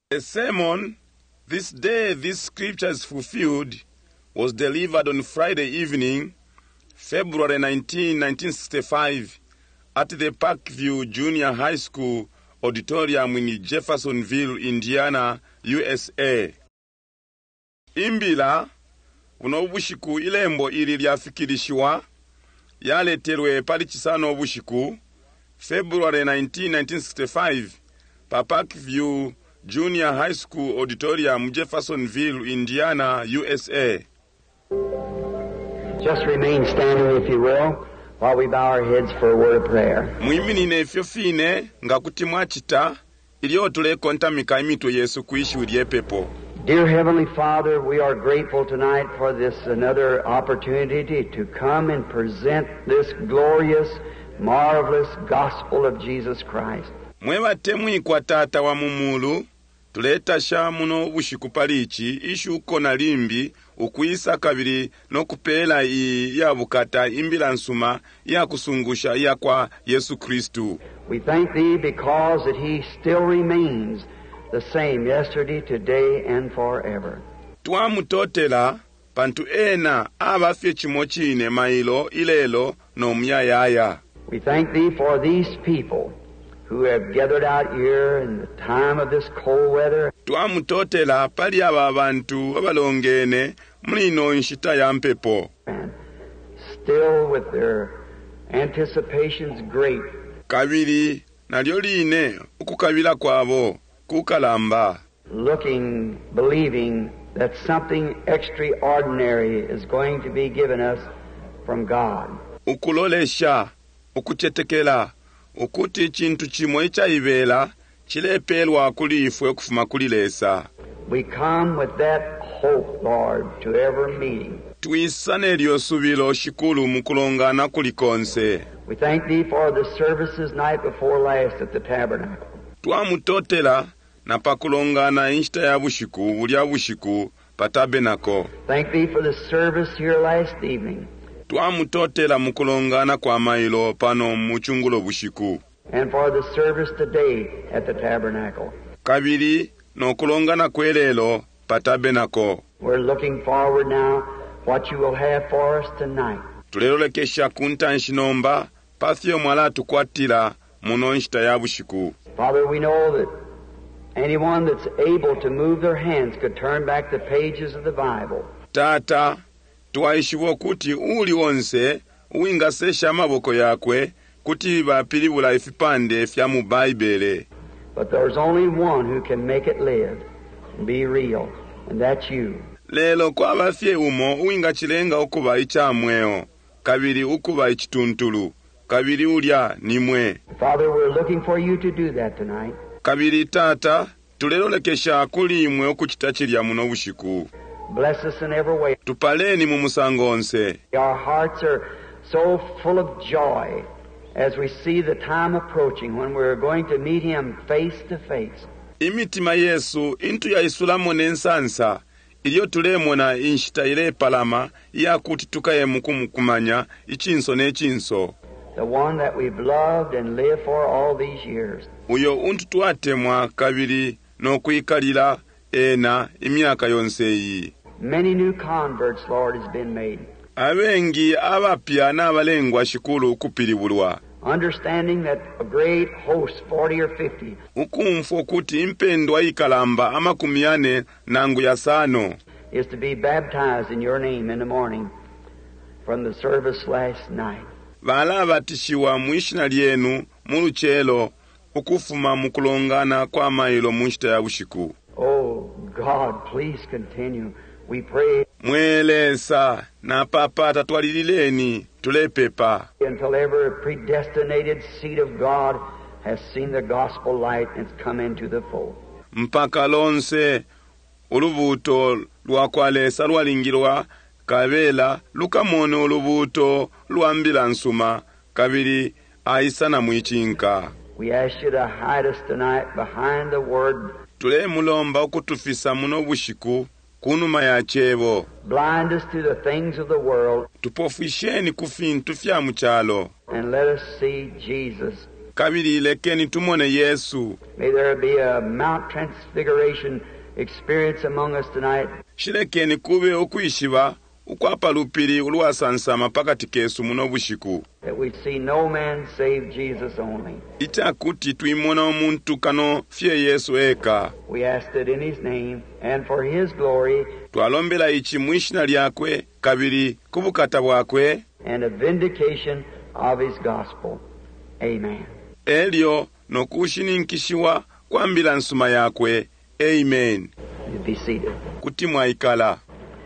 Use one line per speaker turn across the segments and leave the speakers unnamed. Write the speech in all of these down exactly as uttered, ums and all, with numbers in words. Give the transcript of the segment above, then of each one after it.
A sermon, "This day this scripture is fulfilled," was delivered on Friday evening, February nineteenth, nineteen sixty-five, at the Parkview Junior High School auditorium in Jeffersonville, Indiana, U S A. Imbila buno obushiku ilembo ili lyafikirishiwa yaleterwe pali chisano obushiku February nineteenth, nineteen sixty-five pa Parkview Junior High School auditorium, Jeffersonville, Indiana, U S A.
Just remain standing, if you will, while we bow our heads for a word of prayer.
Muiminine fyofine nga kuti mwachita iliyo tuleko ntamika imitwe Yesu kuishulie pepo.
Dear Heavenly Father, we are grateful tonight for this another opportunity to come and present this glorious, marvelous gospel of Jesus Christ.
Mwebate mwikwa tata wa mumulu, tuleta shamuno bushiku palichi, ishu kona limbi, ukuisa kabiri no kupela i ya bukata imbila nsuma ya kusungusha ya kwa Yesu Kristu.
We thank Thee because that He still remains the same yesterday, today, and forever.
Tuamutotela pantu ena abafye chimochine mailo ilelo no myayaya.
We thank Thee for these people who have gathered out here in the time of this cold weather.
Tuamutotela pali aba abantu abalongene mulino nshita ya mpepo.
And still with their anticipations great.
Kabiri nalyo line ukukabila kwabo kukalamba.
Looking, believing that something extraordinary is going to be given us from God.
Ukulolesha, ukuchetekela, ukuti chintu chimwe cha ibela, chilepelwa kulifwe kufuma kulilesa.
We come with that hope, Lord, to every meeting.
Tuisane liyo subilo shikulu mukulongana kulikonse.
We thank Thee for the services night before last at the tabernacle.
Tuamutotela na pakulongana inshita ya bushiku, ulia bushiku, patabenako.
Thank Thee for the service here last evening.
Tuamutotela mukulongana kwa mailo pano muchungulo bushiku.
And for the service today at the tabernacle.
Kabiri no kulongana kwelelo patabenako.
We're looking forward now what You will have for us tonight.
Tulelolekesha kuntanshinomba pathyo mwala tukwatila muno nshita ya bushiku.
Father, we know that anyone that's able to move their hands could turn back the pages of the Bible.
Tata, tuwaishiwo kuti uli onse uingasesha maboko yakwe kuti bapilibula ifipande fya mu Bible.
But there's only one who can make it live and be real, and that's You.
Lelo kwa bafye umo uingachilenga ukuba ichamweo, kabiri ukuba ichituntulu, kabiri ulya nimwe.
Father, we're looking for You to do that tonight.
Kabiri tata, tulelolekesha kulimwe okuchitachilya muno bushiku.
Bless us in every way.
Tupaleni mu musangonse.
Our hearts are so full of joy as we see the time approaching when we're going to meet Him face to face.
Imitima Yesu intu ya isulamo nensansa, iliyo tulemona inshita ile palama ya kuti tukaye mukumukumanya ichinso ne chinso.
The one that we've loved and lived for all these years.
Uyo untu tuatemwa kabiri no kuikalila ena imyaka yonseyi.
Many new converts, Lord, has been made.
Abengi abapya n'abalengwa shikulu kupilibulwa.
Understanding that a great host, forty or fifty,
ukumfo kuti impendwa ikalamba amakumyane nangu ya sano,
is to be baptized in Your name in the morning from the service last night.
Bala batishiwa mwishina lyenu muluchelo ukufuma mukulongana kwa mailo munshita ya bushiku.
Oh God, please continue. We pray
Mwelesa na papa tatwalilileni tulepepa
until every predestinated seed of God has seen the gospel light and come into the fold.
mpaka lonse ulubuto lwakwalesa lwalingirwa kabela lukamone ulubuto lwambila nsuma kabiri aisana mwichinka.
We ask You to hide us tonight behind the word.
Tule mulomba ukutufisa muno bushiku kunuma ya chebo.
Blind us to the things of the world.
Tupofisheni kufintu fya mchalo.
And let us see Jesus
kabiri lekeni tumone Yesu.
May there be a Mount Transfiguration experience among us tonight.
Shilekeni kube okwishiba ukwapa lupiri ulwasansama pakati kesu muno bushiku.
That we see no man save Jesus only.
Ita kuti tuimona omuntu kano fye Yesu eka.
We ask it in his name and for his glory.
Twalombela ichi mwishina lyakwe kabiri kubukata bwakwe.
And a vindication of his gospel. Amen.
Elio no kushininkishiwa kwambila nsuma yakwe. Amen.
You be seated.
Kuti mwaikala.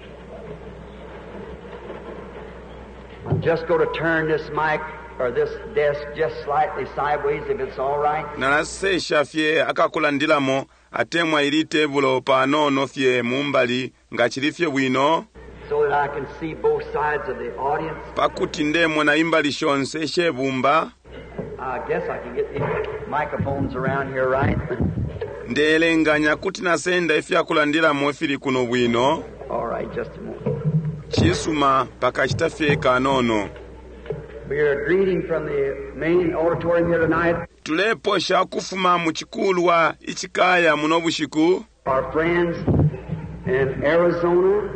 I'm just going to turn this mic or this desk just slightly sideways if it's all right.
Narasesha fye akakulandilamo atemwa ili tebulo panono fye mumbali ngachilifye bwino.
So that I can see both sides of the audience.
Pakuti ndemwe na imbali shonse shebumba.
I guess I can get these microphones around here, right?
Ndelenganya kuti nasenda ifya kulandilamo fili kuno bwino.
All right, just a moment.
Chisuma pakachitafye kanono.
We are greeting from the main auditorium here tonight.
Tulepo shakufuma muchikulwa ichikaya muno bushiku.
Our friends in Arizona,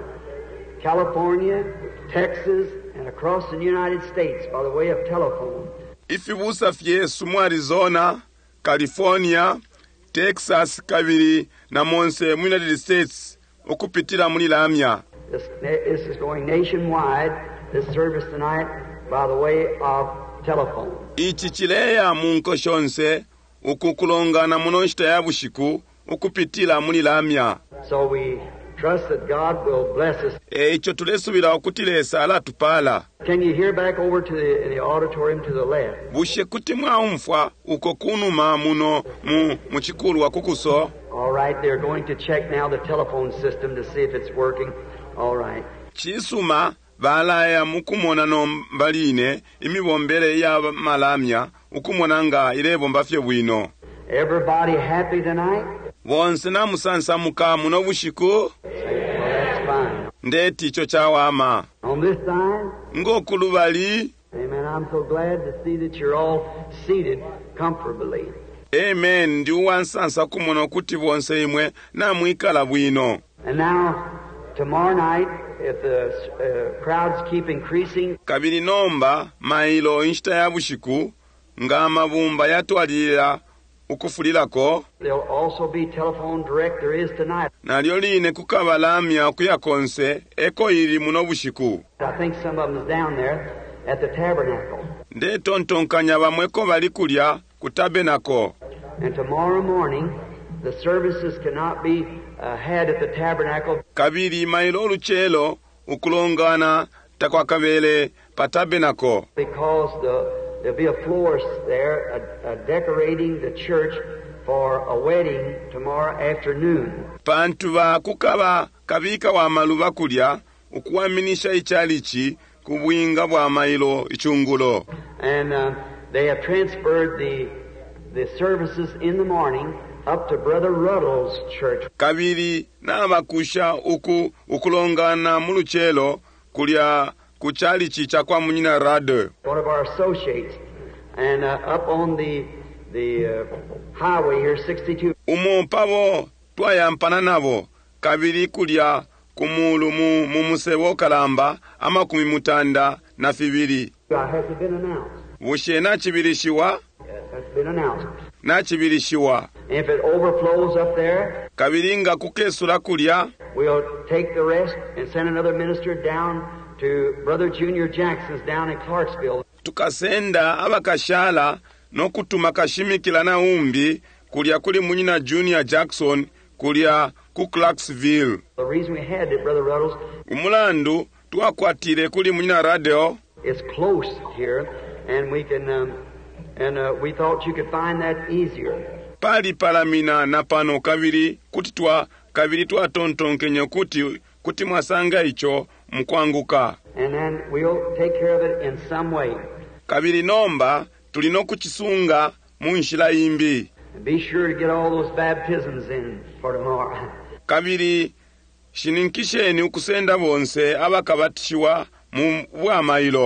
California, Texas, and across the United States by the way of telephone.
Ifibusa fye sumu Arizona, California, Texas kabiri na monse mu United States okupitira muli lamya.
This, this is going nationwide, this service tonight, by the way of telephone.
Ichi chileya munko shonse ukukulongana muno nshita ya bushiku okupitira muli lamya.
So we trust that God will bless us.
E icho tulesubira okutilesa ala tupala.
Can you hear back over to the, the auditorium to the left?
Bushe kuti mwaumfwa uko kunuma muno mu muchikulwa kukuso.
All right, they're going to check now the telephone system to see if it's working. All right.
Chisuma balaya mukumona no mbaline imibombele ya malamya ukumona nga ilebo mbafye bwino.
Everybody happy tonight?
Bonse na musansa muka muno bushiku.
Well, that's fine.
Ndeti icho chawama.
On this side?
Ngokulubali.
Amen. I'm so glad to see that you're all seated comfortably.
Amen. Ndi wansansa kumono kuti bonse imwe na mwikala bwino.
And now, tomorrow night, if the uh, crowds keep increasing,
kabiri nomba mailo inshita ya bushiku nga mabumba yatwalira ukufulirako.
there'll also be telephone direct. There is tonight.
Nalyo line kukabalamya kuyakonse eko iri muno bushiku.
I think some of them is down there at the tabernacle.
Nde tontonkanya bamweko bali kulya ku tabernacle.
And tomorrow morning, the services cannot be uh, had at the tabernacle.
Kabiri mailo oluchelo ukulongana takwa kabele pa tabernacle.
Because the, there'll be a florist there uh, uh, decorating the church for a wedding tomorrow afternoon.
Pantu ba kukaba kabika wa maluba kulya ukuwaminisha ichalichi kubwinga bwa mailo ichungulo.
And uh, they have transferred the the services in the morning up to Brother Ruddle's church.
Kabiri na bakusha uku ukulongana muluchelo kulya kuchalichi cha kwa munyina Rade.
One of our associates. And uh, up on the the uh, highway here, sixty-two.
Umo pabo twayampana nabo kabiri kulya kumulu mu mumusebo kalamba ama kumimutanda na fibiri.
Has it been announced?
Bushe na chibirishiwa.
Yes, that's been announced.
Na chibirishiwa.
If it overflows up there,
kabiringa kukesula kulya,
we'll take the rest and send another minister down to Brother Junior Jackson's down in Clarksville.
Tukasenda abakashala nokutuma kashimikila na umbi kulya kuli munyina Junior Jackson kulya ku Clarksville.
The reason we had it, Brother Ruddles,
umulandu twakwatire kuli munyina Radio.
It's close here, and we can, um, and uh, we thought you could find that easier.
Pali palamina na pano kabiri kutitwa kabiri twa tontonkenye kuti kuti mwasanga icho mkwanguka.
And then we'll take care of it in some way.
Kabiri nomba tulino kuchisunga munshila imbi.
And be sure to get all those baptisms in for tomorrow.
Kabiri shininkisheni ukusenda bonse abakabatishiwa mu bwamailo.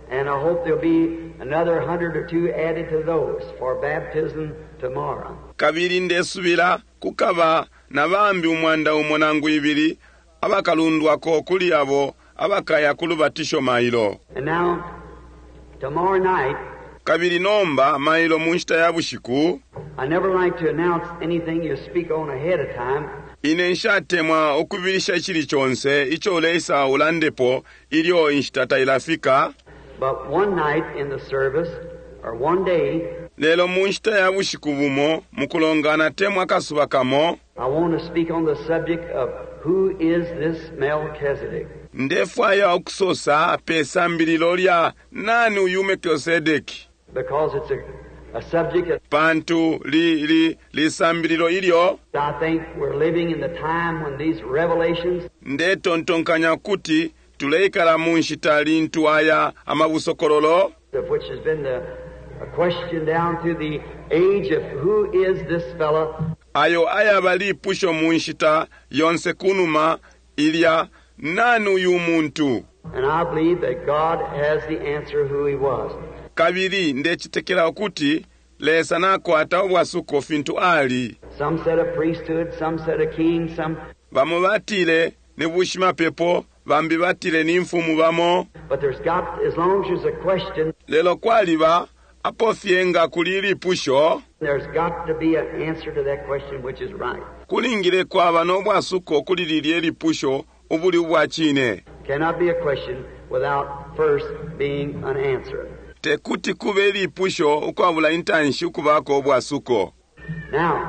And I hope there'll be another hundred or two added to those for baptism tomorrow.
Kabiri ndesubira kukaba nabambi umwanda umonangu ibiri abakalundwako kuli abo abakaya kulubatisho mailo.
And now, tomorrow night,
kabiri nomba mailo munshita ya bushiku.
I never like to announce anything you speak on ahead of time.
Ine nshatemwa okubirisha chili chonse icho leisa ulandepo ilio inshitata ilafika.
But one night in the service, or one day,
lelo munshita ya bushiku bumo mukulongana temwa kasubakamo.
I want to speak on the subject of who is this Melchizedek.
Ndefwaya okusosa pesa mbililo lya nani uyu Melchizedeki.
Because it's a, a subject of
pantu li li li sambililo ilio.
I think we're living in the time when these revelations
nde tontonkanya kuti tuleikala munshita lintu aya amabusokololo,
of which has been the a question down through the age of who is this fella.
Ayo aya bali pusho munshita yonse kunuma ilya nani uyu muntu.
And I believe that God has the answer who he was.
Kabiri nde chitekela kuti lesa nako atawasuko fintu ali.
Some said a priesthood, some said a king, some
bamo batile ne bushima pepo, bambi batile ni mfumu bamo.
But there's got, as long as there's a question,
lelo kwaliba apofienga kulili pusho,
there's got to be an answer to that question which is right.
kulingile kwa bano bwasuko kulili eli pusho ubuli bwa chine.
Cannot be a question without first being an answer.
Tekuti kubeli pusho ukwabula intanshi ukubako bwasuko.
Now,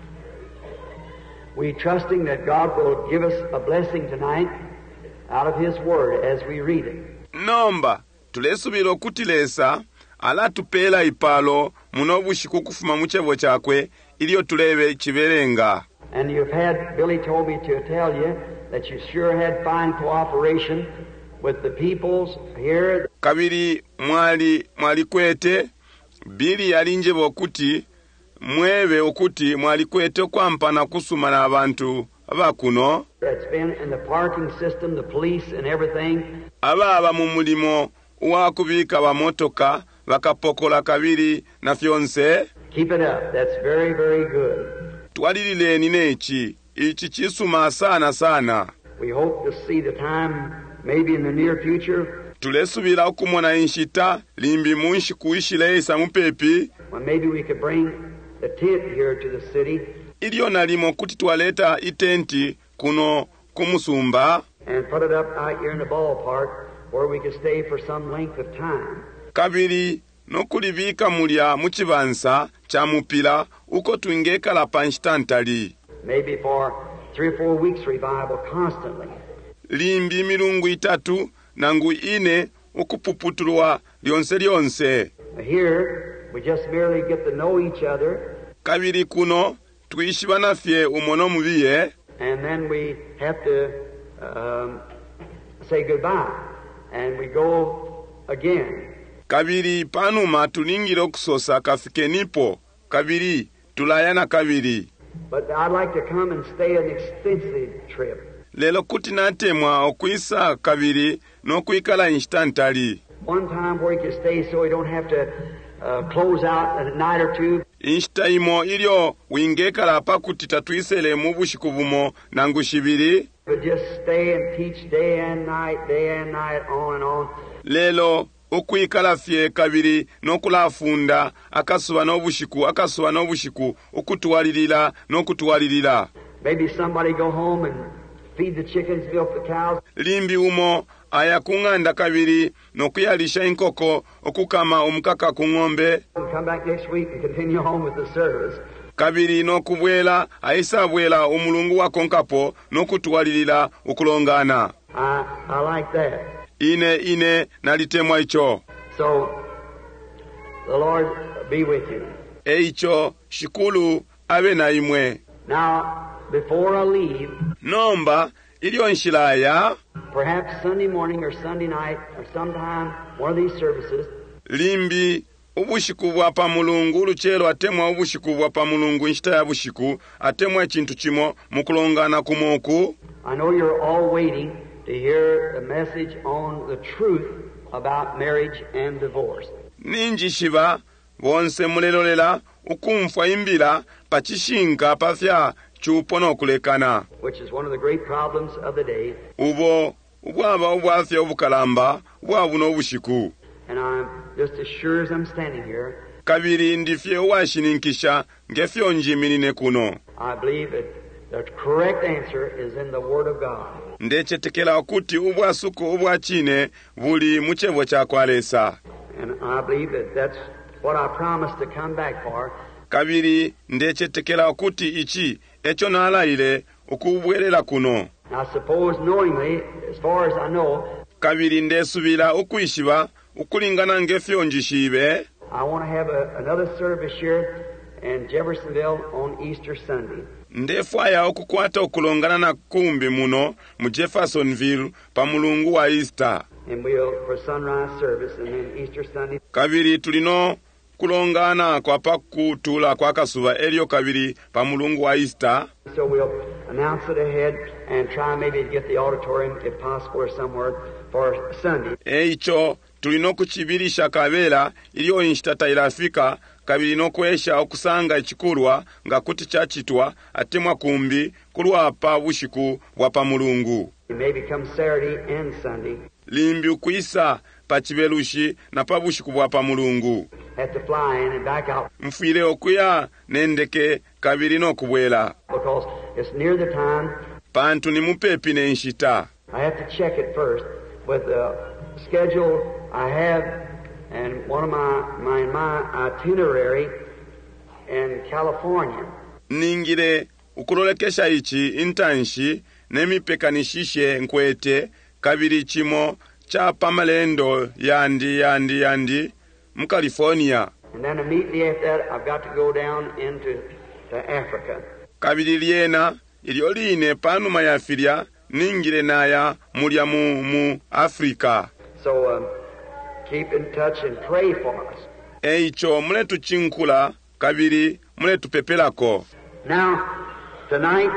we trusting that God will give us a blessing tonight out of his word as we read it.
Nomba tulesubilo kutilesa ala tupela ipalo munobushiku kufuma muchevo chakwe ilio tulebe chiberenga.
And you've had, Billy told me to tell you that you sure had fine cooperation with the peoples here.
Kabiri mwali mwali kwete Billy yalinje bokuti mwebe okuti mwali kwete kwampa na kusuma na abantu abakuno.
That's been in the parking system, the police and everything.
Ababa mu mulimo wakubika ba motoka bakapokola kabiri na fyonse.
Keep it up. That's very, very good.
Twalilile ninechi ichi chisuma sana sana.
We hope to see the time maybe in the near future.
Tulesubila okumona inshita limbi munshi kuishile isa mupepi.
When maybe we could bring the tent here to the city.
Ilio nalimo kuti tuwaleta itenti kuno kumusumba.
And put it up out here in the ballpark where we could stay for some length of time.
Kabiri nokulivika mulya muchibansa cha mupila uko tuingekala panshitantali.
Maybe for three or four weeks revival constantly.
Limbi milungu itatu nangu ine ukupuputulwa lyonse lyonse.
Here we just merely get to know each other.
Kabiri kuno tuishibana fye umono mubiye.
And then we have to um, say goodbye. And we go again.
Kabiri panuma tulingile okusosa kafike nipo. Kabiri tulayana kabiri.
But I'd like to come and stay an extensive trip.
Lelo kuti natemwa okuisa kabiri nokuikala instantali.
One time where you can stay so you don't have to uh, close out a night or two.
Inshtaimo ilio wingekala pakuti tatuisele mubushiku bumo nangu shibiri.
But just stay and teach day and night, day and night, on and on.
Lelo okuikala fye kabiri nokulafunda akasuba n'obushiku akasuba n'obushiku okutuwalirira n'okutuwalirira.
Maybe somebody go home and feed the chickens, milk the cows.
Limbi umo ayakunganda kabiri nokuyalisha inkoko okukama omukaka ku ng'ombe.
And come back next week and continue on with the service.
Kabiri n'okubwela ayisabwela omulungu wako nkapo n'okutuwalirira okulongana.
I, I like that.
Ine ine nalitemwa icho.
So, the Lord be with you.
Eicho shikulu abe na imwe.
Now, before I leave,
Nomba ilio nshilaya.
perhaps Sunday morning or Sunday night or sometime one of these services,
Limbi ubushiku bwa pamulungu luchelo atemwa ubushiku bwa pamulungu nshita ya bushiku atemwa chintu chimo mukulongana kumoku.
I know you're all waiting to hear a message on the truth about marriage and divorce.
Ninji shiva bonse mulelolela ukumfwa imbila pachishinga pafya chupono kulekana.
Which is one of the great problems of the day.
Ubo ubwaba ubwafya obukalamba bwabu n'obushiku.
And I'm just as sure as I'm standing here.
Kabiri ndifye washininkisha ngefyo njiminine kuno.
I believe that the correct answer is in the Word of God.
Ndechetekela kuti ubwasuku ubwachine buli muchevo cha kwalesa.
And I believe that that's what I promised to come back for.
Kabiri ndechetekela kuti ichi echo nalaile ukubwelela kuno.
I suppose knowingly, as far as I know,
kabiri ndesubira ukwishiba ukulingana ngefyo njishibe.
I want to have a, another service here in Jeffersonville on Easter Sunday.
Ndefaya okukwata okulongana na kumbi muno mu Jeffersonville pa mulungu wa Easter.
And we'll for sunrise service and then Easter Sunday.
Kabiri tulino kulongana kwa pakutula kwa kasuba elio kabiri pa mulungu wa Easter.
So we'll announce it ahead and try maybe to get the auditorium if possible or somewhere for Sunday.
Eicho tulino kuchibirisha kabela ilio instata ilafika kabiri no kwesha okusanga echikulwa nga kuti chachitwa atemwa kumbi kulwa pa bushiku bwa pa mulungu.
It may become Saturday and Sunday.
Limbi ukuisa pa chibelushi na pa bushiku bwa pa mulungu.
Have to fly in and back out.
Mfire okuya nendeke kabiri no kubwela.
Because it's near the time.
Pantu ni mupepi ne nshita.
I have to check it first with the schedule I have and one of my my my itinerary in California.
Ningire ukulolekesha ichi intanshi nemipekanishishe nkwete kabiri chimo cha pamalendo yandi yandi yandi mu California.
And then immediately after that I've got to go down into to Africa.
Kabiri liena ilioline panuma ya Afiria ningire naya mulya mu mu Afrika.
So um, keep in touch and pray for us.
Eicho muletu chinkula kabiri muletu pepelako.
Now tonight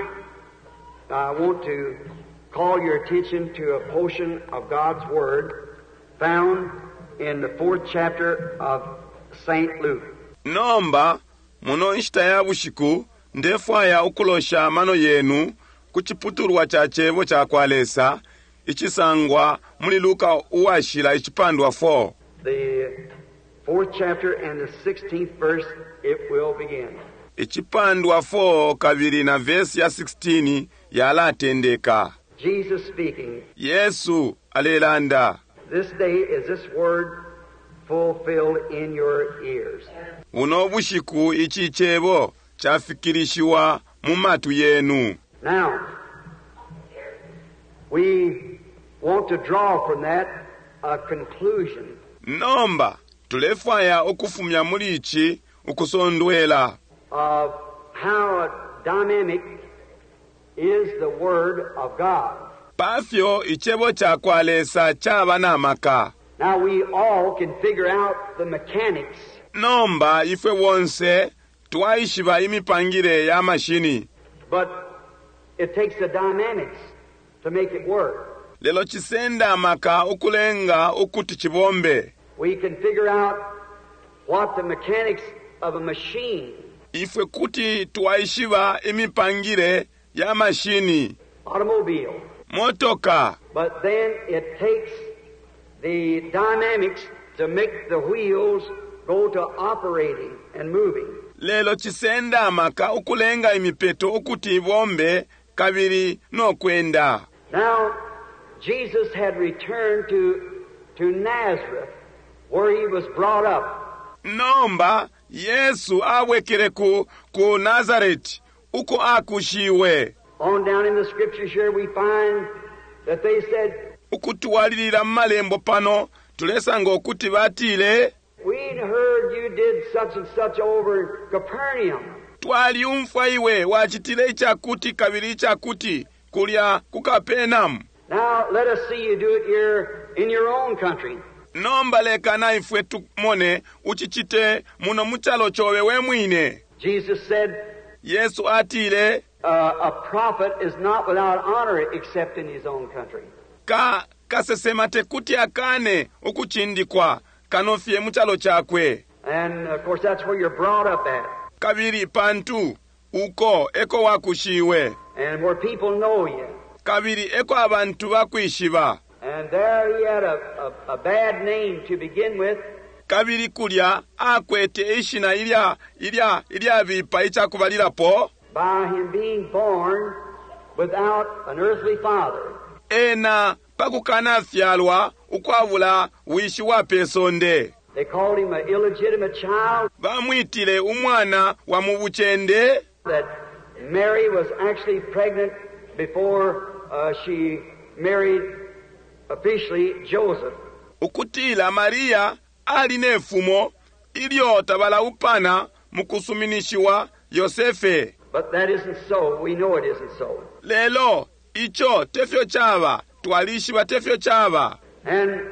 I want to call your attention to a portion of God's Word found in the fourth chapter of Saint Luke.
Nomba muno nshita ya bushiku ndefaya ukulosha mano yenu kuchiputurwa cha chevo cha kwalesa ichisangwa muli Luka uwashila ichipandwa four.
The fourth chapter and the sixteenth verse it will begin.
Ichipandwa four kabiri na verse ya sixteen ya latendeka.
Jesus speaking.
Yesu alelanda.
This day is this word fulfilled in your ears.
Uno bushiku ichi chevo chafikirishiwa mu matu yenu.
Now, we want to draw from that a conclusion.
Nomba tulefaya okufumya muri ichi ukusondwela.
Of how dynamic is the Word of God.
Pafyo ichebo cha kwalesa chaba namaka.
Now we all can figure out the mechanics.
Nomba ife wonse twaishiba imipangire ya mashini.
But it takes the dynamics to make it work.
Lelo chisenda maka ukulenga ukuti chibombe.
We can figure out what the mechanics of a machine.
Ife kuti twaishiba imipangire ya mashini.
Automobile.
Motoka.
But then it takes the dynamics to make the wheels go to operating and moving.
Lelo chisenda maka ukulenga imipeto ukuti ibombe kabiri no kwenda.
Now, Jesus had returned to, to Nazareth, where he was brought up.
Nomba Yesu awekere ku, ku Nazareth, uko akushiwe.
On down in the scriptures here we find that they said,
ukutuwalirira malembo pano, tulesanga okuti batile.
we heard you did such and such over in Capernaum.
Twali umfa iwe, wachitile ichakuti kabiri ichakuti, kulia kukapenam.
Now let us see you do it here in your own country.
Nomba leka na ifwe tumone, uchichite muno muchalo chowe we mwine.
Jesus said,
Yesu atile,
uh, a prophet is not without honor except in his own country.
ka kasesema tekuti akane okuchindikwa kanofye muchalo chakwe.
And of course that's where you're brought up at.
Kabiri pantu uko eko wakushiwe.
And where people know you.
Kabiri eko abantu bakwishiba.
And there he had a, a, a bad name to begin with.
Kabiri kulya akwete ishina ilya ilya ilya vipa ichakubalirapo.
By him being born without an earthly father.
Ena pakukana fyalwa ukwavula wishi wa pesonde.
They called him an illegitimate child.
Bamwitile umwana wa mubuchende.
That Mary was actually pregnant before uh, she married officially Joseph.
Ukutila Maria ali nefumo iliota bala upana mukusuminishiwa Yosefe.
But that isn't so. We know it isn't so.
Lelo icho tefyo chava twalishiba tefyo chava.
And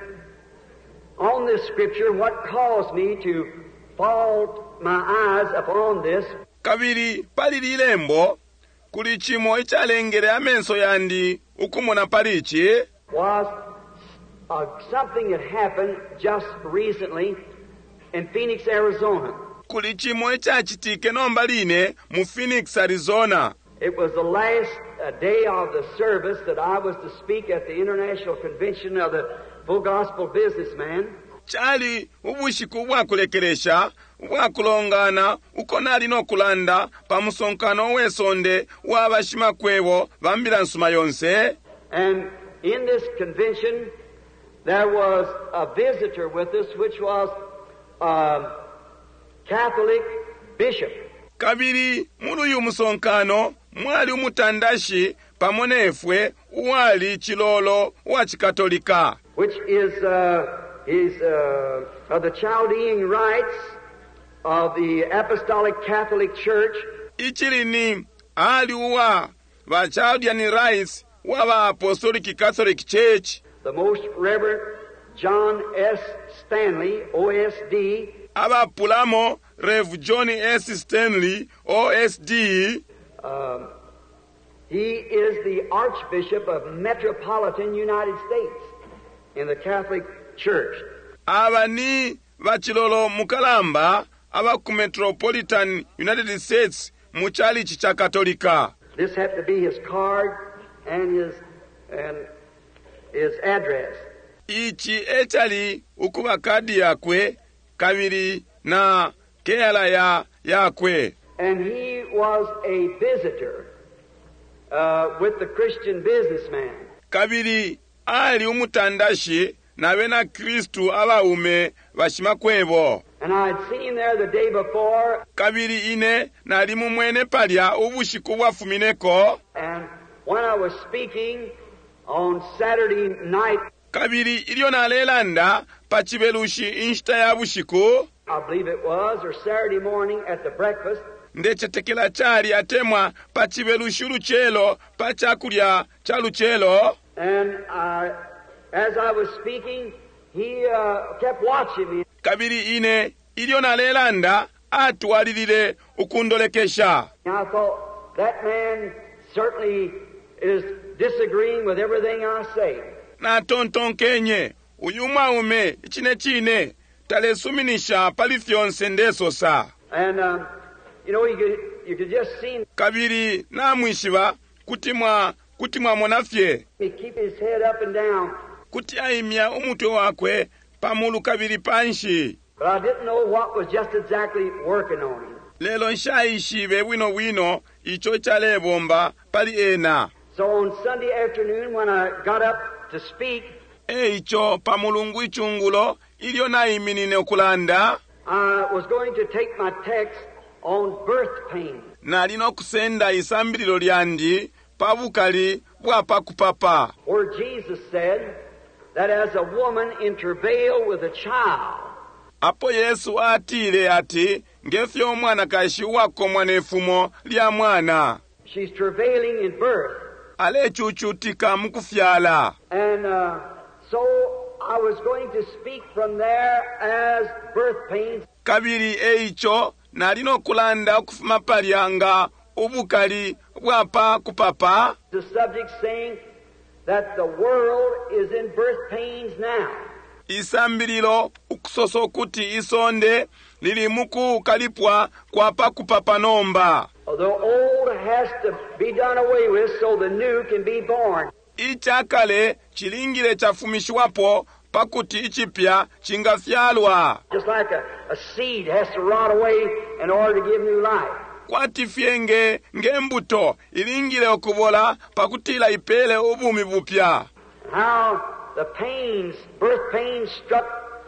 on this scripture, what caused me to fall my eyes upon this
kabiri palili lembo kulichimo ichalengere amenso yandi ukumona palichi
was uh, something that happened just recently in Phoenix, Arizona.
Kulichimo ichachitike nomba line mu Phoenix, Arizona.
It was the last uh, day of the service that I was to speak at the International Convention of the Full Gospel Businessman.
Chali ubushiku bwakulekeresha bwakulongana ukonali nokulanda pamusonkano wesonde wabashima kwebo bambira nsuma yonse.
And in this convention there was a visitor with us which was a Catholic bishop.
Kabiri muri uyu musonkano mwali umutandashi pamonefwe wali chilolo wa chikatolika.
Which is uh, is uh, of the Chaldean rites of the Apostolic Catholic Church.
Ichilini ali uwa wa Chaldean rites wa wa Apostolic Catholic Church.
The Most Reverend John S. Stanley, O S D.
Aba pulamo Rev John S. Stanley, O S D.
Um, he is the Archbishop of Metropolitan United States in the Catholic Church.
Aba ni bachilolo mukalamba aba ku Metropolitan United States muchali chicha Katolika.
This happened to be his card and his and his address.
Ichi echali ukuba kadi yakwe kabiri na keala ya yakwe.
And he was a visitor uh, with the Christian businessman.
Kabiri ali umutandashi na bena Kristu abaume bashima kwebo.
And I had seen him there the day before.
Kabiri ine nali mumwene palya ubushiku bwafumineko.
And when I was speaking on Saturday night,
kabiri iliyo nalelanda pachibelushi inshita ya bushiku.
I believe it was, or Saturday morning at the breakfast.
Ndechetekela chali atemwa pachibelushi luchelo pachakulya cha luchelo.
And I, as I was speaking, he uh, kept watching me.
Kabiri ine iliyo nalelanda atuwalilile ukundolekesha.
And I thought, that man certainly is disagreeing with everything I say.
Na tonton kenye uyu mwaume chine chine talesuminisha palifyonse ndeso sa.
And um, you know, you could you could just see him.
Kabiri na mwishiba kutimwa kutimwa monafye.
He keep his head up and down.
Kuti aimya umutwe wakwe pamulu kabiri panshi.
But I didn't know what was just exactly working on him.
Lelo nshaishibe wino wino icho chale bomba pali ena.
So on Sunday afternoon when I got up to speak,
e icho pamulungu ichungulo iliyo na iminine okulanda.
I was going to take my text on birth pain.
Na lino kusenda isambililo lyandi pabukali bwapa kupapa.
Where Jesus said that as a woman in travail with a child.
Apo Yesu atile ati ngefyo mwana kaishi wako mwanefumo lya mwana.
She's travailing in birth.
Ale chuchutika mukufyala.
And uh, so I was going to speak from there as birth pains.
Kabiri eicho nalino kulanda okufuma palyanga ubukali bwapa kupapa.
The subject saying that the world is in birth pains now.
Isambirilo ukusoso kuti isonde lili muku kalipwa kwa pakupapa nomba.
The old has to be done away with so the new can be born.
Ichakale chilingile chafumishwapo pakuti ichipya chingafyalwa.
Just like a, a seed has to rot away in order to give new life.
Kwati fienge ngembuto ilingile okubola pakutila ipele ubumi bupya.
How the pains, birth pains struck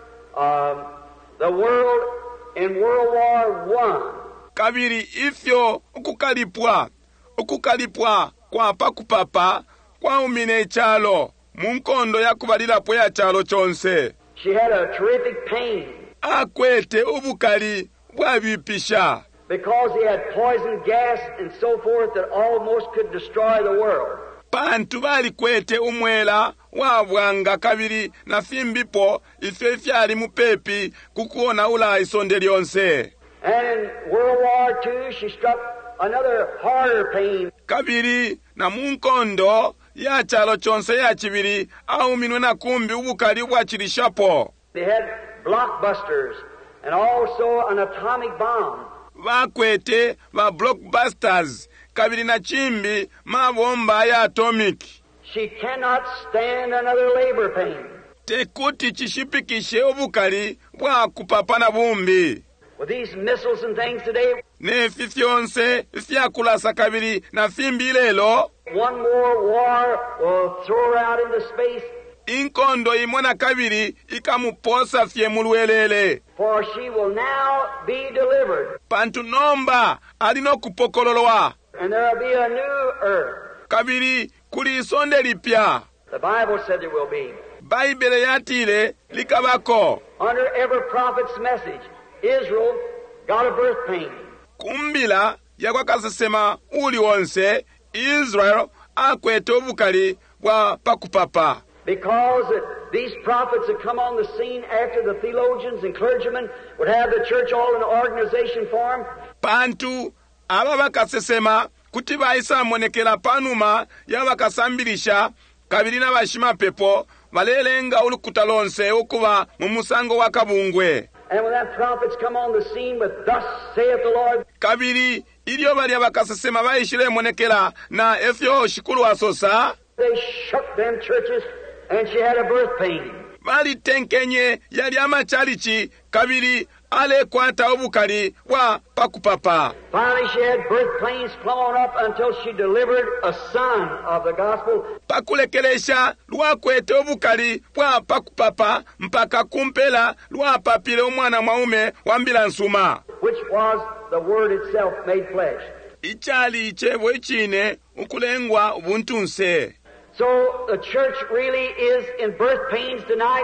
um, the world in World War One.
Kabiri ifyo ukukalipwa, ukukalipwa kwa pakupapa kwa umine chalo, munkondo ya kubalila ya chalo chonse.
She had a terrific pain.
Akwete ubukali bwabipisha.
Because he had poison gas and so forth that almost could destroy the world.
Pantu bali kwete umwela wabwanga kabiri na fimbipo ifyo ifyali mupepi kukuona ula isonde lyonse.
And in World War Two she struck another harder pain.
Kabiri na munkondo ya chalo chonse ya chibiri au minwe na kumbi ubukali bwachilishapo.
They had blockbusters and also an atomic bomb.
Vakwete va blockbusters kabiri na chimbi mabomba ya atomic.
She cannot stand another labor pain.
Tekuti chishipikishe ubukali bwa kupapana bumbi.
With these missiles and things today,
ne fifyonse fyakulasa kabiri na fimbi lelo,
one more war will throw her out into space.
Inkondo imona kabiri ikamuposa fye mulwelele.
For she will now be delivered.
Pantu nomba alino kupokololwa.
And there will be a new earth.
Kabiri kuli isonde lipya.
The Bible said there will be.
Baibele yatile likabako.
Under every prophet's message, Israel got a birth pain.
Kumbila yakwakasesema uli wonse Israel akwete obukali bwa pakupapa.
Because these prophets had come on the scene after the theologians and clergymen would have the church all in organization form.
Pantu aba bakasesema kuti baisa monekela panuma yabakasambilisha kabiri na bashima pepo balelenga ulukuta lonse okuba mu musango wa kabungwe.
And when that prophets come on the scene with thus saith the Lord,
kabiri ilyo bali abakasesema baishile monekela na efyo shikulu asosa,
they shook them churches and she had a birth pain.
Bali tenkenye yali amachalichi kabiri ale kwata obukali wa pakupapa.
Finally she had birth pains flowing up until she delivered a son of the gospel.
Pakulekelesha lwa kwete obukali wa pakupapa mpaka kumpela lwa papile umwana mwaume wambila nsuma.
Which was the word itself made flesh.
Ichali chebwe chine ukulengwa ubuntunse.
So the church really is in birth pains tonight,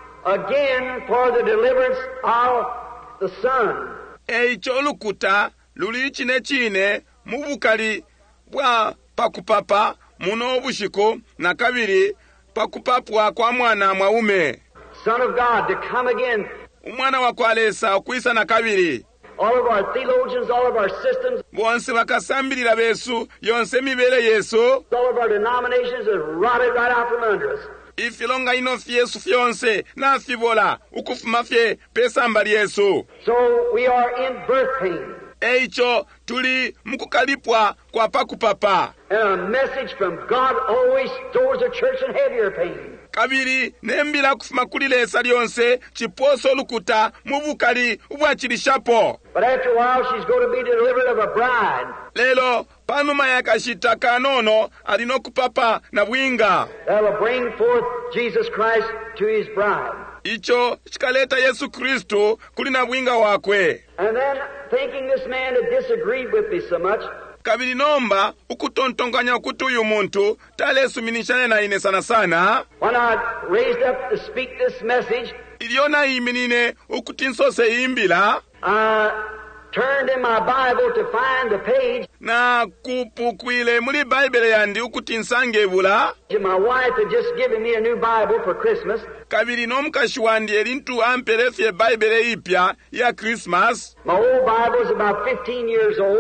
again for the deliverance of the Son.
Eicho lukuta luli chine chine mubukali bwa pakupapa muno obushiko na kabiri pakupapwa kwa mwana mwaume.
Son of God to come again.
Umwana wa kwalesa okuisa na kabiri.
All of our theologians, all of our systems,
bonse bakasambirira besu yonse mibele yesu,
all of our denominations have rotted right out from under us.
Ifilonga ino fyesu fyonse na fibola ukufuma fye pesamba yesu.
So we are in birth pain.
Eicho tuli mukukalipwa kwa pakupapa.
And a message from God always stores the church in heavier pain.
Kabiri nembila kufuma kulilesa lyonse chiposo lukuta mubukali ubwachilishapo.
But after a while she's going to be delivered of a bride.
Lelo panuma yakashita kanono alino kupapa na bwinga.
That will bring forth Jesus Christ to his bride.
Icho chikaleta Yesu Kristo kulina bwinga wakwe.
And then thinking this man had disagreed with me so much,
kabiri nomba ukutontonganya kuti uyu muntu talesuminishane na ine sana sana.
When I raised up to speak this message,
iliona iminine ukuti nsose imbila,
I turned in my Bible to find the page.
Na kupukwile muli Bible yandi ukuti nsangevula.
My wife had just given me a new Bible for Christmas.
Kabiri nomkashi wandi elintu ampelefye Bible ipya ya Christmas.
My old Bible is about fifteen years old.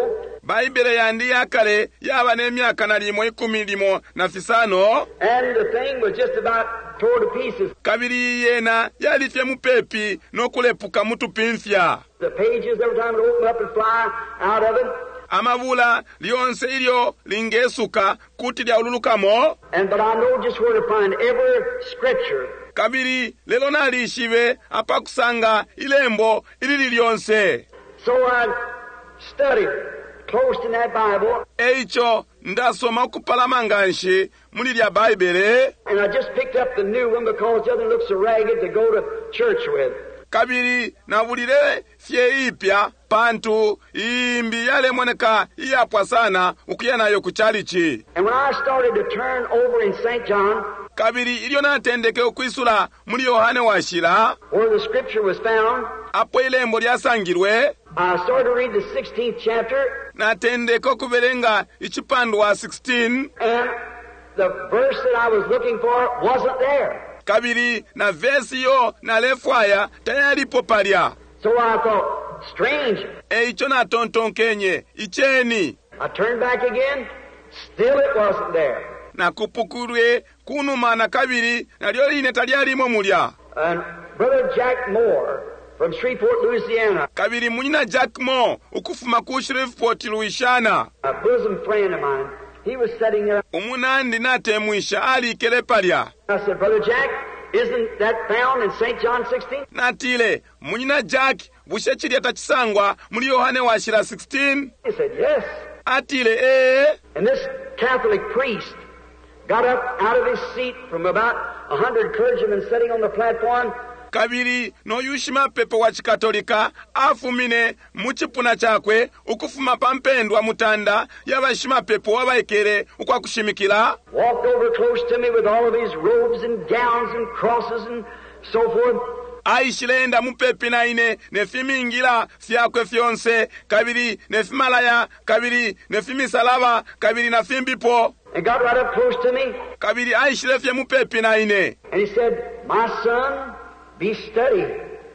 Baibele yandi yakale yaba n'emyaka nalimo ikumi limo na fisano.
And the thing was just about tore to pieces.
Kabiri yena yalifye mupepi n'okulepuka mutupinfya.
The pages every time it opened up and fly out of it.
Amabula lyonse ilyo lingesuka kuti lya ululukamo.
And but I know just where to find every scripture.
Kabiri lelo nalishibe apakusanga ilembo ilili lyonse.
So I studied close in that Bible.
Eicho ndasoma kupalamanganshi muli lya Baibele.
And I just picked up the new one because the other looks so ragged to go to church with.
Kabiri nabulile fye ipya pantu imbi yale moneka iyapwa sana ukuya nayo kuchalichi.
And when I started to turn over in Saint John,
kabiri ilyo natendeke okwisula muli Yohane washira,
where the scripture was found,
apo ilembo lyasangirwe,
I started to read the sixteenth chapter,
natendeke okubelenga ichipandu wa sixteen,
and the verse that I was looking for wasn't there.
Kabiri na versi yo na lefwaya tayalipo palya.
So I thought, strange.
Eicho na tontonkenye icheni.
I turned back again, still it wasn't there.
Na kupukurwe kunuma na kabiri na lyo line talyalimo mulya.
And Brother Jack Moore from Shreveport, Louisiana,
kabiri munyina Jack Moore ukufuma ku Shreveport, Louisiana,
a bosom friend of mine, he was sitting there.
Umunandi natemwisha ali kelepalya.
I said, Brother Jack, isn't that found in Saint John sixteen?
Natile munyina Jack bushechili atachisangwa muli Yohane washira sixteen.
He said, yes.
Atile eh.
And this Catholic priest got up out of his seat from about a hundred clergymen sitting on the platform.
Kabiri no yushima pepe wa chikatolika afumine muchipuna chakwe ukufuma pampendwa mutanda yabashima pepe wabaikere ukwa kushimikila.
Walked over close to me with all of his robes and gowns and crosses and so forth.
Aishilenda mupepi na ine nefimingila fyakwe fyonse, kabiri nefimalaya, kabiri nefimisalaba, kabiri na fimbipo.
And got right up close to me.
Kabiri aishilefye mupepi na ine.
And he said, my son, be steady.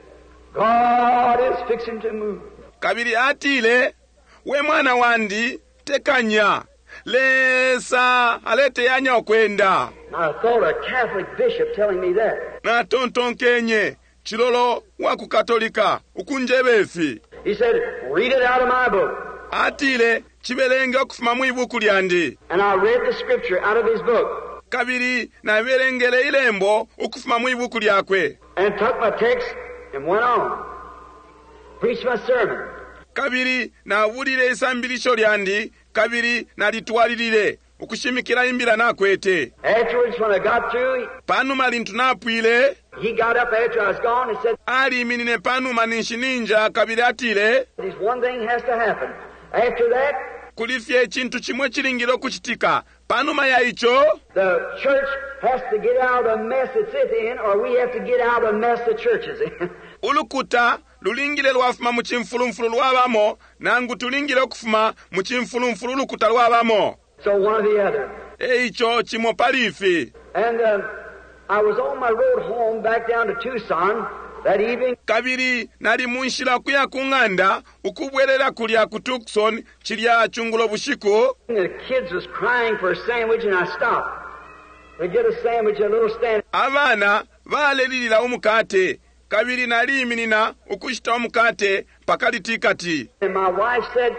God is fixing to move.
Kabiri atile, we mwana wandi, tekanya. Lesa, alete yanya okwenda.
I thought a Catholic bishop telling me that.
Na tonton kenye, chilolo waku katolika, ukunjebefi.
He said, read it out of my book.
Atile, chibelenge okufuma mwibuku lyandi.
And I read the scripture out of his book.
Kabiri na belengele ilembo ukufuma mwibuku lyakwe.
And took my text and went on. Preached my sermon.
Kabiri na wulire isambilisho lyandi, kabiri na litwalilile, ukushimikila imbila nakwete.
Afterwards, when I got through,
Panuma lintunapwile,
he got up after I was gone and said,
ali minine panuma ninshininja. Kabiri atile,
this one thing has to happen. After that,
kulifye chintu chimwe chilingilo kuchitika. Panuma ya icho,
the church has to get out of the mess it's in, or we have to get out of the mess the church is in.
ulukuta lulingile lwafuma muchimfulumfulu lwabamo, nangu tulingile okufuma muchimfulumfulu ulukuta lwabamo.
So one or the other.
Eicho chimo palifi.
And uh, I was on my road home back down to Tucson that evening.
Kabiri nali munshila kuya kunganda ukubwerera kulya ku Tucson chilya chungulo bushiku.
The kids was crying for a sandwich and I stopped. They get a sandwich, a little stand.
Abana balelilila umukate. Kabiri nali minina ukushita umukate pakali tikati.
And my wife said,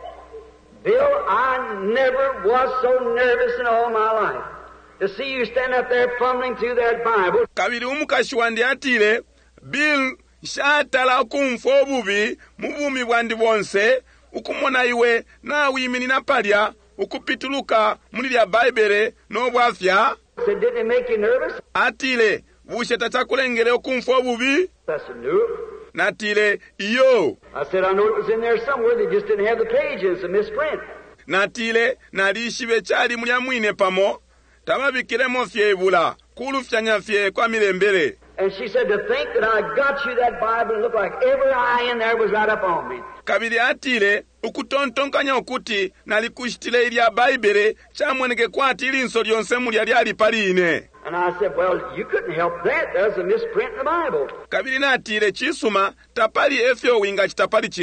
Bill, I never was so nervous in all my life to see you stand up there fumbling through that Bible.
Kabiri umukashi wandi atile, Bill shatala kumfo bubi mubumi bwandi bonse ukumona iwe na wiminina palya ukupituluka muli lya Baibele no bwafya.
Said, didn't it make you nervous?
Atile, bushe tachakulengele okumfo bubi.
I said, no.
Natile, iyo.
I said, I know it was in there somewhere. They just didn't have the pages, a misprint.
Natile, nalishibe chali mulya mwine pamo. Tababikilemo fyebula. Kulufyanya fye kwa milembele.
And she said, to think that I got you that Bible and looked like every eye in there was right up on me.
Kabiri atile, ukutontonkanya okuti, nalikushitile ilya Baibele, chamweneke kwa atili nso lyonse mulya lyali paline.
And I said, well, you couldn't help that. There's a misprint in the Bible.
Kabiri natile chisuma, tapali efyo winga chitapali chilya,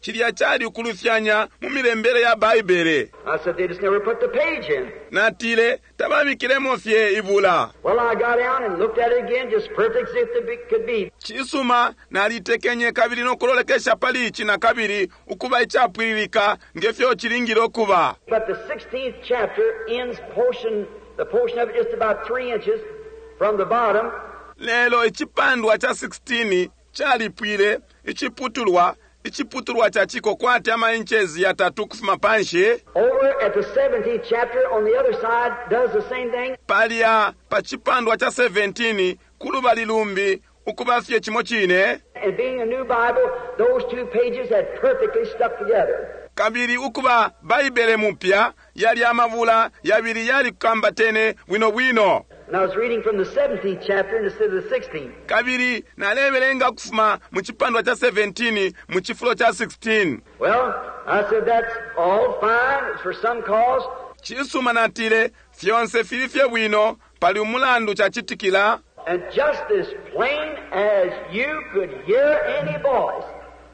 chilya chali ukulufyanya mu milembere ya Baibele.
I said, they just never put the page in.
Natile tababikilemo fye ibula.
Well, I got down and looked at it again, just perfect as if it could be.
Chisuma nalitekenye kabiri nokulolekesha palichi na kabiri ukuba ichapwiririka ngefyo chiringiro kuba.
But the sixteenth chapter ends portion, the portion of it just about three inches from the bottom.
Lelo ichipandwa cha sixteen chalipwile ichiputulwa ichiputulwa cha chiko kwate ama inchezi ya tatu kufuma panshe.
Over at the seventeenth chapter on the other side does the same thing.
Palia pachipandwa cha seventeen kuluba lilumbi ukubafye chimo chine.
And being a new Bible, those two pages had perfectly stuck together.
Kabiri ukuba Baibele mupya yali amavula yabiri yali kukambatene wino wino.
And I was reading from the seventeenth chapter instead of the sixteenth.
Kabiri nalebelenga kufuma mu chipandwa cha seventeen mu chifulo cha sixteen.
Well, I said that's all fine. It's for some cause.
Chisuma natile fyonse filifye bwino pali umulandu cha chitikila.
And just as plain as you could hear any voice,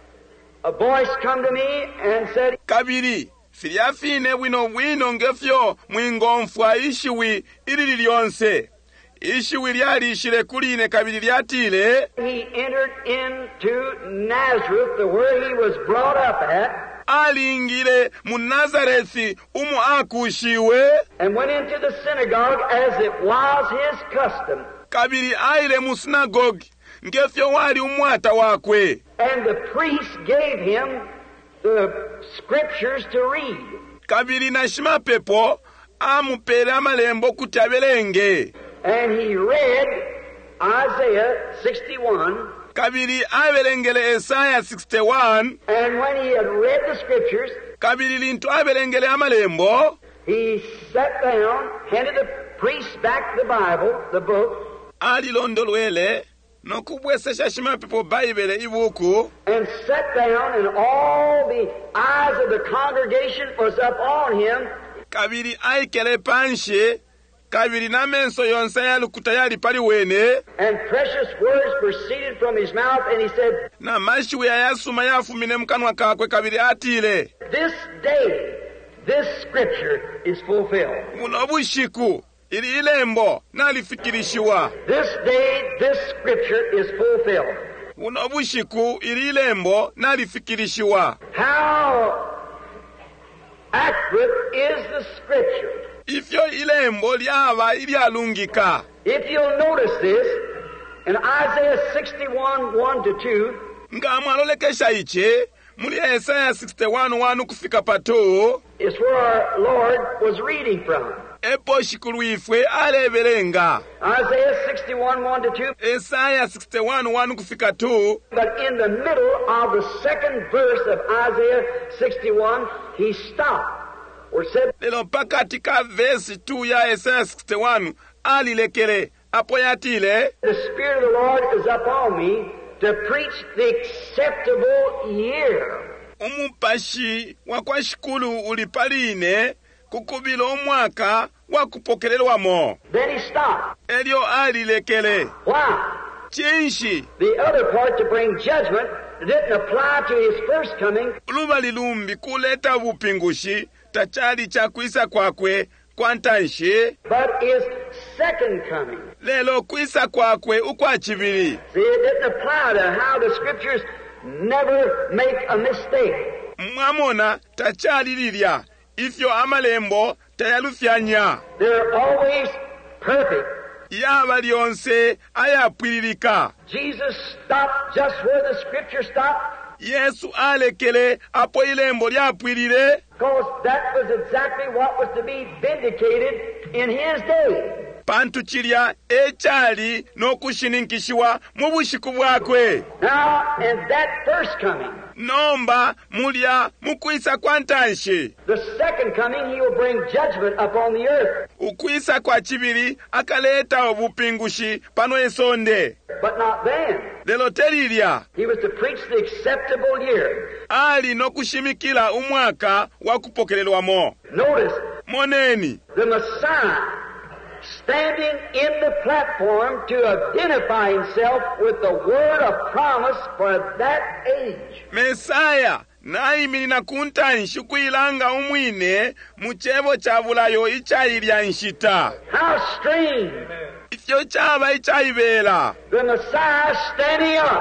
a voice come to me and said,
Kabiri filiafine bwino bwino ngefyo mwingomfwa ishiwi ilili lyonse. Ishiwi lyali ishile kuline kabiri lyatile.
He entered into Nazareth, the where he was brought up at.
Alingile mu Nazarethi umu akushiwe.
And went into the synagogue as it was his custom.
Kabiri aile mu sinagogi ngefyo wali umwata wakwe.
And the priest gave him the scriptures to read.
Kabiri na shima pepo amupele amalembo kutabelenge.
And he read Isaiah sixty-one.
Kabiri abelengele Isaiah sixty-one.
And when he had read the scriptures,
Kabiri lintu abelengele amalembo,
he sat down, handed the priest back the Bible, the book,
alilondolwele nokubwesesha shima pepo Baibele ibuku,
and sat down, and all the eyes of the congregation was up on him.
Kabiri aikele panshe, kabiri na menso yonse yalukuta yali pali wene,
And precious words proceeded from his mouth, and he said,
na mashiwe ya yasuma yafumine mkanwa kakwe. Kabiri atile,
this day, this scripture is fulfilled.
muno bushiku ili ilembo nalifikirishiwa.
This day, this scripture is fulfilled.
Muno bushiku ili ilembo nalifikirishiwa.
How accurate is the scripture?
Ifyo ilembo lyaba ilyalungika.
If you'll notice this, in Isaiah sixty-one, one to two,
Nga mwalolekesha iche muli Isaiah sixty-one one kufika pato,
is where our Lord was reading from.
epo shikuluifwe alebelenga.
Isaiah sixty-one, one to two.
Isaiah sixty-one one kufika two.
But in the middle of the second verse of Isaiah sixty-one, he stopped. Or said,
Lelo pakati ka verse two ya Isaiah sixty-one alilekele apo yatile,
the Spirit of the Lord is upon me to preach the acceptable year.
umupashi wakwa shikulu ulipaline kukubila omwaka wakupokelelwamo.
Then he stopped.
Elyo alilekele.
Why?
Chinshi
The other part, to bring judgment, didn't apply to his first coming.
luba lilumbi kuleta bupingushi tachali cha kuisa kwakwe kwantanshi,
But his second coming.
lelo kuisa kwakwe ukwa chibili.
See, it didn't apply to how the scriptures never make a mistake.
Mwamona tachali lilya ifyo amalembo tayalufyanya.
They're always perfect.
Yaba lyonse ayapwililika.
Jesus stopped just where the scripture stopped,
Yesu alekele apo ilembo lyapwilile,
because that was exactly what was to be vindicated in his day.
pantu chilya echali n'okushininkishiwa mu bushiku bwakwe.
Now, in that first coming,
Nomba mulya mukwisa kwa ntanshi.
the second coming, he will bring judgment upon the earth.
Ukwisa kwa chibili akaleta obupingushi pano esonde.
But not then.
Lelo telilya
He was to preach the acceptable year.
ali n'okushimikila umwaka wa kupokelelwamo.
Notice,
Moneni
the Messiah standing in the platform to identify himself with the word of promise for that age.
Mesaya naimili na kuntanshi kuilanga umwine muchebo chabulayo ichayilya nshita.
How strange.
Ifyo chaba ichayibela.
The Messiah standing up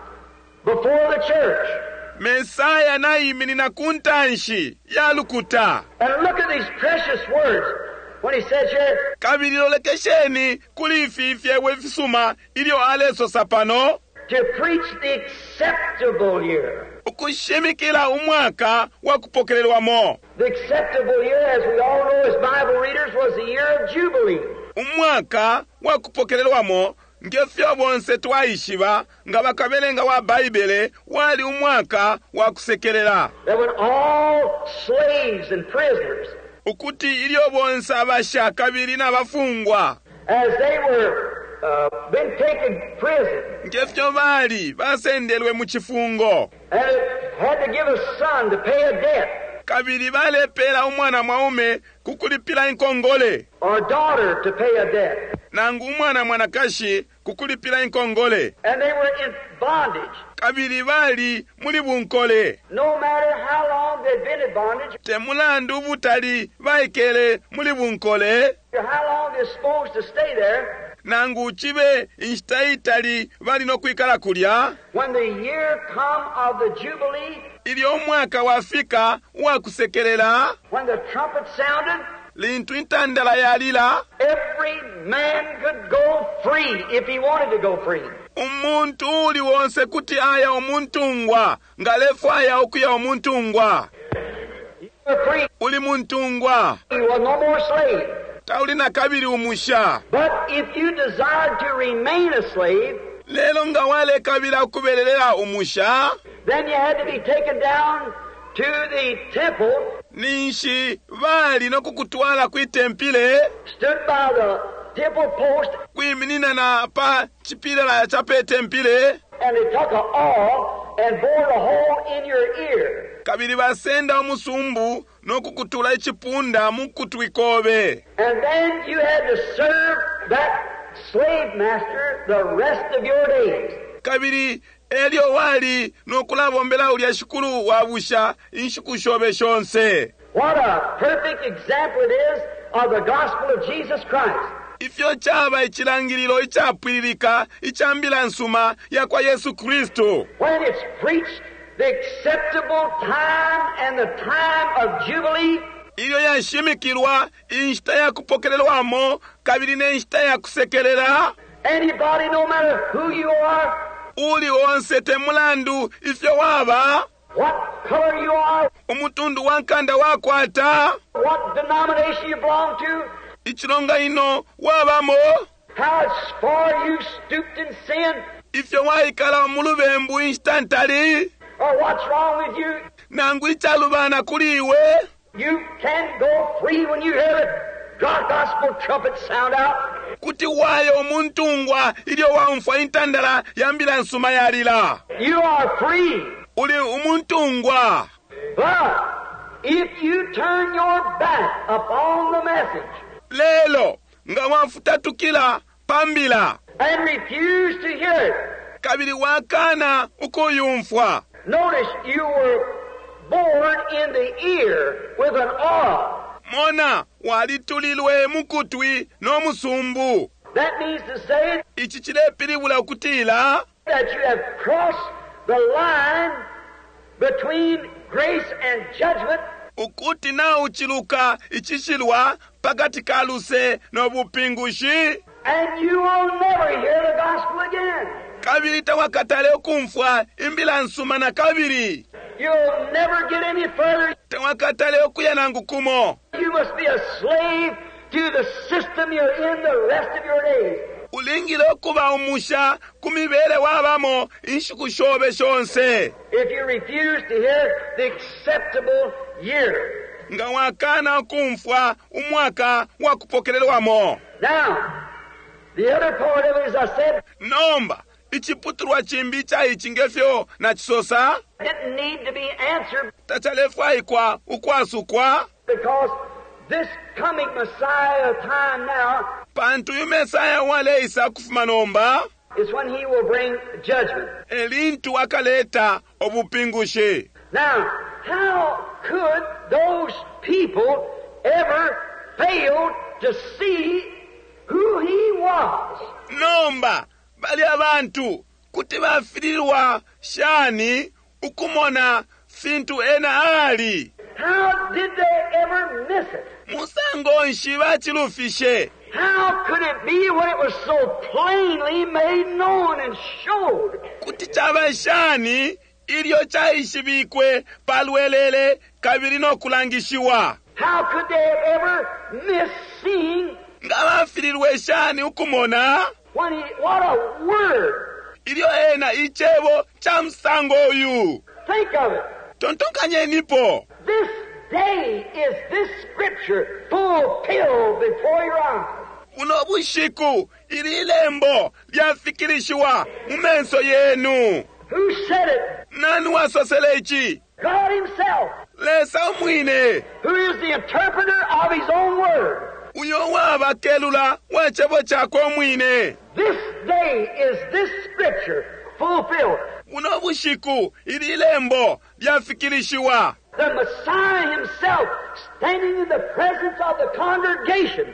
before the church.
Messiah naimili na kuntanshi yalukuta.
And look at these precious words when he says here,
Kabililo lekesheni kulififye wefisuma ilio aleso sapano.
to preach the acceptable year.
Ukushimikila umwaka wa kupokelelwamo.
The acceptable year, as we all know as Bible readers, was the year of Jubilee.
Umwaka wa kupokelelwamo ngefyo bonse twaishiba nga bakabelenga wa Bible wali umwaka wa kusekelela.
That when all slaves and prisoners,
Ukuti ilio bonse abasha kabiri na bafungwa
as they were uh, been taken prison,
ngefyo bali basendelwe mu kifungo
and it had to give a son to pay a debt,
kabiri balepela umwana mwaume kukulipila inkongole
or a daughter to pay a debt,
nangu umwana mwanakashi kukulipila inkongole
and they were in bondage.
kabiri bali muli bunkole
No matter how long they'd been in bondage,
temulandu butali baikele muli bunkole
or how long they're supposed to stay there,
nangu chibe inshitaitali bali nokwikala kulya
when the year come of the Jubilee,
ili omwaka wafika wa kusekelela
when the trumpet sounded,
lintu intandala yalila
every man could go free if he wanted to go free.
umuntu uli wonse kuti aya omuntungwa ngalefu aya okuya omuntungwa
You were free.
uli muntungwa
You were no more slave.
tauli na kabiri umusha
But if you desired to remain a slave,
lelo nga wale kabila kubelelela umusha
then you had to be taken down to the temple,
ninshi bali nokukutwala kwitempile
stood by the temple post,
kwiminina na pa chipilela cha petempile
and they took a awl and bored a hole in your ear.
kabili basenda omusumbu nokukutula ichipunda mukutwikobe
And then you had to serve that slave master the rest of your days.
kabili elio wali nokulabombela ulya shukulu wabusha inshukushobe shonse.
What a perfect example it is of the gospel of Jesus Christ.
Ifyo chaba ichilangililo ichapwililika ichambila nsuma ya kwa Yesu Kristo.
When it's preached, the acceptable time and the time of Jubilee,
Ilio yashimikilwa inshita ya kupokelelwamo kabili ne inshita ya kusekelela.
anybody, no matter who you are,
Uli wonse temulandu ifyo waba
what color you are,
umutundu wankanda wakwata
what denomination you belong to,
ichilonga ino wabamo
how far you stooped in sin,
ifyo waikala mulubembu instantali
or what's wrong with you,
nangu ichalubana kuliwe
you can go free when you hear the gospel trumpet sound out.
kuti wayo omuntungwa ilio wamfwa intandala yambila nsuma yalila
You are free.
uli umuntungwa.
But if you turn your back upon the message
Lelo nga wafutatukila pambila
and refuse to hear it,
kabili wakana ukuyumfwa
notice you were bored in the ear with an awl.
mona walitulilwe mukutwi n'omusumbu.
That means to say
Ichi chilepilibula okutila
that you have crossed the line between grace and judgment,
ukuti na uchiluka ichishilwa pakati kaluse n'obupingushi
and you will never hear the gospel again.
kabili tawakatale okumfwa imbila nsuma na kabili
You'll never get any further.
tawakatale okuya nangu kumo.
You must be a slave to the system you're in the rest of your days.
ulingile okuba umusha kumibere wabamo inshukushobe shonse
If you refuse to hear the acceptable year.
nga wakana okumfwa umwaka wa kupokelelwamo.
Now, the other part of it, as I said,
nomba ichiputurwa chimbi cha ichingefyo na chisosa
didn't need to be answered
tachalefwaikwa ukwasukwa
because this coming Messiah time now
pantu yu mesaya wale isa kufuma nomba
is when he will bring judgment.
elintu akaleta obupingushe
Now, how could those people ever fail to see who he was?
Nomba bali abantu kuti bafirirwa shani ukumona fintu ena ali.
How did they ever miss it?
Musango nshiba chilufishe.
How could it be when it was so plainly made known and showed?
Kuti chaba shani ilio chaishibikwe palwelele kabiri no kulangishiwa.
How could they have ever missed seeing
Ngabafirirwe shani ukumona
when he, what a word!
ilio ena ichebo cha msango uyu.
Think of it.
Tontokanye nipo.
This day is this scripture fulfilled before your eyes.
Uno bushiku ili lembo lyafikirishiwa mumenso yenu.
Who said it?
Nani wasoselechi?
God himself,
Lesa umwine.
who is the interpreter of his own word.
Uyo wabakelula wachebo chako mwine.
This day is this scripture fulfilled.
Uno bushiku ili lembo lyafikirishiwa.
The Messiah himself standing in the presence of the congregation.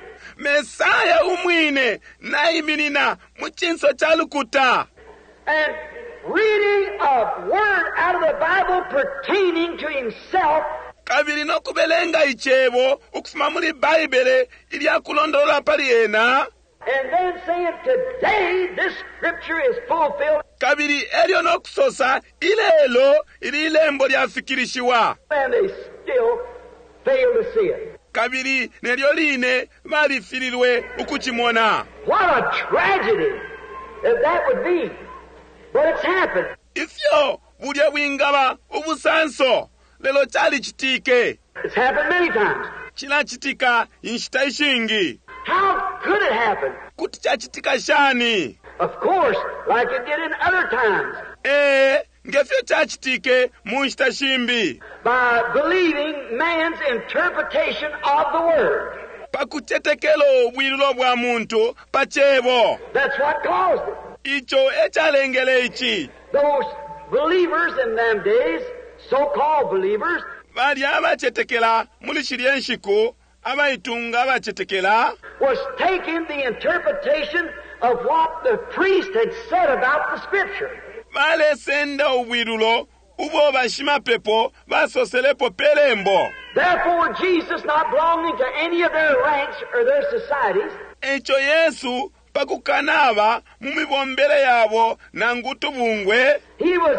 Mesaya umwine naiminina muchinso chalukuta.
And reading a word out of the Bible pertaining to himself.
Kabiri no kubelenga ichebo ukufuma muri Bible ilya kulondolola pali ena.
And then saying, today this scripture is fulfilled.
Kabiri elio no kusosa ilelo ili lembo lyafikirishiwa.
And they still fail to see it.
Kabiri nelyo line balifirirwe ukuchimona.
What a tragedy that that would be. But it's happened.
Ifyo bulya bwingaba ubusanso lelo chali chitike.
It's happened many times.
Chila chitika inshita ishingi.
How could it happen?
Kuti chachitika shani.
Of course, like it did in other times.
Eh, ngefyo chachitike munshita shimbi.
By believing man's interpretation of the word.
Pakuchetekelo bwirulo bwa muntu pachebo.
That's what caused it.
Icho echalengele ichi.
Those believers in them days, so-called believers,
Bali abachetekela muli shiryenshiko abaitunga abachetekela
was taking the interpretation of what the priest had said about the scripture.
Bale senda ubwirulo ubo bashima pepo basoselepo pelembo.
Therefore, Jesus, not belonging to any of their ranks or their societies,
Echo Yesu pakukanaba mumibombele yabo nangutu bungwe.
he was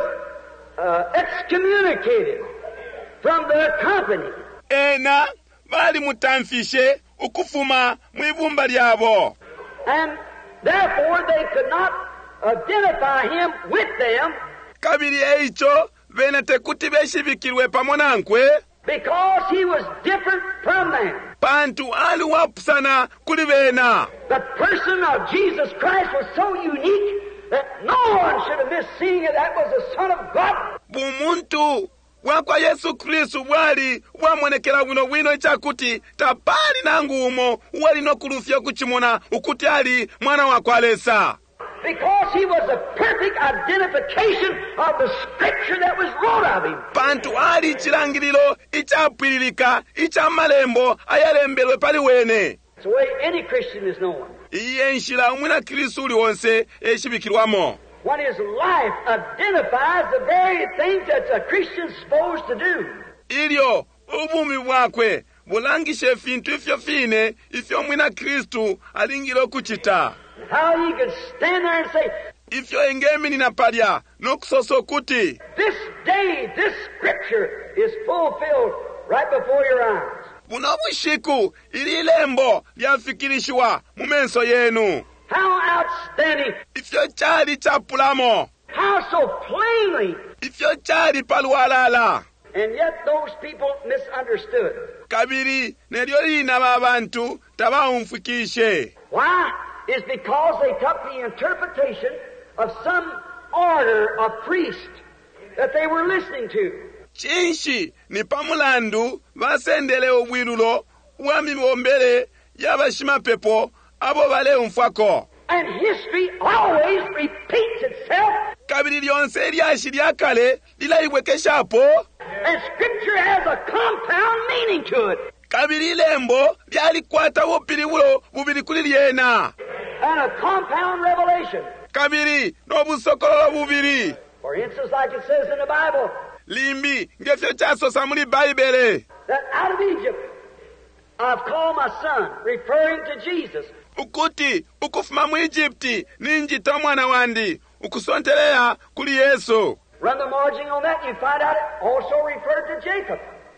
uh, excommunicated from their company.
Ena bali mutamfishe ukufuma mwibumba lyabo.
And therefore, they could not identify him with them
Kabiri eicho venete kuti beshibikirwe pamonankwe.
because he was different from them.
Pantu ali wapusana kuli bena.
The person of Jesus Christ was so unique that no one should have missed seeing it. That was the Son of God.
Bumuntu wakwa Yesu Kristu bwali bwamwonekera wino wino chakuti tapali nangumo wali no kulufya kuchimona ukuti ali mwana wa kwalesa.
Because he was a perfect identification of the scripture that was wrote of him.
Pantu ali chilangililo ichapwililika ichamalembo ayalembelwe pali wene.
It's the way any Christian is known.
Iye nshila umwina Kristu uli wonse eshibikirwamo.
When his life identifies the very things that a Christian's supposed to do.
Ilyo ubumi bwakwe bulangishe fintu ifyo fine ifyo mwina Kristu alingilo kuchita.
How he could stand there and say,
Ifyo engemi ninapalya nokusoso kuti
this day, this scripture is fulfilled right before your eyes.
buno bushiku ili lembo lyafikirishiwa mumenso yenu.
How outstanding.
Ifyo chali chapulamo.
How so plainly.
Ifyo chali palualala.
And yet those people misunderstood.
Kabiri nelyo lina babantu tabaumfikishe.
Why? Is because they took the interpretation of some order of priest that they were listening to.
Chinshi ni pamulandu basendele obwirulo wamibombele yabashima pepo abo bale umfako.
And history always repeats itself
kabiri lyonse lyashi lyakale lilayibwekeshapo.
And Scripture has a compound meaning to it.
Kabiri lembo lyalikwata bupiri bulo bubiri kuli lyena.
And a compound revelation.
Kabiri n'obusokololo bubiri.
For instance, like it says in the Bible,
limbi ngefyo kyasosa muri Bayibele,
that out of Egypt I've called my son, referring to Jesus.
Ukuti ukufuma mu Egypti ninjita mwana wandi, ukusontelea kuli Yesu.
Run the margin on that, you find out it also referred to Jacob.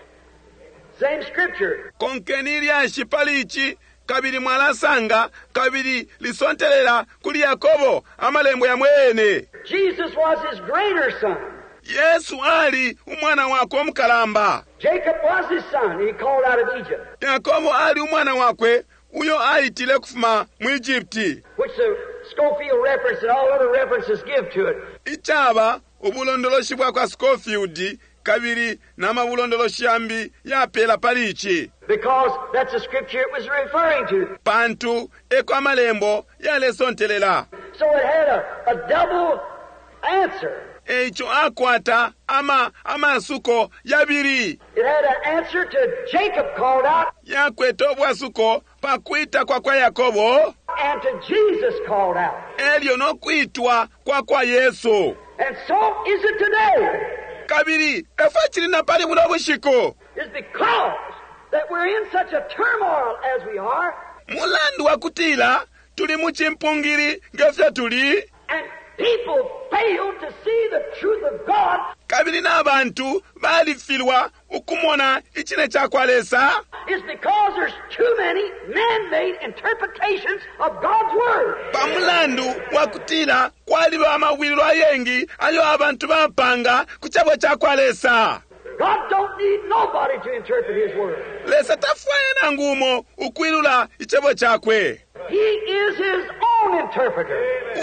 Same scripture.
Konkeni lyashi palichi kabiri mwalasanga kabiri lisontelela kuli Yakobo amalembo ya mwene.
Jesus was his greater son.
Yesu ali umwana wako omukalamba.
Jacob was his son, he called out of Egypt.
Yakobo ali umwana wakwe uyo ayitile kufuma mu Egypti.
Which the Schofield reference and all other references give to it.
Ichaba ubulondoloshi bwa kwa Schofield kabiri namabulondoloshi ambi yapela palichi.
Because that's the scripture it was referring to.
Pantu eko amalembo yalesontelela.
So it had a, a double answer.
Echo akwata ama amasuko yabiri.
It had an answer to Jacob called out.
Yakweto bwasuko pakwita kwa kwa Yakobo.
And to Jesus called out.
Elyo no kwitwa kwa kwa Yesu.
And so is it today.
Kabiri efachiri na pali buno bushiko.
It's because that we're in such a turmoil as we are.
Mulandu wa kutila tuli mu chimpungiri ngefya tuli.
And people fail to see the truth of God.
Kabiri n'abantu balifilwa ukumona ichine chakwalesa.
It's because there's too many man-made interpretations of God's word.
Pamulandu wa kutila kwaliba amawililo ayengi ayo abantu bapanga kuchabo chakwalesa.
God don't need nobody to interpret his word.
Lesa tafwaena ngumo ukwilula ichabo chakwe.
He is his own interpreter.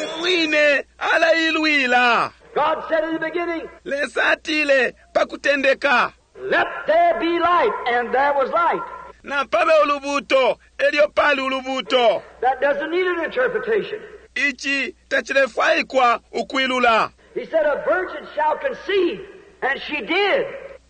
Umwine alailwila.
God said in the beginning,
Lesa atile pakutendeka.
let there be light, and there was light.
Na pabe ulubuto, elio pali ulubuto.
That doesn't need an interpretation.
Ichi tachilefai kwa ukwilula.
He said a virgin shall conceive, and she did.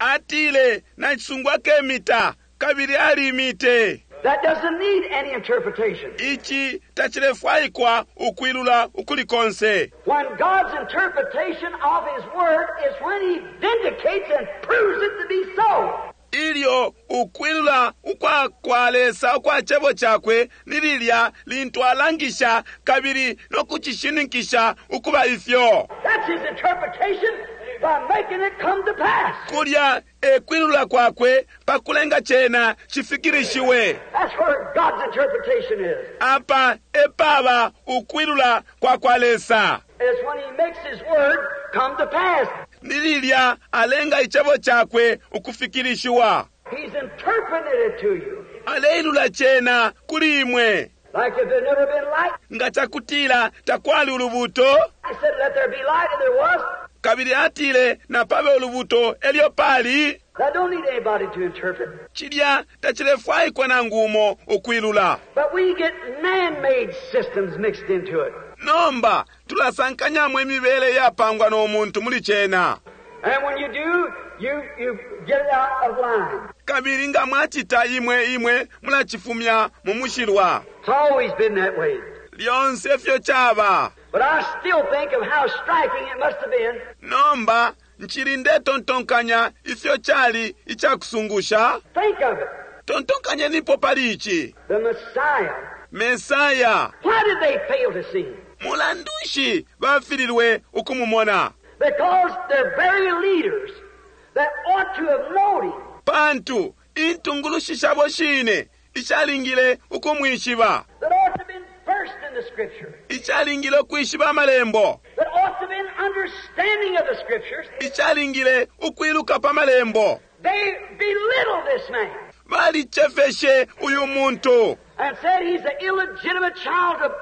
Atile na chungwa kemita, kabiri ali imite.
That doesn't need any interpretation.
Ichi tachilefai kwa ukwilula ukulikonse.
When God's interpretation of his word is when he vindicates and proves it to be so.
Ilio ukwilula ukwa kwalesa ukwa chebo chakwe nililya lintwalangisha kabiri no kuchishinikisha ukuba ifyo.
That's his interpretation by making it come to pass.
Kulya ekwilula kwakwe pakulenga chena chifikirishiwe.
That's where God's interpretation is.
Apa epaba ukwilula kwa kwalesa.
It's when he makes his word come to pass.
Nililya alenga ichebo chakwe ukufikirishiwa.
He's interpreted it to you.
Aleilula chena kulimwe.
Like if there'd never been light.
Nga chakutila takwali ulubuto.
I said let there be light, and there was.
Kabiri atile na pabe ulubuto elio pali.
That don't need anybody to interpret.
Chilya tachilefai kwa na ngumo ukwilula.
But we get man-made systems mixed into it.
Nomba tulasankanya mwe mibele yapangwa n'omuntu muli chena.
And when you do, you you get it out of line.
Kabiri nga mwachita imwe imwe mulachifumya mumushirwa.
It's always been that way.
Lyonse fyo chaba.
But I still think of how striking it must have been.
Nomba nchirinde tontonkanya ifyo chali ichakusungusha.
Think of it.
Tontonkanya nipo palichi.
The Messiah.
Mesaya.
Why did they fail to see him?
Mulandushi bafirilwe ukumumona.
Because they're very leaders that ought to have known him.
Pantu intungulushi shabo shine ichalingile ukumwishiba.
That ought to have been first in the scripture.
Ichalingile kwishiba malembo.
That ought to have been understanding of the scriptures.
Ichalingile ukwiluka pa malembo.
They belittled this man.
Bali chefeshe uyu muntu.
And said he's an illegitimate child to,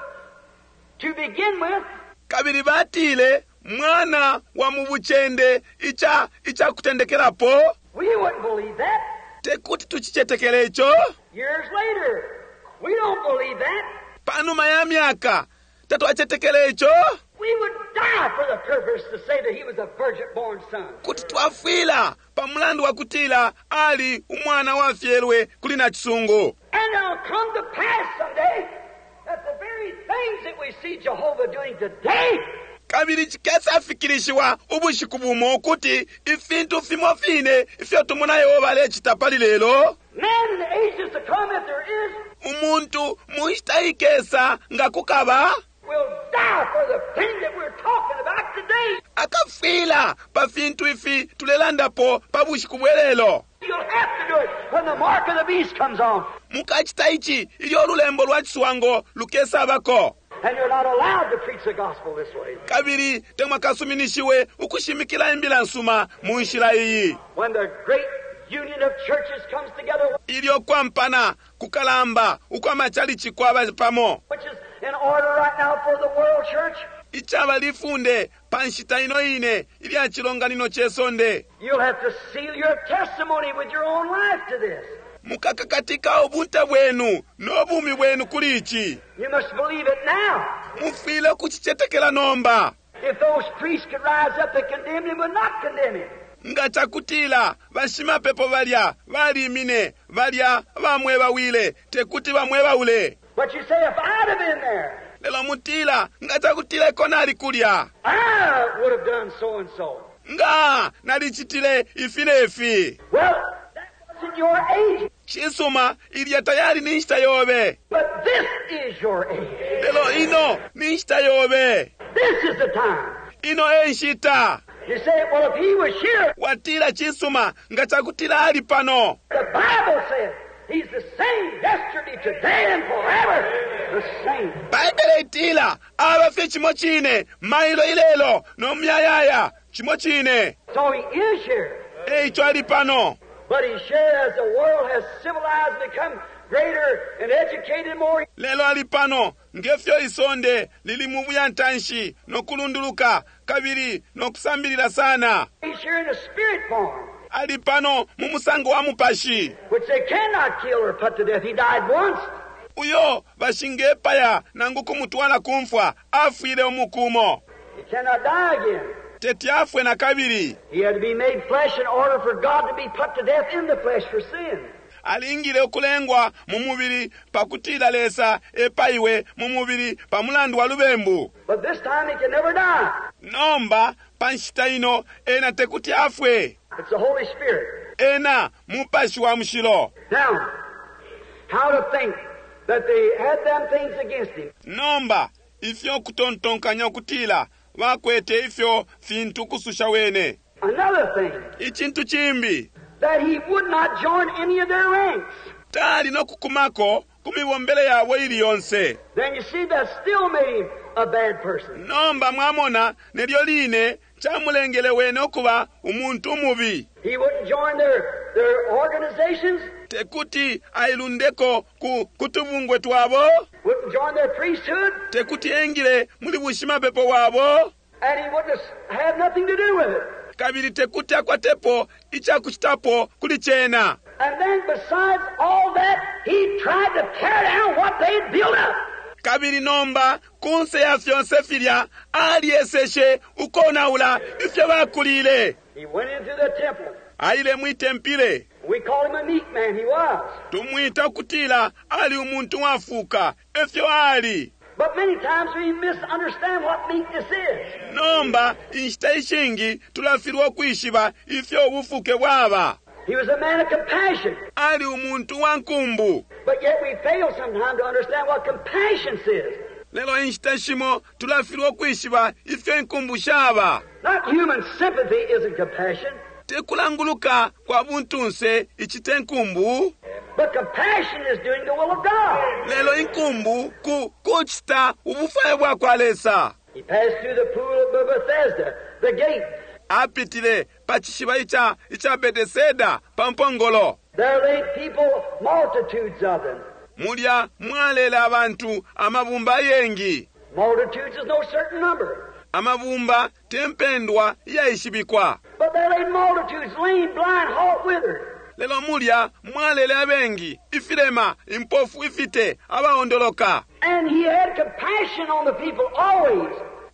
to begin with.
Kabiri batile mwana wa mubuchende icha icha kutendekelapo.
We wouldn't believe that.
Tekuti tuchichetekele icho.
Years later, we don't believe that.
Panuma ya miaka tatuachetekele icho.
We would die for the purpose to say that he was a virgin-born son.
kuti twafwila pa mulandu wa kutila ali umwana wafyelwe kuli na chisungu.
And it'll come to pass someday that the very things that we see Jehovah doing today,
kabiri chikesa afikirishiwa ubushiku bumo kuti ifintu fimo fine ifyo tumuna Yehova lechitapali lelo.
man in the ages to come, if there is,
umuntu muhitaikesa nga kukaba
will die for the thing that we're talking about today.
akafila pa fintu ifi tulelandapo pa bushiku bwelelo.
You'll have to do it when the mark of the beast comes on.
mukachita ichi ilyo lulembo lwa chisuwango lukesa bako.
And you're not allowed to preach the gospel this way.
kabiri temwakasuminishiwe ukushimikila imbila nsuma munshila iyi.
When the great union of churches comes together,
ilyo kwampana kukalamba ukwamachali chikwaba pamo.
which is in order right now for the world church,
ichaba lifunde panshita ino ine ili achilonganino chesonde.
you'll have to seal your testimony with your own life to this.
mukakakatika obunta bwenu n'obumi bwenu kulichi.
You must believe it now.
mufile kuchichetekela nomba.
If those priests could rise up and condemn him, would not condemn him.
nga chakutila bashima pepo balya balimine balya bamwe bawile tekuti bamwe bawule.
But you say, if I'd have been there,
lelo mutila nga chakutile konali kulya
I would have done so and so.
nga nalichitile ifilefi.
Well, that wasn't your age,
chisuma ilya tayari ninshita yobe.
but this is your age.
lelo ino ninshita yobe.
This is the time.
ino enshita.
You say, well, if he was here,
watila chisuma nga chakutila ali pano.
the Bible says he's the same yesterday, today, and forever. The same.
baibele itila abafe chimo chine mailo ilelo nomyayaya chimo chine.
So he is here.
eicho ali pano.
But he's here as the world has civilized, become greater and educated more.
lelo ali pano ngefyo isonde lili mubuya ntanshi nokulunduluka kabiri nokusambilira sana.
He's here in a spirit form,
ali pano mumusango wa mupashi
which they cannot kill or put to death. He died once.
uyo bashingepaya nangu kumutwala kumfwa afwile omukumo
He cannot die again.
teti afwe na kabiri.
He had to be made flesh in order for God to be put to death in the flesh for sin.
alingile okulengwa mu mubiri pakutila lesa epaiwe mu mubiri pamulandu wa lubembu.
But this time he can never die.
nomba panshita ino ena tekuti afwe.
It's the Holy Spirit.
ena mupashi wa mshilo.
Now, how to think that they had them things against him.
nomba ifyo kutontonkanya okutila wakwete ifyo fintu kususha wene.
Another thing,
ichintu chimbi
that he would not join any of their ranks.
tali nokukumako kumiwombele yawe ili yonse.
Then you see that still made him a bad person.
nomba mwamona nelyo line chamulengele wene okuba umuntu mubi.
He wouldn't join their, their organizations,
tekuti ailundeko ku kutubungwe twabo.
wouldn't join their priesthood,
tekuti engile muli bushima pepo wabo.
and he wouldn't have nothing to do with it.
kabiri tekuti akwatepo ichakuchitapo kuli chena.
And then besides all that, he tried to tear down what they'd built up.
kabiri nomba kunse ya fyonse filya aliyeseshe ukonaula ifyo bakulile.
He went into the temple.
aile mwitempile
We call him a meat man. He was.
tumwita kutila ali umuntu wafuka efyo ali.
But many times we misunderstand what meekness is.
nomba inshita ishingi tulafirwa kwishiba ifyo obufuke bwaba.
He was a man of compassion.
ali umuntu wa nkumbu.
But yet we fail sometimes to understand what compassion is.
lelo inshita shimo tulafirwa kwishiba ifyo nkumbu shaba.
Not human sympathy isn't compassion,
tekulanguluka kwa buntunse ichite nkumbu.
but compassion is doing the will of God.
lelo inkumbu ku kuchita ubufaye bwakwalesa.
He passed through the pool of Bethesda, the gate.
apitile pachishiba icha icha Beteseda pampongolo.
There lay people, multitudes of them.
mulya mwalela abantu amabumba yengi.
Multitudes is no certain number.
amabumba tempendwa yaishibikwa.
But there lay multitudes, lame, blind, halt, withered.
lelo mulya mwalele abengi ifilema impofu ifite abaondoloka.
And he had compassion on the people always.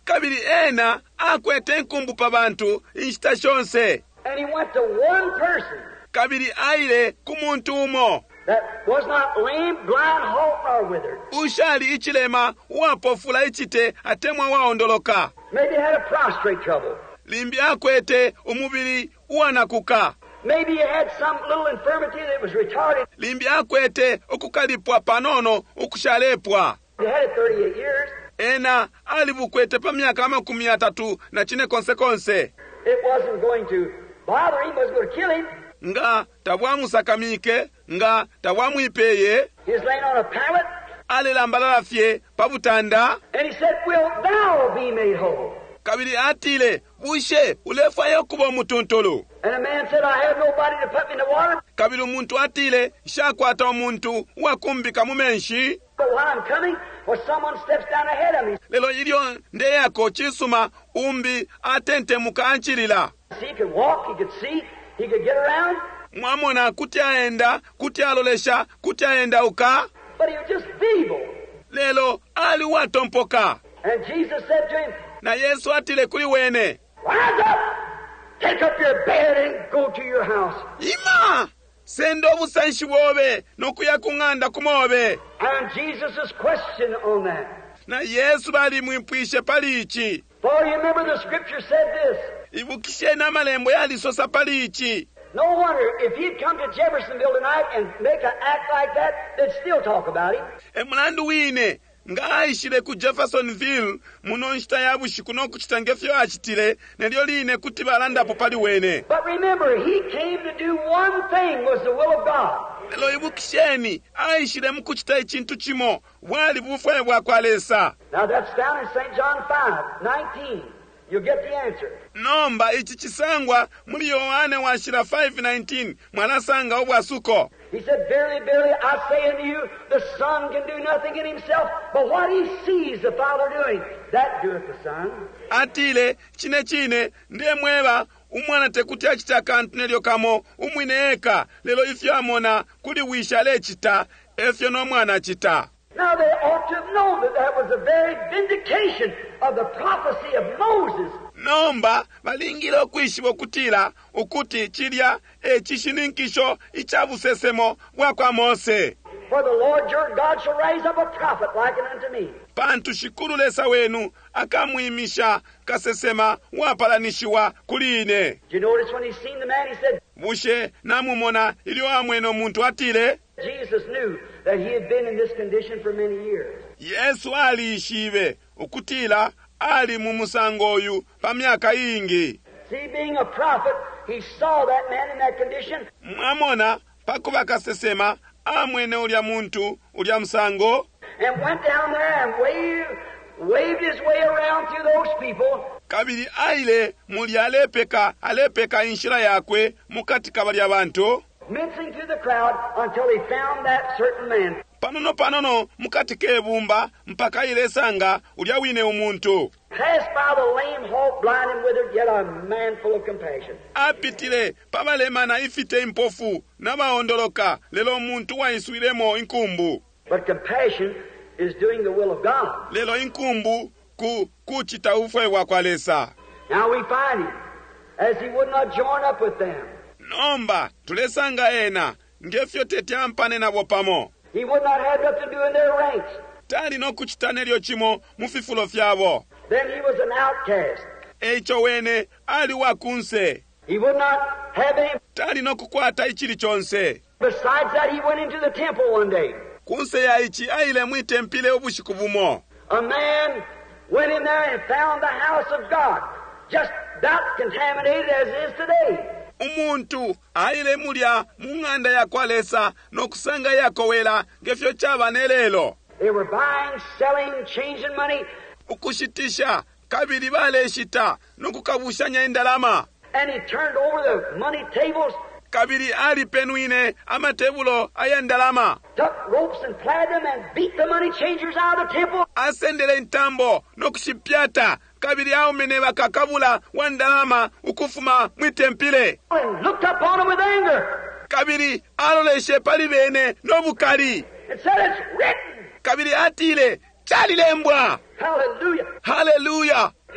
kabiri ena akwete enkumbu pa bantu inchita chonse.
And he went to one person
kabiri aile kumuntu umo
that was not lame, blind, halt, nor withered.
ushali ichilema wapofula ichite atemwa waondoloka.
Maybe had a prostrate trouble.
Limbi akwete umubiri uanakuka.
Maybe he had some little infirmity that was retarded.
Limbi akwete okukalipwa panono ukushalepwa.
He had it thirty-eight years.
Ena alibukwete pa miaka makumi atatu na chine konse konse.
It wasn't going to bother him, it was going to kill him.
Nga tabwamu sakamike, nga tabwamu ipeye.
He was laying on a pallet.
Alilambalala fye pabutanda.
And he said, will thou be made whole?
Kabiri atile, bushe, ulefayo kubo mutuntulu.
And the man said, I have nobody to put me in the water.
Kabiri muntu atile, shakwata omuntu wakumbika mumenshi.
But while I'm coming, well, someone steps down ahead of me.
Lelo ilio nde yako chisuma umbi atente mukanchilila.
See, he could walk, he could see, he could get around.
Mwamona kuti aenda, kuti alolesha, kuti aenda uka.
But he was just feeble.
Lelo ali watompoka.
And Jesus said to him,
Na Yesu atile kuli wene.
rise up, take up your bed and go to your house.
Ima! Sendo busanshi wobe, nokuya kunganda kumobe.
And Jesus' question on that.
Na Yesu bali mwimpuishe palichi.
For you remember the scripture said this.
Ibukishe na malembo yali sosa palichi.
No wonder if he'd come to Jeffersonville tonight and make an act like that, they'd still talk about him.
Emulandu wine, nga aishile ku Jeffersonville, muno nshita yabushi kuno kuchitangefyo achitile, nelio line kuti balanda popali wene.
But remember, he came to do one thing, was the will of God.
Lelo ibukisheni, aishile mkuchita ichintu chimo, wali bufwe wakwalesa.
Now that's down in Saint John five nineteen. You'll get the answer.
Nomba ichi chisangwa muli Yohane washira five nineteen, mwanasanga obwasuko.
He said, verily, verily, I say unto you, the Son can do nothing in himself, but what he sees the Father doing, that doeth the Son.
Atile, chine chine, ndiye mweba, umwana tekuti achita kantu nelio kamo, umwine eka, lelo ifyo amona, kuli wisha lechita, efyo no mwana chita.
Now they ought to have known that that was the very vindication of the prophecy of Moses.
Nomba, balingile okwishibo kutila, ukuti chilya, e chishininkisho, ichabusesemo, wakwa Mose.
For the Lord your God shall raise up a prophet like unto me.
Pantu shikuru lesa wenu, akamuimisha, kasesema, wapalanishiwa, kuline.
Did you notice when he seen the man, he said,
Bushe, namumona, ilio amweno muntu atile.
Jesus knew that he had been in this condition for many years.
Yesu ali ishive, ukutila, ali mumusango oyu, pa miaka ingi.
See, being a prophet, he saw that man in that condition.
Mwamona, pakuba kasesema, amwene ulya muntu, ulya msango.
And went down there and waved, waved his way around through those people.
Kabili aile, muli alepeka, alepeka inshira yakwe, mukatika bali abantu.
Mincing through the crowd until he found that certain man.
Panono panono, mukatika ebumba, mpaka ile sanga, ulya wine umuntu.
Passed by the lame, halt, blind, and withered, yet a man full of compassion.
Apitile, pabalema na ifite impofu, nabaondoloka, lelo muntu wa iswiremo inkumbu.
But compassion is doing the will of God.
Lelo inkumbu, ku, kuchita ufwe wakwalesa.
Now we find him, as he would not join up with them.
Nomba, tulesanga ena, ngefyo tetiampane na wopamo.
He would not have nothing to do in their ranks.
Tali no kuchitanelio chimo, mufifulo fyavo.
Then he was an outcast.
Eicho wene, ali wakunse.
He would not have any.
Tali no kukwata ichili chonse.
Besides that, he went into the temple one day.
Kunse ya ichi aile mwite mpile ubushikubumo.
A man went in there and found the house of God, just about contaminated as it is today.
Umuntu aile mulya munganda ya kwalesa no kusanga yako wela gefyo chaba nelelo.
They were buying, selling, changing money.
Ukushitisha kabili bale shita no kukabushanya indalama.
And he turned over the money tables.
Kabili ali penuine ama tebulo ayandalama.
Took ropes and plied them and beat the money changers out of the temple.
Asendele ntambo no kushipiata. Kabili au meneva kakabula wandalama ukufuma mwitempile.
And looked up on him with anger.
Kabili aloleshe pali bene no bukali.
And said, it's written.
Kabili atile chali lembwa.
Hallelujah.
Hallelujah.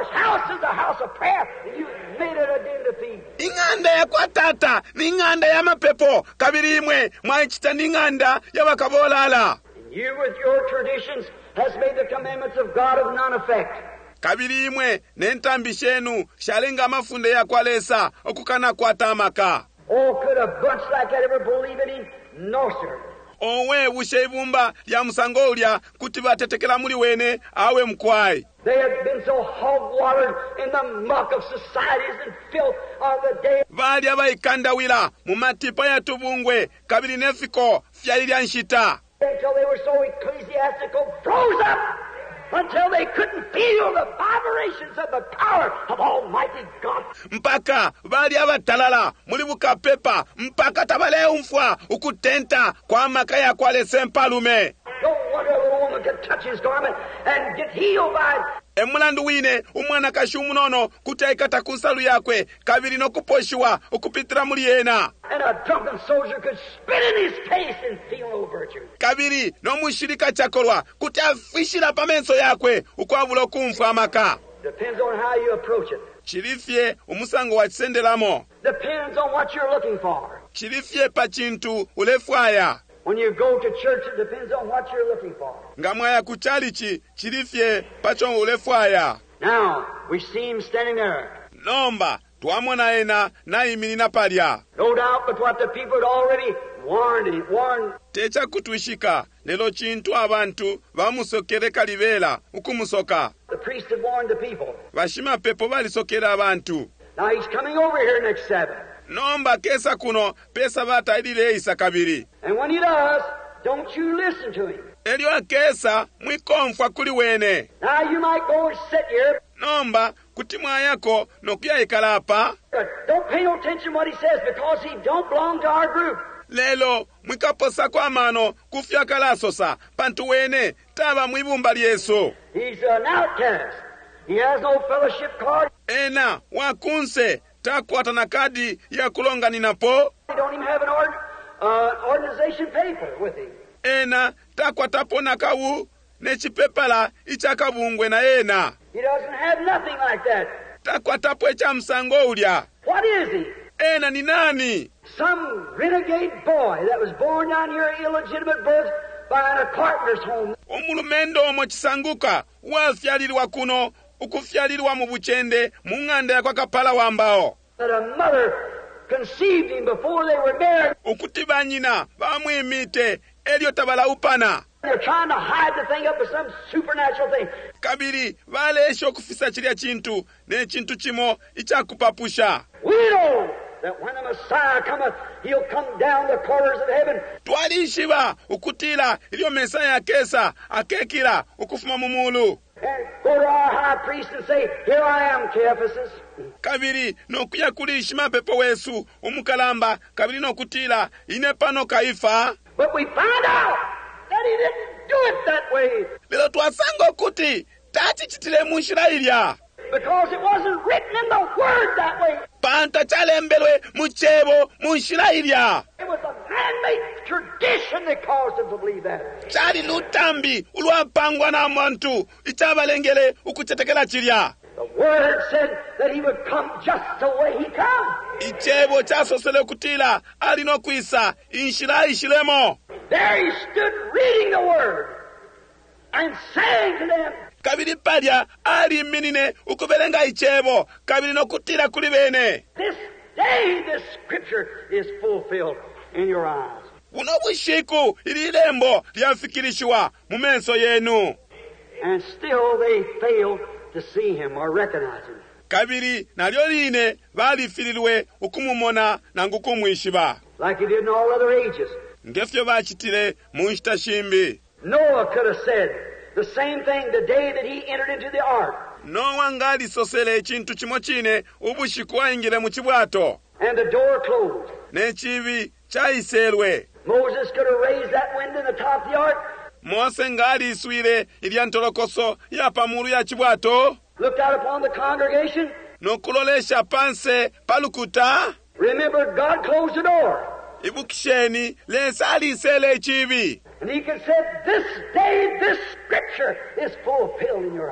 house is a house of prayer, and you made it a den to feed.
ing'anda ya kwa tata ni ng'anda ya mapepo, kabiri imwe mwaichita ni ng'anda ya wakabolala.
And you with your traditions has made the commandments of God of none effect.
Kabiri imwe nentambi shenu shalenga mafunde ya kwa lesa okukana kwa tamaka.
Oh, could a bunch like that ever believe in him? No, sir.
Owe ushe ibumba ya musango ulya kuti batetekela muli wene awe mkwai.
They have been so hog-watered in the muck of societies and filth of the day.
Bali abaikandawila mu matipa ya tubungwe kabiri nefiko fyalilya nshita.
Until they were so ecclesiastical, froze up, until they couldn't feel the vibrations of the power of Almighty God.
Mpaka bali abatalala muli bukapepa mpaka tabale umfwa ukutenta kwa makaya kwa lese mpalume.
No wonder a little woman could touch his garment and get healed by it.
Emulandu wine umwana kashumunono kutaikata kunsalu yakwe kabiri no kuposhiwa ukupitira muli yena.
And a drunken soldier could spit in his face and feel no virtue.
Kabiri no mushirika chakolwa kutafishira pamenso yakwe ukwabula kumfwa amaka.
Depends on how you approach it.
Chilifye umusango wa chisendelamo.
Depends on what you're looking for.
Chilifye pa chintu ulefwaya.
When you go to church, it depends on what you're looking for.
Ngamwaya kuchalichi chilifye pacho ulefwaya.
Now, we see him standing there.
Nomba twamona ena na imini na palya.
No doubt but what the people had already warned him, warned.
Techa kutuishika lelo chintu abantu bamusokere kalibela ukumusoka.
The priest had warned the people.
Bashima pepo balisokera abantu.
Now he's coming over here next Sabbath.
Nomba kesa kuno pesa bataidile isa kabiri.
And when he does, don't you listen to him.
Elio akesa mwikomfwa kuli wene.
Now you might go and sit here.
Nomba kutimwa yako nokuya ikalapa.
But don't pay no attention what he says because he don't belong to our group.
Lelo mwikaposa kwa mano kufya kalasosa pantu wene taba mwibumba lyeso.
He's an outcast. He has no fellowship card.
Ena wakunse takwata na kadi ya kulonga ninapo.
He don't even have an ord, uh, organization paper with him.
Ena takwata pona kawu nechipepala ichakabungwe na ena.
He doesn't have nothing like that.
Takwata pwecha msango ulya.
What is he?
Ena ni nani?
Some renegade boy that was born down here illegitimate birth by a carpenter's home.
Omulumendo omo chisanguka wafyalirwa kuno ukufyalirwa mu buchende mung'anda ya kwa kapala wambao.
That a mother conceived him before they were married.
Ukutiba nyina bamwimite elio tabala upana.
They're trying to hide the thing up with some supernatural thing.
Kabiri balesha okufisa chilya chintu ne chintu chimo ichakupapusha.
We know that when the Messiah cometh, he'll come down the corridors of heaven.
Twalishiba ukutila ilio Mesaya akesa akekila ukufuma mumulu.
And go to our high priest and say, here I am, Caiaphas.
Kabiri nokuya kulishima pepo wesu umukalamba kabiri nokutila inepano kaifa.
But we find out that he didn't do it that way.
Lelo twasango kuti tati chitile munshira ilya.
Because it wasn't written in the Word that way.
Panta chalembelwe muchebo munshira ilya.
It was a man-made tradition that caused them to believe that.
Chali lutambi ulwapangwa na muntu ichabalengele ukuchetekela chilya.
The Word said that he would come just the way he come.
Ichebo chasosele kutila alinokwisa inshira ishilemo.
There he stood reading the Word and saying to them,
Kabiri palya ali minine ukubelenga ichebo kabiri nokutila kuli bene.
this day this scripture is fulfilled in your eyes.
Buno bushiku ili lembo lyafikirishiwa mumenso yenu.
And still they failed to see him or recognize him.
Kabiri nalyo line balifililwe ukumumona na ngukumwishiba.
Like he did in all other ages.
Ngefyo bachitile munshita shimbi.
Noah could have said the same thing the day that he entered into the ark.
Nowa ngali sosele echintu chimo chine ubushiku waingile mu chibwato.
And the door closed.
Nechibi chaiselwe.
Moses could have raised that window in the top of the ark.
Mose ngali iswile ilya ntolokoso ya pamuru ya chibwato.
Looked out upon the congregation.
Nokulolesha panse palukuta.
Remember, God closed the door.
Ibukisheni lesali isele echibi.
And he could say, this day, this scripture is fulfilled in your eyes.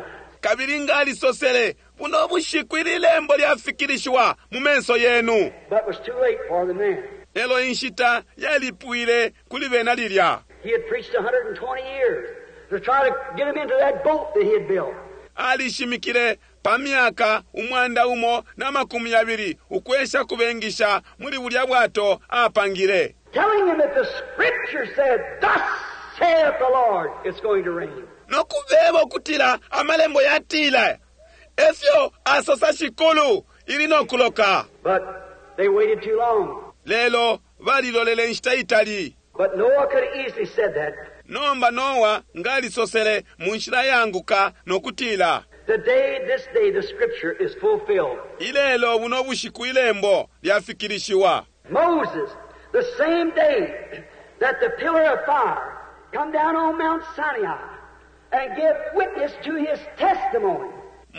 kabiri ngali sosele buno bushikwili lembo lyafikirishwa mu menso yenu.
But it was too late for them then.
Elo inshita yalipuile kuli bena lilya.
He had preached one hundred twenty years to try to get him into that boat that he had built.
Alishimikile pamyaka umwanda umo na makumi abiri ukwesha kubengisha muri bulya bwato apangire.
Telling him that the Scripture said, "Thus saith the Lord, it's going to rain."
Nokubeba okutila amalembo yatila. Efyo asosa shikulu ili nokuloka.
But they waited too long.
Lelo balilolele nshita itali.
But Noah could have easily said that.
Nomba Noa ngali sosele munshira yanguka nokutila.
Today, this day, the Scripture is fulfilled.
Ilelo buno bushiku ilembo lyafikirishiwa.
Moses, the same day that the pillar of fire come down on Mount Sinai and give witness to his testimony.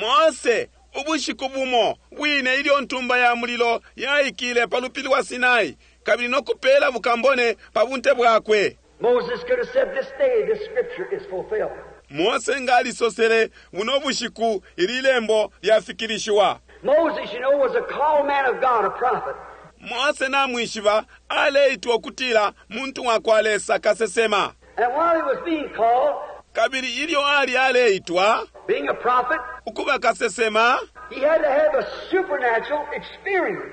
Mose ubushiku bumo bwine ilyo ntumba ya mulilo yaikile palupili wa Sinai kabili nokupela bukambone pabunte bwakwe.
Moses could have said, "This day the Scripture is fulfilled."
Mose ngali sosele buno bushiku ililembo lyafikirishiwa.
Moses, you know, was a called man of God, a prophet.
Mose na mwishiva aleitwa okutila muntu wakwalesa kasesema.
And while he was being called,
kabili ilyo ali aleitwa
being a prophet,
ukuba kasesema,
he had to have a supernatural experience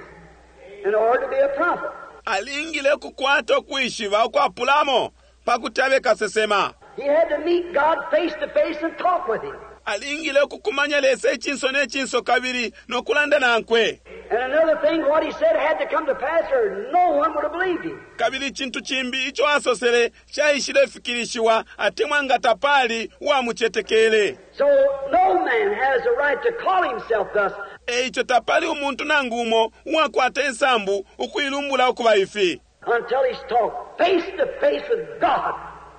in order to be a prophet.
Alingile kukwata okwishiva okwapulamo pakutabe kasesema.
He had to meet God face to face and talk with him.
Alingile kukumanyelesa echinso n'echinso kabiri nokulanda nankwe.
And another thing, what he said had to come to pass or no one would have believed him.
Kabili chintu chimbi icho asosele chaishile fikirishiwa atemwa ngatapali wa muchetekele.
So no man has a right to call himself thus.
E icho tapali umuntu nangumo wakwata ensambu ukwilumbula okuba ifi.
Until he's talked face to face with God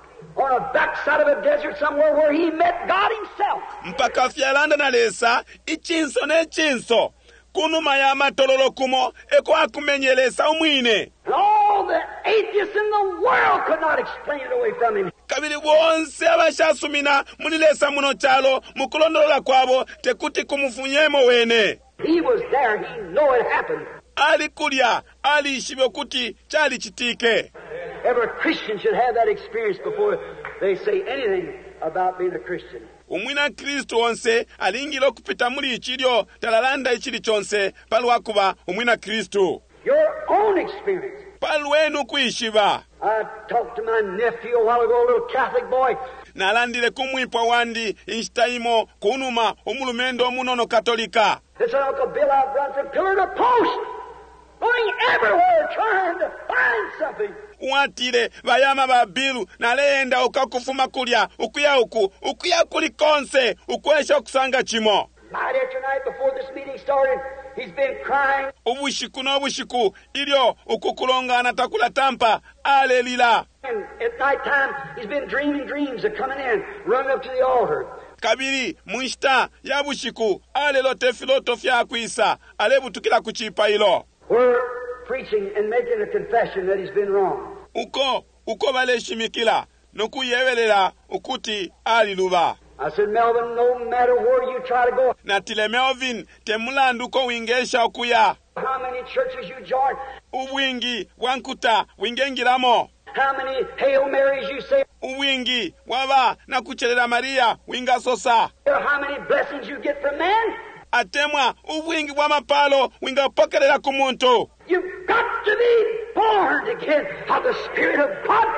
on a backside of a desert somewhere where he met God himself.
Mpaka fyalanda na lesa ichinso n'echinso kunuma ya matololo kumo eko akumenyelesa umwine.
And all the atheists in the world could not explain it away from him.
Kabili bonse abashasumina munilesa muno chalo mukulondolola kwabo tekuti kumufunyemo wene.
He was there. He know it happened.
Ali kulya ali ishibe kuti chali chitike.
Every Christian should have that experience before they say anything about being a Christian.
Umwina Kristo onse alingilo kupita muri ichilyo talalanda ichili chonse palwakuba umwina Kristo.
Your own experience.
Palwenu kuishiba.
I talked to my nephew a while ago, a little Catholic boy.
Nalandile kumwipa wandi inshtaimo kunuma umulumendo munono katolika.
This Uncle Bill out run from pillar to post, going everywhere trying to find something.
Watile bayama babilu nalenda okakufuma kulya ukuya uku ukuya kuli konse ukwesha okusanga chimo.
Night after night before this meeting started, he's been crying.
Ubushiku n'obushiku ilyo ukukulongana takula tampa alelila.
And at night time, he's been dreaming dreams of coming in, running up to the altar.
Kabiri munshita ya bushiku alelo tefiloto fya kwisa alebutukila kuchipa ilo.
We're preaching and making a confession that he's been wrong.
Uko uko baleshimikila nokuyebelela ukuti aliluba.
I said, Melvin, no matter where you try to go,
Natile Melvin temulandu ko wingesha okuya.
how many churches you join,
Ubwingi wankuta wingengilamo.
how many Hail Marys you say,
Ubwingi waba na kuchelela Maria wingasosa.
or how many blessings you get from man.
Atemwa ubwingi bwa mapalo wingapokelela kumuntu.
You've got to be born again of the Spirit of God.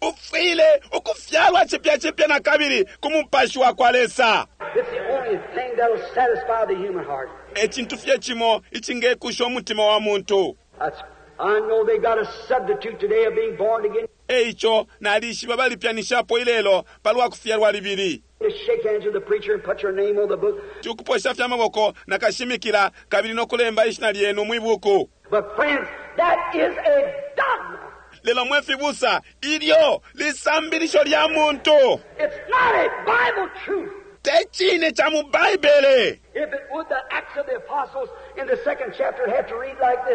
Ufile ukufyalwa chipya chipya na kabiri kumupashwa kwalesa.
It's the only thing that'll satisfy the human heart.
Echintu fye chimo ichingekusha omutima wa muntu.
That's, I know they got a substitute today of being born again.
Eicho nalishiba balipyanishapo ilelo palwa kufyalwa libiri.
To shake hands with the preacher and put your name on the book.
Chukuposha fya maboko na kashimikila kabiri nokulemba ishina lyenu mwibuku.
But friends, that is a dogma.
Lelo mwefibusa ilyo lisambilisho lya muntu.
It's not a Bible truth.
Techine cha mu Bible.
If it would, the Acts of the Apostles in the second chapter have to read like this.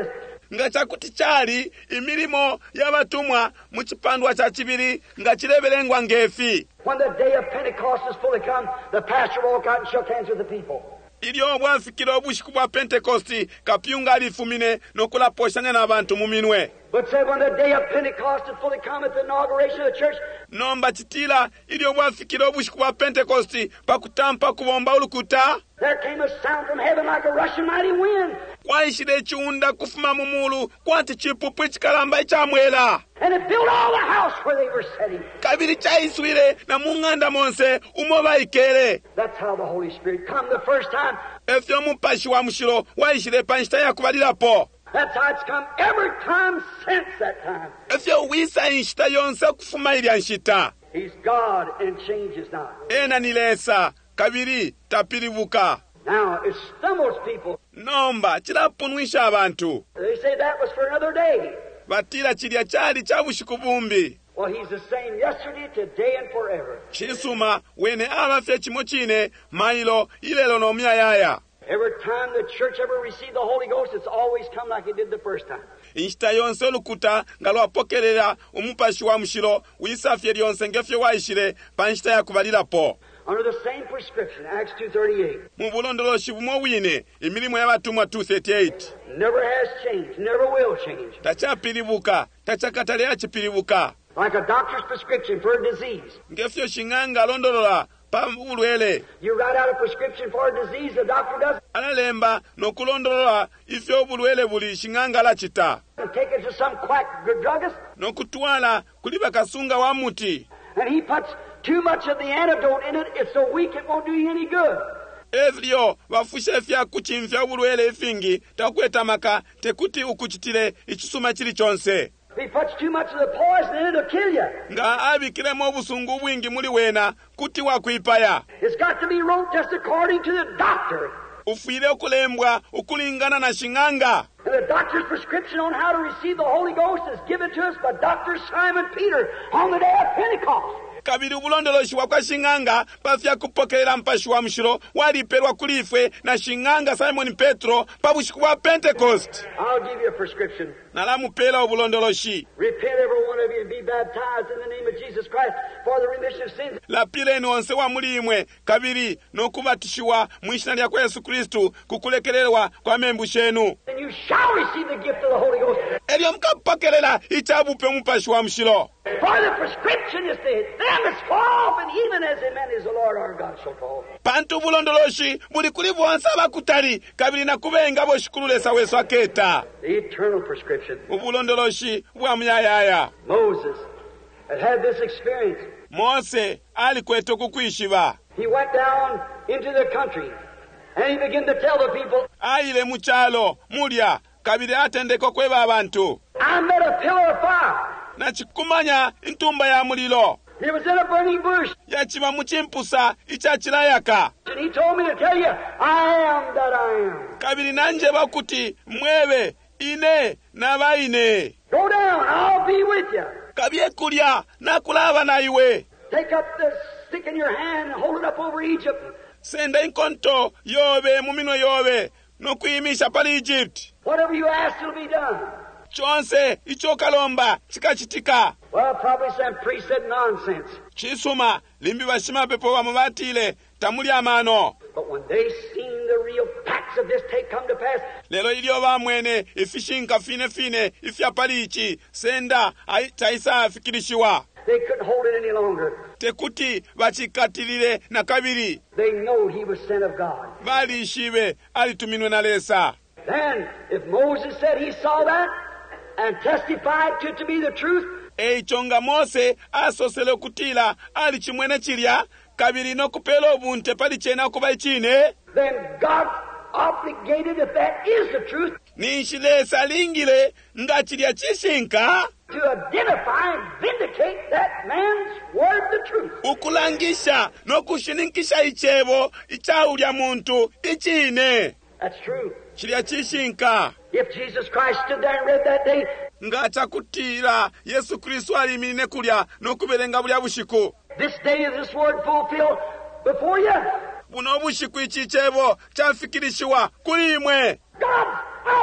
nga chakuti chali imilimo y'abatumwa mu chipandwa cha chibiri nga chileberengwa ngefi.
When the day of Pentecost is fully come, the pastor walked out and shook hands with the people.
Ilio bwafikira obushiku bwa Pentecosti kapyunga alifumine nokulaposhanya n'abantu mu minwe.
But said when the day of Pentecost is fully come at the inauguration of the church,
nomba chitila ilio bwafikira obushiku bwa Pentecosti pakutampa kubomba ulukuta,
there came a sound from heaven like a rushing mighty wind.
Kwaishile echiunda kufuma mumulu kwati chipupu chikalamba ichamwela.
And it filled all the house where they were sitting.
Kabiri chaiswile na munganda monse umoba ikere.
That's how the Holy Spirit come the first time.
Efyo mupashi wa mushilo waishile panshita ya kubalilapo.
That's how it's come every time since that time.
Efyo wisa inshita yonse kufuma ili anshita.
He's God and changes not.
Ena nilesa kabiri tapirivuka.
Now it stumbles people.
Nomba chilapunwisha abantu.
They say that was for another day.
Batila chilya chali chabushiku bumbi.
Well, he's the same yesterday, today, and forever.
Chisuma wene abafye chimo chine mailo ilelo nomya yaya.
Every time the church ever received the Holy Ghost, it's always come like it did the first time.
Inshita yonse olukuta nga lwapokerera omupashi wa mushilo wisafye lyonse ngefye waishile panshita ya kubalilapo.
Under the same prescription, Acts two thirty-eight.
Mu bulondoloshi bumwe wine emilimo y'abatumwa two thirty-eight.
Never has changed, never will change.
Tachapiribuka, tachakatale achipiribuka.
Like a doctor's prescription for a disease.
Ngefyo shinganga londolola pa bulwele.
You write out a prescription for a disease, the doctor doesn't.
Analemba nokulondolola ifyo bulwele buli shinganga la chita.
And take it to some quack druggist.
Nokutwala kuliba kasunga wa muti.
And he puts too much of the antidote in it. It's so weak it won't do you any good.
Evlio wafushe fya kuchimfya bulwele ifingi takweta maka tekuti ukuchitile ichisuma chili chonse.
If he puts too much of the poison in it, it'll kill you.
Nga abikiremo obusungu bwingi muli wena kuti wakuipaya.
It's got to be wrote just according to the doctor.
Ufile okulembwa ukulingana na shinganga.
And the doctor's prescription on how to receive the Holy Ghost is given to us by Doctor Simon Peter on the day of Pentecost.
Kabiri ubulondoloshi wakwa shinganga pafya kupokelera mpashi wa mshiro waliperwa kulifwe na shinganga Simon Petro pabushiku wa Pentecost.
I'll give you a prescription.
Nalamupela ubulondoloshi.
Repent every one of you and be baptized in the name of Jesus Christ for the remission of sins.
La pile ni onse wa mulimwe kabiri nokubatishiwa mwishina lya kwa Yesu Kristu kukulekelelwa kwa membu shenu.
And you shall receive the gift of the Holy Ghost.
Elio mkapokelela ichabupe mupashi wa mshiro.
For the prescription is to them that's far off, and even as amen is the Lord our God shall call.
Pantu bulondoloshi buli kulivu ansaba kutali kabiri na kubenga boshikululesa wesu aketa.
The eternal prescription.
Ubulondoloshi bwa muyayaya.
Moses had had this experience.
Mose alikweto kukuishiba.
He went down into the country and he began to tell the people,
Aile muchalo mulya kabiri atendeko kweba abantu.
I met a pillar of fire.
Na chikumanya intumba ya mulilo.
He was in a burning bush.
Yachiba muchimpusa ichachilayaka.
And he told me to tell you, I am that I am.
Kabiri nanje bakuti mwewe ine na baine.
Go down, I'll be with you.
Kabye kulya na kulava na iwe.
Take up the stick in your hand and hold it up over Egypt.
Senda inkonto yobe mumino yobe no kuimisha pali Egypt.
Whatever you ask, it'll be done.
Chonse icho kalomba chikachitika.
Well, probably some priest said nonsense.
Chisuma limbi bashima pepo wa mubatile tamuli amano.
But when they seen the real facts of this take come to pass,
lelo ilio bamwene ifishinka fine fine ifya palichi senda taisa afikirishiwa.
they couldn't hold it any longer.
Tekuti bachikatilile na kabiri.
They know he was sent of God.
Bali ishibe alituminwe na lesa.
Then, if Moses said he saw that and testified to it to be the truth,
Eichonga Mose asosele kutila alichimwene chilya kabiri no kupelo bunte pali chena kubai chine.
then God obligated, if that is the truth,
Ninshilesa lingile nga chilya chishinka
to identify and vindicate that man's word the truth.
ukulangisha no kushininkisha ichebo ichaulya muntu ichine.
That's true.
Chilya chishinka
If Jesus Christ stood there and read that day,
nga chakutira Yesu Kristo alimine kulya no kubelenga bulya bushiku.
this day is this word fulfilled before you.
Buno bushiku ichichebo chafikirishiwa kulimwe.
God's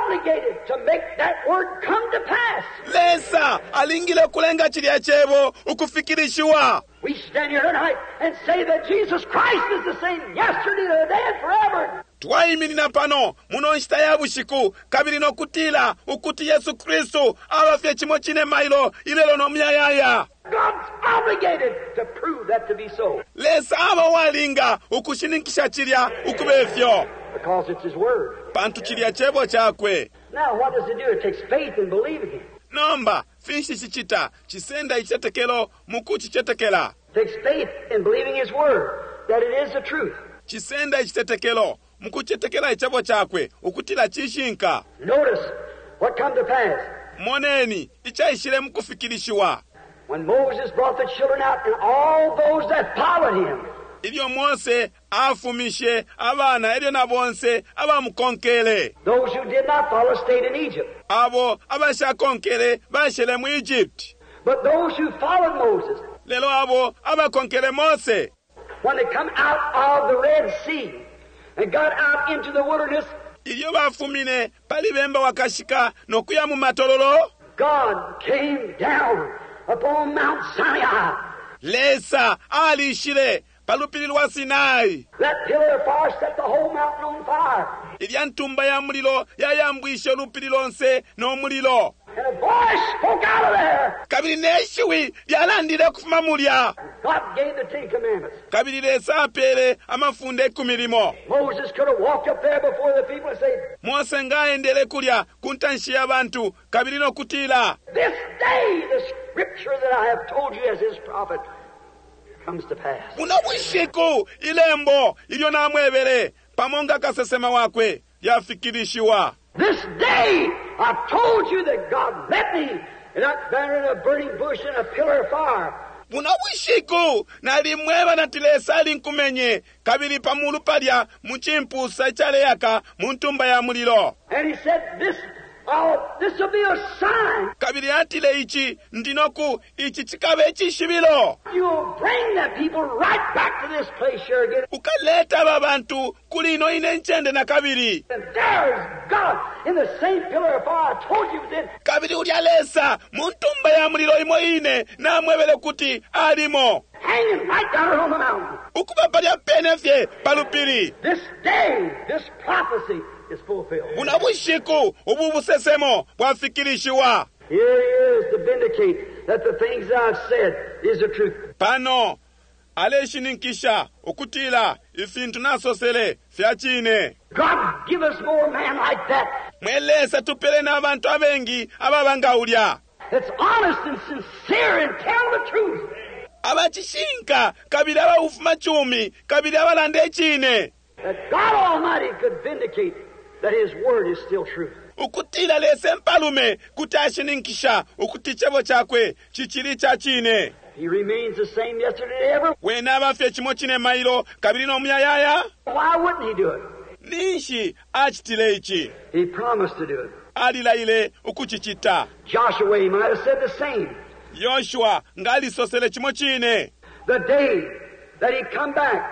obligated to make that word come to pass.
lesa alingile kulenga chilya chebo ukufikirishiwa.
We stand here tonight and say that Jesus Christ is the same yesterday, today, and forever.
twayimirira pano muno nshita ya bushiku kabiri nokutila ukuti Yesu Kristu abafye chimo chine mailo ilelo nomuyayaya.
God's obligated to prove that to be so.
lesa aba walinga ukushinikisha chilya ukubefyo
Because it's His Word.
pantu chilya chebo chakwe.
Now, what does it do? It takes faith in believing Him.
nomba finshi chichita chisenda ichetekelo muku chichetekela.
It takes faith in believing His Word, that it is the truth.
chisenda ichitetekelo muku chetekela ichabo chakwe ukutila chishinka.
Notice what come to pass.
moneni ichaishile mukufikirishiwa.
When Moses brought the children out and all those that followed him,
ilyo Mose afumishe abana ilyo na bonse abamukonkele.
those who did not follow stayed in Egypt.
abo abashakonkele bashele mu Egypt.
But those who followed Moses,
lelo abo abakonkele Mose
when they come out of the Red Sea and got out into the wilderness,
ilyo bafumine palibemba wakashika nokuya mu matololo.
God came down upon Mount Sinai.
lesa alishile palupili lwa Sinai.
That pillar of fire set the whole mountain on fire.
ilya ntumba ya mulilo yayambwishe lupili lonse n'omulilo.
And a voice spoke out of there.
kabiri neshiwi lyalandile kufuma mulya.
God gave the Ten Commandments.
kabiri lesa apele amafunde ekumilimo.
Moses could have walked up there before the people and said,
Mose ngaendele kulya kuntanshi y'abantu kabiri n'okutila.
this day the scripture that I have told you as His prophet comes to pass.
buno bushiku ilembo ilyo namwebele pamonga kasesema wakwe lyafikirishiwa.
This day I told you that God met me in that banner in a burning bush in a pillar of fire.
buno bushiku nalimweba natilesa alinkumenye kabiri pamulu palya muchimpusa chaleyaka muntumba ya mulilo.
And He said, this oh, this will be a sign.
kabiri atile ichi ndinoku ichi chikabe echishibilo.
You'll bring the people right back to this place here again.
ukaleta babantu kulino ine nchende na kabiri.
And there's God in the same pillar of fire I told you was in.
kabiri ulyalesa muntumba ya mulilo imo ine namwebele kuti alimo.
Hanging right down on the mountain.
ukuba palya penefye palupili.
This day, this prophecy is fulfilled.
buno bushiku ubu busesemo bwafikirishiwa.
Here He is to vindicate that the things that I've said is the truth.
pano aleshininkisha okutila ifintu nasosele fyachine.
God, give us more men like that.
mwelesa tupele n'abantu abengi ababangawulya
That's honest and sincere and tell the truth.
abachishinka kabili abawufuma chumi kabili abalanda echine.
That God Almighty could vindicate that His word is still true.
ukutila lese mpalume kuti ashininkisha ukuti chebo chakwe chichili chachine.
He remains the same yesterday ever.
wena abafye chimo chine mailo kabili n'omuyayaya.
Why wouldn't He do it?
ninshi achitile ichi
He promised to do it.
alilaile ukuchichita.
Joshua, he might have said the same.
yoshua ngalisosele chimo chine.
The day that he come back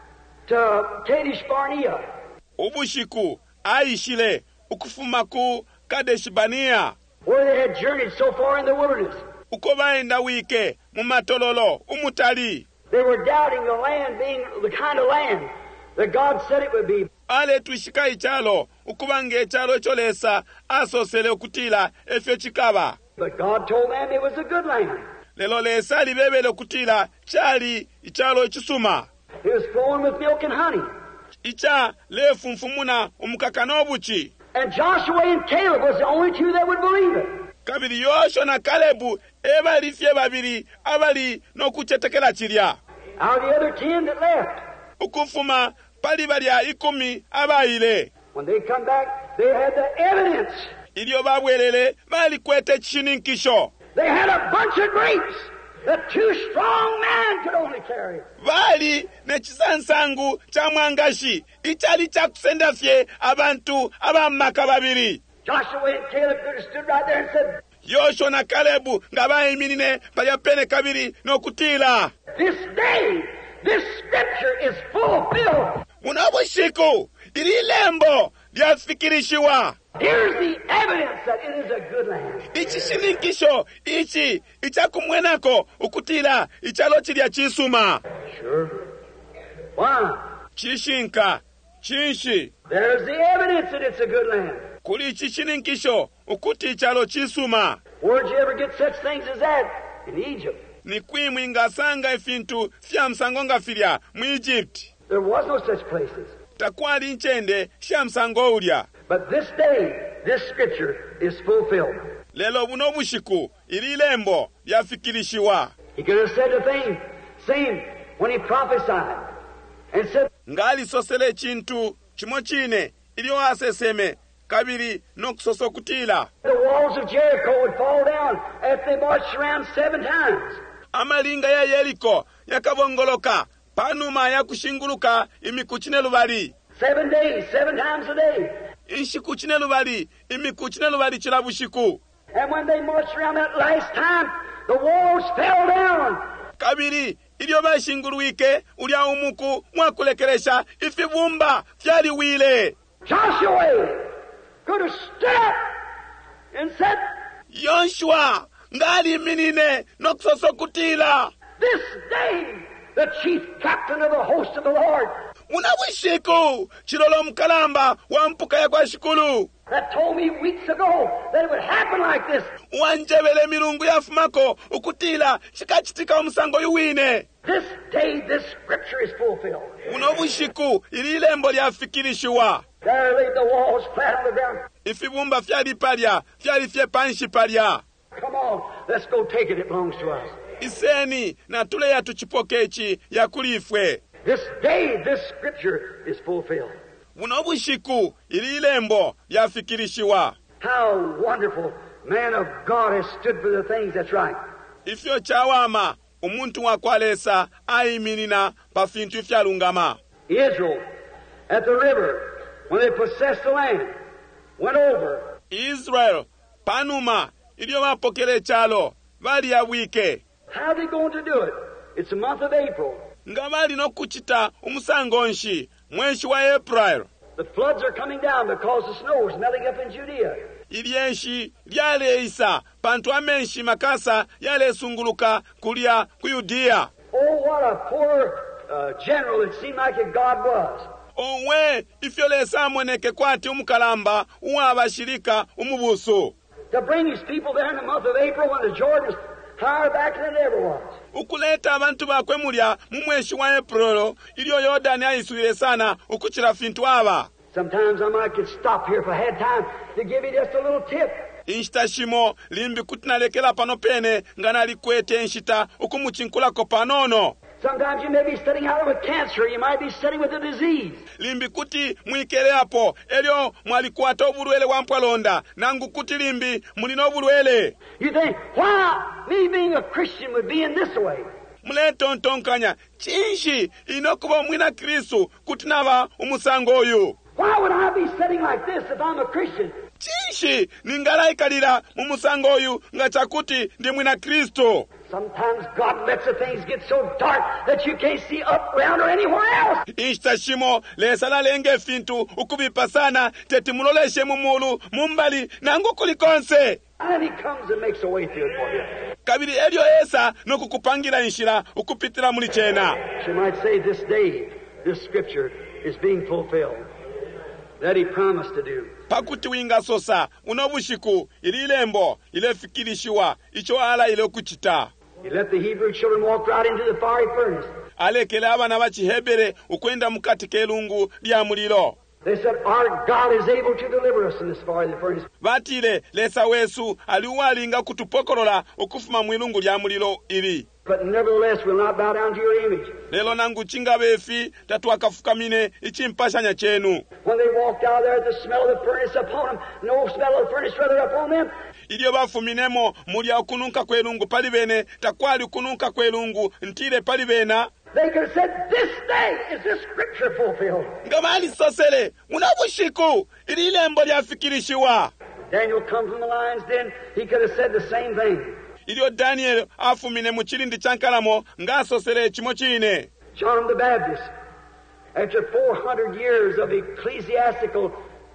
to Kadesh Barnea,
ubushiku aishile ukufuma ku Kadesh Barnea
where they had journeyed so far in the wilderness.
uko baenda wike mu matololo umutali.
They were doubting the land being the kind of land that God said it would be.
ale twishika ichalo ukubanga echalo cholesa asosele okutila efyo chikaba.
But God told them it was a good land.
lelo lesa libebele okutila chali ichalo chisuma.
It was flowing with milk and honey.
icha lefunfumuna omukaka n'obuchi.
And Joshua and Caleb was the only two that would believe it.
kabiri yosho na kalebu ebalifye babiri abali n'okuchetekela chilya.
Out of the other ten that left,
ukufuma pali balya ikumi abayile.
when they come back, they had the evidence.
ilyo babwelele bali kwete chininkisho.
They had a bunch of grapes that two strong men could only carry.
bali nechisansangu cha mwangashi ichali chakusendafye abantu abamaka babiri.
Joshua and Caleb could have stood right there and said,
yosho na kalebu nga bayimirine balya pene kabiri n'okutila.
this day, this scripture is fulfilled.
buno bushiku ili lembo lyafikirishiwa.
Here's the evidence that it is a good land.
Ichi shilinkisho, ichi, ichakumwenako, ukutila, ichalo chilya chisuma.
Sure. Why?
Chishinka, chinshi.
There's the evidence that it's a good land.
Kuli ichi shilinkisho, ukuti ichalo chisuma.
Where'd you ever get such things as that? In Egypt.
Ni kwimwi ngasanga ifintu fya msango ngafilya mu Egypt.
There was no such places.
Takwali nchende sha msango ulya.
But this day, this scripture is fulfilled.
Lelo buno bushiku, ili lembo lyafikirishiwa.
He could have said the thing, same when he prophesied, and said,
Ngali sosele chintu, chimo chine, ili waseseme, kabiri nokusoso kutila.
the walls of Jericho would fall down after they marched around seven times.
Amalinga ya Yeriko, yakabongoloka, panuma ya kushinguluka, imikuchine lubali.
Seven days, seven times a day.
Ishikuchine lubali, imikuchine lubali chilabushiku.
And when they marched around that last time, the walls fell down.
Kabiri, ilio bashinguluike, ulia umuku, mwakulekeresha, ifibumba, fyali wile.
Joshua could have stood up and said,
Yoshua, ngali minine, nokusoso kutila.
this day, the chief captain of the host of the Lord,
Unabushiku, chilolo mkalamba, wampuka ya kwa shikulu.
that told me weeks ago that it would happen like this.
Wanjebele milungu ya fumako, ukutila, chikachitika umusango yuwine.
This day, this scripture is fulfilled.
Unobushiku, ili lembo lyafikirishiwa.
There laid the walls flat on the ground.
Ifibumba fyali palya, fyali fye panshi palya.
Come on, let's go take it. It belongs to us.
Iseni, na tule ya tuchipokechi, ya kulifwe.
This day, this scripture is fulfilled.
Unobushiku, ili lembo lyafikirishiwa.
How wonderful man of God has stood for the things that's right.
Ifyo chawama, umuntu wakwalesa, aiminina, pafintu fyalungama.
Israel, at the river, when they possessed the land, went over.
Israel, panuma, ilio mapokele chalo, vali ya wike.
How are they going to do it? It's the month of April.
Ngavali no kuchita umusangonshi, mwenshi wa April.
The floods are coming down because the snow is melting up in Judea.
Ilienshi, lyale isa, pantu amenshi makasa, yale sunguluka, kulia, kuyudia.
Oh, what a poor uh, general it seemed like a God was.
Owe, ifyole samweneke kwati umukalamba, uwabashirika, umubusu.
To bring his people there in the month of April when the Jordan was higher back than it ever was.
Ukuleta abantu bakwe mulya mumweshi wa April ilio Yordani ayisuire sana ukuchira fintu aba.
Sometimes I might could stop here if I had time to give you just a little tip.
Inshitashimo limbi kutinalekela pano pene ngana likwete inshita ukumuchinkula ko panono.
Sometimes you may be sitting out with cancer. You might be sitting with a disease.
Limbi kuti mwikele hapo elio mwalikuwata obulwele wampwalonda nangu kuti limbi mulino obulwele.
You think, why me being a Christian would be in this way?
Mleto ntonkanya chinshi inokuba mwina Kristu kutinava umusango oyu.
Why would I be sitting like this if I'm a Christian?
Chinshi ningalaikalira mumusango oyu ngachakuti ndi mwina Kristu.
Sometimes God lets the things get so dark that you can't see up, round, or anywhere else.
Ishtashimo lesala lenge fintu ukubipa sana teti muloleshe mumulu mumbali nangu kulikonse.
And then he comes and makes a way through it for you.
Kabiri elio esa no kukupangira inshira ukupitira muli chena.
She might say this day, this scripture is being fulfilled. That he promised to do.
Pakuti winga sosa unobushiku ili lembo ile fikirishiwa icho ala ile kuchita.
He let the Hebrew children walk right into the fiery furnace.
Alekele abana bachihebere ukwenda mukati kelungu lya muliro.
They said, our God is able to deliver us in this fiery furnace.
Batile lesa wesu aliwalinga kutupokolola okufuma mwilungu lya muliro ili.
But nevertheless we'll not bow down to your image.
Lelo nangu chinga befi tatu akafukamine ichimpashanya chenu.
When they walked out there, the smell of the furnace upon them, no smell of the furnace rather upon them.
Ilio bafuminemo mulya okunuka kwelungu palibene takwali kunuka kwelungu ntile palibena.
They could have said, this day is this scripture fulfilled.
Ngamali sosele unabushiku ili lembo lyafikirishiwa.
Daniel come from the lion's den, he could have said the same thing.
Ilio Daniel afumine muchilindi chankalamo ngasosele chimo chine.
John the Baptist, after four hundred years of ecclesiastical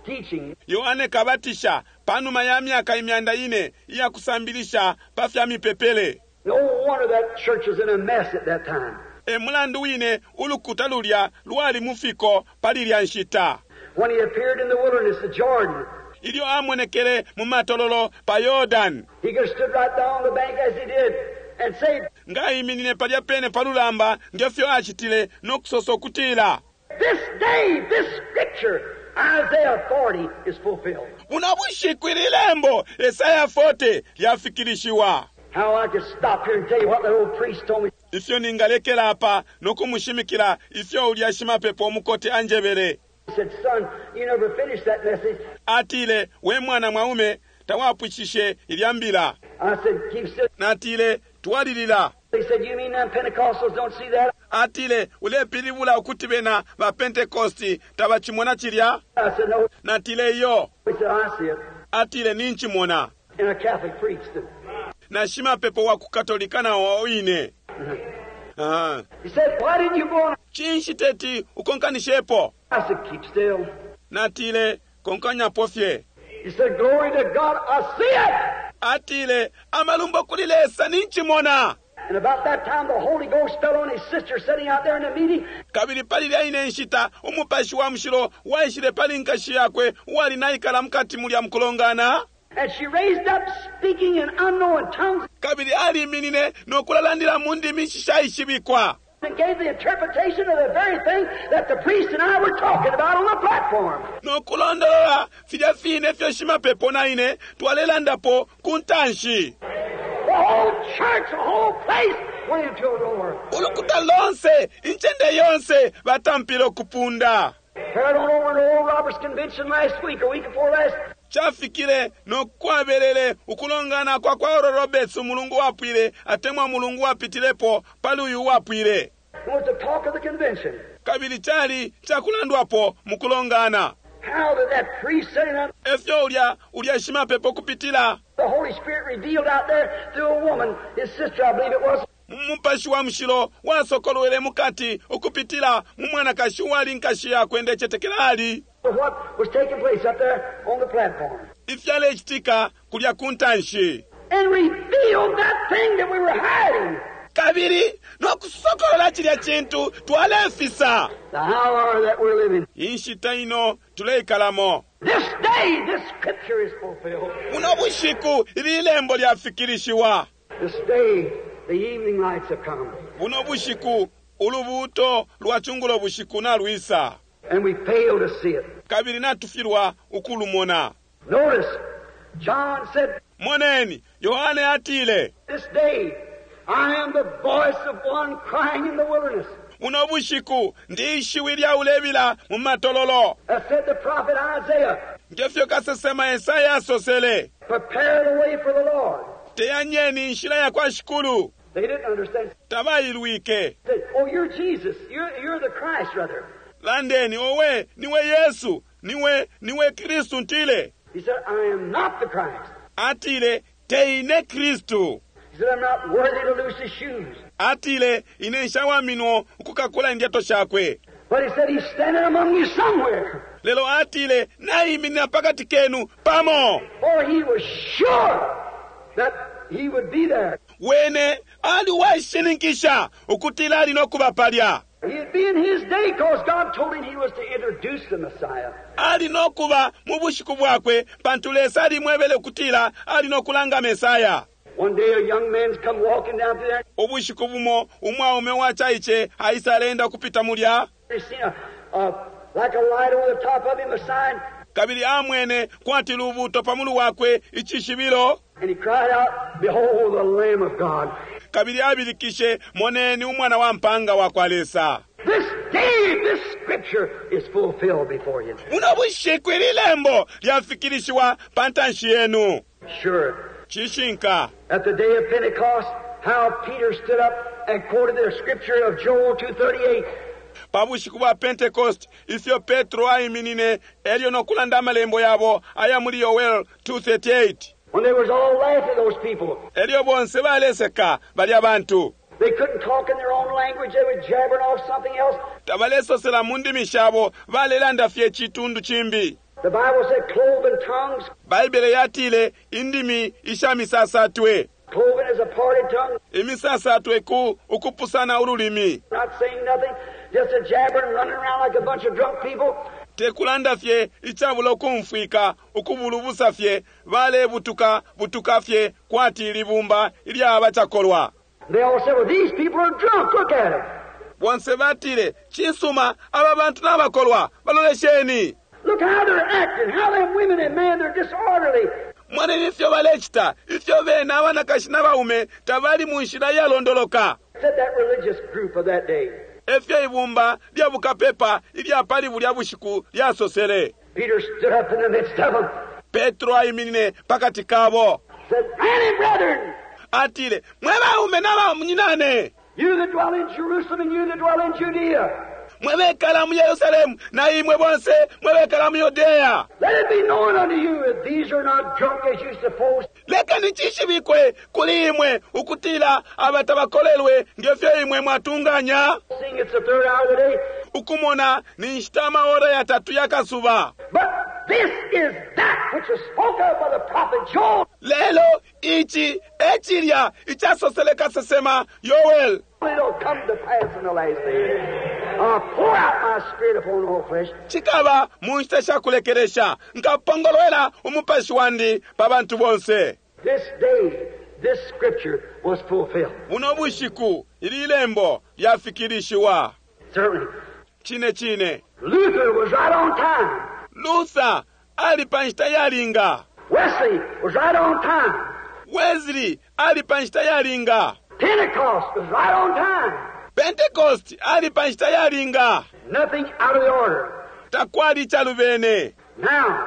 teaching.
Yohane kabatisha panuma ya myaka imyanda ine ya kusambilisha pafya mipepele.
No wonder that church was in a mess at that time.
E mulandu wine ulukuta lulya luwali mufiko palilya nshita.
When he appeared in the wilderness of Jordan,
ilio amwenekele mu matololo pa Yordan,
he could have stood right down on the bank as he did and said,
ngayiminine palya pene palulamba ngefyo achitile nokusoso kutila.
This day, this scripture, Isaiah forty, is fulfilled.
Unabushikwilembo Isaiah forty yafikirishiwa.
How I could stop here and tell you what that old priest told me.
Ifyo ningalekela apa nokumushimikila ifyo ulyashima pepo omukote anjebere.
He said, son, you never finished that message.
Atile, we mwana mwaume tawapwishishe ilyambila.
I said, keep still.
Natile, tuwalilila.
He said, you mean them Pentecostals don't see that?
Atile, ule pilibula ukutibena ba Pentecosti tabachimona chilya.
I said, no.
Natile yo.
He said, I see it.
Atile ninchimona.
And a Catholic priest.
Na shima pepo wa kukatolika na waoine. Ah.
He said, why didn't you go on?
Chinshiteti ukonkanishepo.
I said, keep still.
Natile, konkanya pofye.
He said, glory to God, I see it.
Atile, amalumbo kulilesa ninchimona.
And about that time, the Holy Ghost fell on his sister sitting out there in the meeting.
Kabili pali ya ine nshita, umupashi wa mshiro, waishile pali nkashi yakwe, wali naikala mkati mulya mkulongana.
And she raised up speaking in unknown tongues.
Kabili ali minine, no kulalandila mundi mishisha ishibikwa.
And gave the interpretation of the very thing that the priest and I were talking about on the platform.
No kulondolola, fija fine fyo shima pepo na ine, tuwalelanda po kuntanshi.
The whole church, the whole place went into a roar.
Ulukuta lonse, inchende yonse, batampilo kupunda.
Heard on over to Old Roberts Convention last week, or week before last.
Chafikile no kwabelele ukulongana kwa kwa Oral Roberts mulungu wapwile atemwa mulungu wapitilepo paluyu wapwile.
It was the talk of the convention.
Kabili chali chakulandwapo mukulongana.
How did that priest say that?
Efyo ulya ulya shima pepo kupitila.
The Holy Spirit revealed out there through a woman, his sister, I believe it was.
Mumpashi wa mshilo wasokolwele mukati ukupitila mumwana kashi wali nkashi ya kwende chetekelali.
What was taking place up there on the platform.
Ifyale chitika kulya kuntanshi.
And revealed that thing that we were hiding.
Kabiri no kusokolola chilya chintu twalefisa.
The hour that we're living.
Inshita ino tuleikalamo.
This day, this scripture is fulfilled.
Unobushiku ililembo lyafikirishiwa.
This day, the evening lights have come.
Unobushiku ulubuto lwachungulo bushiku na luisa.
And we fail to see it.
Kabiri natufirwa ukulumona.
Notice, John said,
Moneni, Yohane atile.
this day, I am the voice of one crying in the wilderness.
Unobushiku ndiishiwilya ulebila mumatololo.
That said the prophet Isaiah,
Ngefyo kasesema Isaiah sosele.
prepare the way for the Lord.
Teyanyeni nshila ya kwa shikulu.
They didn't understand.
Tabayilwike.
They said, oh, you're Jesus. You're, you're the Christ, rather.
Landeni owe niwe Yesu, niwe niwe Kristu ntile.
He said, I am not the Christ.
Atile teine Kristu.
He said, I'm not worthy to loose his shoes.
Atile ineshawa mino ukukakula ndiato shakwe.
But he said, he's standing among you somewhere.
Lelo atile na imina pakati kenu pamo.
For he was sure that he would be there.
Wene ali waishininkisha ukutila alino kubapalya.
He'd be in his day because God told him he was to introduce the Messiah.
Alino kuba mubushiku bwakwe pantulesa ali mwebele kutila alino kulanga Mesaya.
One day a young man's come walking down through there.
Obushiku bumo umwa umewacha iche haisalenda kupita mulya.
He's seen a, a, like a light over the top of him, a sign.
Kabili amwene kwati luvuto pamulu wakwe ichishibilo.
And he cried out, behold the Lamb of God.
Kabili abilikishe moneni umwana wa mpanga wa kwalesa.
This day, this scripture is fulfilled before you.
Unobushiku ililembo lyafikirishiwa pantanshi yenu.
Sure.
Chishinka.
At the day of Pentecost, how Peter stood up and quoted the scripture of Joel two thirty-eight.
Pabushiku bwa Pentecost ifyo Petro ayiminine elio nokulanda malembo yabo aya muri Yoel two thirty-eight.
When they was all laughing, those people.
Elio bonse baleseka bali abantu.
They couldn't talk in their own language. They were jabbering off something else.
Tabaleso sela mundi mishabo balelanda fye chitundu chimbi.
The Bible said cloven tongues.
Baibele yatile indimi ishamisasatwe.
Cloven is a parted tongue.
Imisasatwe ku ukupusana ululimi.
Not saying nothing, just a jabbering, running around like a bunch of drunk people.
Tekulanda fye ichabulo kumfwika ukubulubusa fye vale butuka butuka fye kwati libumba ili abachakolwa.
They all said, well, these people are drunk. Look at them.
Bonse batile chinsuma aba bantu n'abakolwa balolesheni.
Look how they're acting, how them women and men, they're disorderly.
Mwana nifyo balechita, ifyo bena abana kashina baume tabali munshira yalondoloka.
Said that religious group of that day.
Efyo ibumba lya bukapepa ilya pali bulya bushiku lya sosele.
Peter stood up in the midst of them.
Petro ayimine pakati kabo.
Said, "Men and brethren,
atile mwe baume n'aba munyinane.
You that dwell in Jerusalem and you that dwell in Judea.
Mwebekala mu Yerusalemu na imwe bonse mwebekala mu Yudea.
Let it be known unto you that these are not drunk as you suppose.
Leka nichishibikwe kuli imwe ukutila abatabakolelwe ngefyo imwe mwatunganya.
Seeing it's the third hour of the day.
Ukumona ni nshitama ora ya tatu ya kasuba.
But this is that which was spoken of by the prophet Joel.
Lelo ichi echiria ichasoseleka sesema Yoel.
It'll come to pass in the last days. I'll pour out my spirit upon all flesh.
Chikaba munshtasha kulekeresha nkapongolwela umupashi wandi pabantu bonse.
This day, this scripture was fulfilled.
Buno bushiku ili lembo yafikirishiwa.
Certainly.
Chine chine.
Luther was right on time.
Luther alipanshita yalinga.
Wesley was right on time.
Wesley alipanshita yalinga.
Pentecost was right on time.
Pentecost alipanshita yalinga.
Nothing out of the order.
Takwali chalubene.
Now,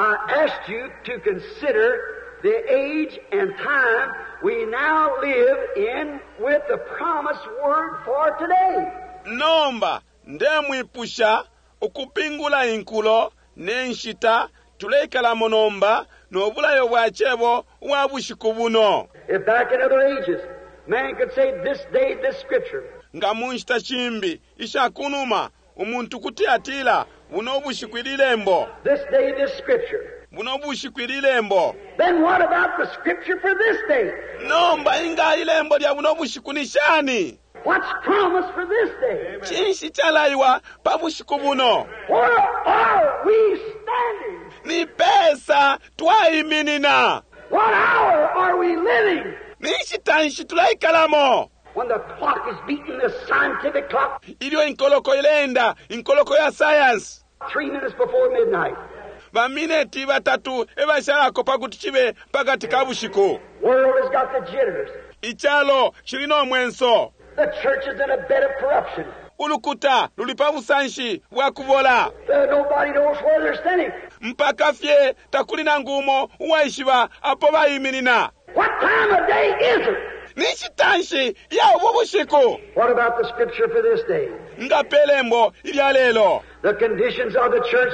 I asked you to consider the age and time we now live in with the promised word for today.
Nomba ndemwipusha ukupingula inkulo nenshita tuleikala monomba n'obulayo bwachebo wabushiku buno.
If back in other ages, man could say this day, this scripture.
Nga munshita chimbi ishakunuma umuntu kuti atila buno bushikwililembo.
This day, this scripture.
Buno bushikwililembo.
Then what about the scripture for this day?
Nomba inga ilembo lya buno bushikunishani.
What's promised for this day?
Chinshi chalaiwa pabushiku buno.
Where are we standing?
Ni pesa twaiminina.
What hour are we living?
Nishitanshi tulaikalamo.
When the clock is beating, the scientific clock.
Ilio inkoloko ilenda, inkoloko ya science.
Three minutes before midnight.
Bamineti batatu ebasharako pakutichibe pakati kabushiku.
World has got the jitters.
Ichalo chilino mwenso.
The church is in a bed of corruption.
Ulukuta lulipabusanshi wakubola.
Uh, nobody knows where they're standing.
Mpaka fye takulina ngumo uwaishiba apo bayiminina.
What time of day is it?
Nishitanshi ya ububushiku.
What about the scripture for this day?
Nga pelembo ilya lelo.
The conditions of the church,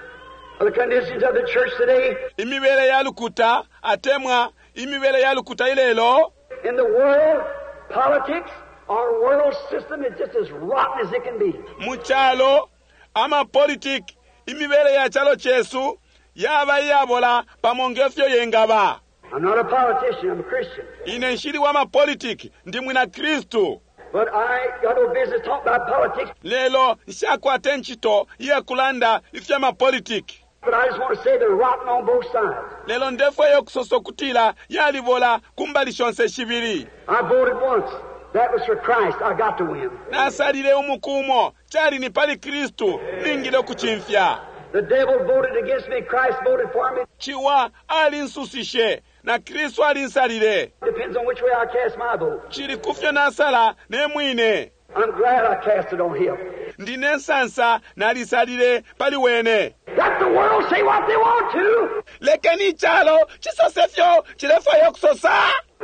the conditions of the church today.
Imibele ya lukuta atemwa imibele ya lukuta ilelo.
In the world, politics, our world system is just as rotten as it can be.
Muchalo ama politik imibele ya chalo chesu yaba yabola pamongefyo yengaba.
I'm not a politician, I'm a Christian.
Inenshiri wama politik ndi mwina Kristu.
But I got no business talking about politics.
Lelo nshakwa tenchito ye kulanda ifyama politik.
But I just want to say they're rotten on both sides.
Lelo ndefo yo kusosokutila yalibola kumbali shonse shibiri.
I voted once. That was for Christ. I got to win.
Nasalile umukumo chali ni pali Kristu ningile kuchimfya.
The devil voted against me. Christ voted for me.
Chiwa alinsusishe na Kristu alinsalile.
Depends on which way I cast my vote.
Chili kufyo nasala ne mwine.
I'm glad I cast it on him.
Ndine sansa nalisalile pali wene.
Let the world say what they want to.
Lekeni chalo chisosefyo chilefo yokusosa.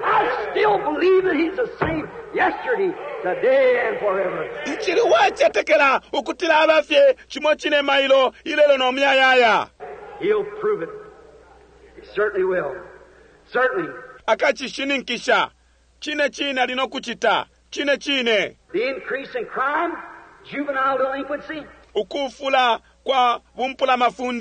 I still believe that he's the same yesterday, today, and forever.
Nchili wache tekela ukutila abafye chimo chine mailo ilelo no myayaya.
He'll prove it. He certainly will. Certainly.
Akachishininkisha. Chine chine linokuchita. Chine chine.
The increase in crime, juvenile delinquency.
Ukufula kwa bumpula mafunde,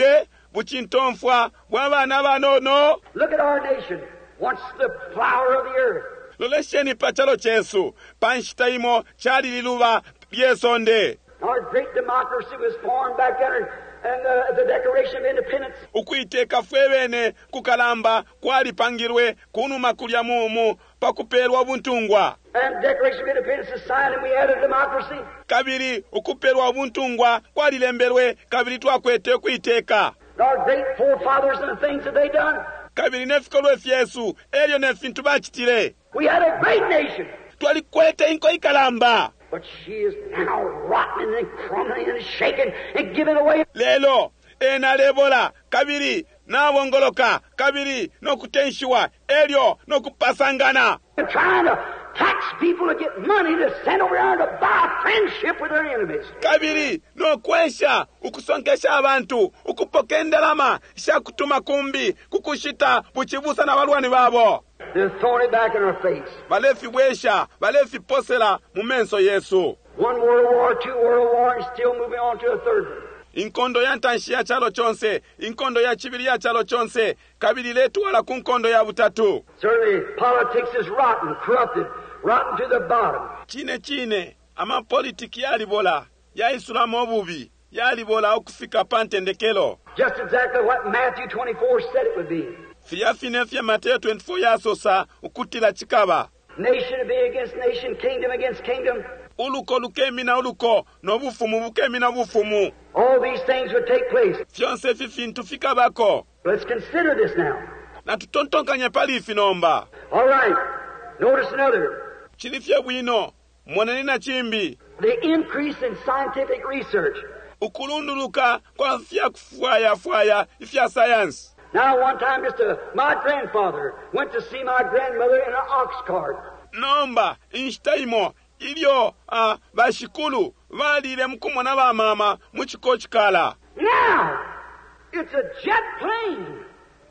buchintomfwa bw'abaana banono.
Look at our nation, once the flower of the earth.
Lolesheni pachalo chesu, panshitaimo chali liluva lyesonde.
Our great democracy was formed back there and uh, the Declaration of Independence.
Ukuiteka fwebene kukalamba kwali pangirwe kunuma kulya mumu pakupelwa buntungwa.
And Declaration of Independence is signed and we had a democracy.
Kabiri ukupelwa buntungwa kwali lemberwe kabiri twakwete kuiteka.
Our great forefathers and the things that they done.
Kabiri nefikolwe fyesu elyo nefintu bachitile.
We had a great nation.
Twali kwete inko ikalamba.
But she is now rotten and crumbling and shaken and giving away.
Lelo ena lebola kabiri nabongoloka kabiri nokutenshiwa elyo nokupasangana.
And trying to tax people to get money to send over there to buy friendship with their enemies.
Kabiri nokwesha ukusonkesha abantu ukupokendalama shakutuma kumbi kukushita buchibusa na balwani babo.
They're throwing it back in our face.
Balefi bwesha balefi posela mumenso Yesu.
One world war, two world war, and still moving on to a third one.
Inkondo ya ntanshi ya chalo chonse, inkondo ya chibiri ya chalo chonse, kabili letu wala kunkondo ya butatu.
Certainly, politics is rotten, corrupted, rotten to the bottom.
Chine chine, ama politiki ya libola, ya islamu obubi, ya libola okufika pantendekelo.
Just exactly what Matthew twenty-four said it would be.
Fia finefia Mateo twenty-four ya sosa, ukutila chikaba.
Nation be against nation, kingdom against kingdom.
Uluko lukemi na uluko, no bufumu bukemi na bufumu.
All these things would take place.
Fionse fifintu fika bako.
Let's consider this now.
Na tutontonkanye palifi nomba.
All right. Notice another.
Chilifye bwino, mwanani na chimbi.
The increase in scientific research.
Ukulunduluka kwa fya kufuaya fuaya ifya science.
Now, one time, just a, my grandfather went to see my grandmother in an ox cart.
Nomba, inshtaimo, ilio, uh, bashikulu, valile mkumona wa mama, muchiko chikala.
Now, it's a jet plane.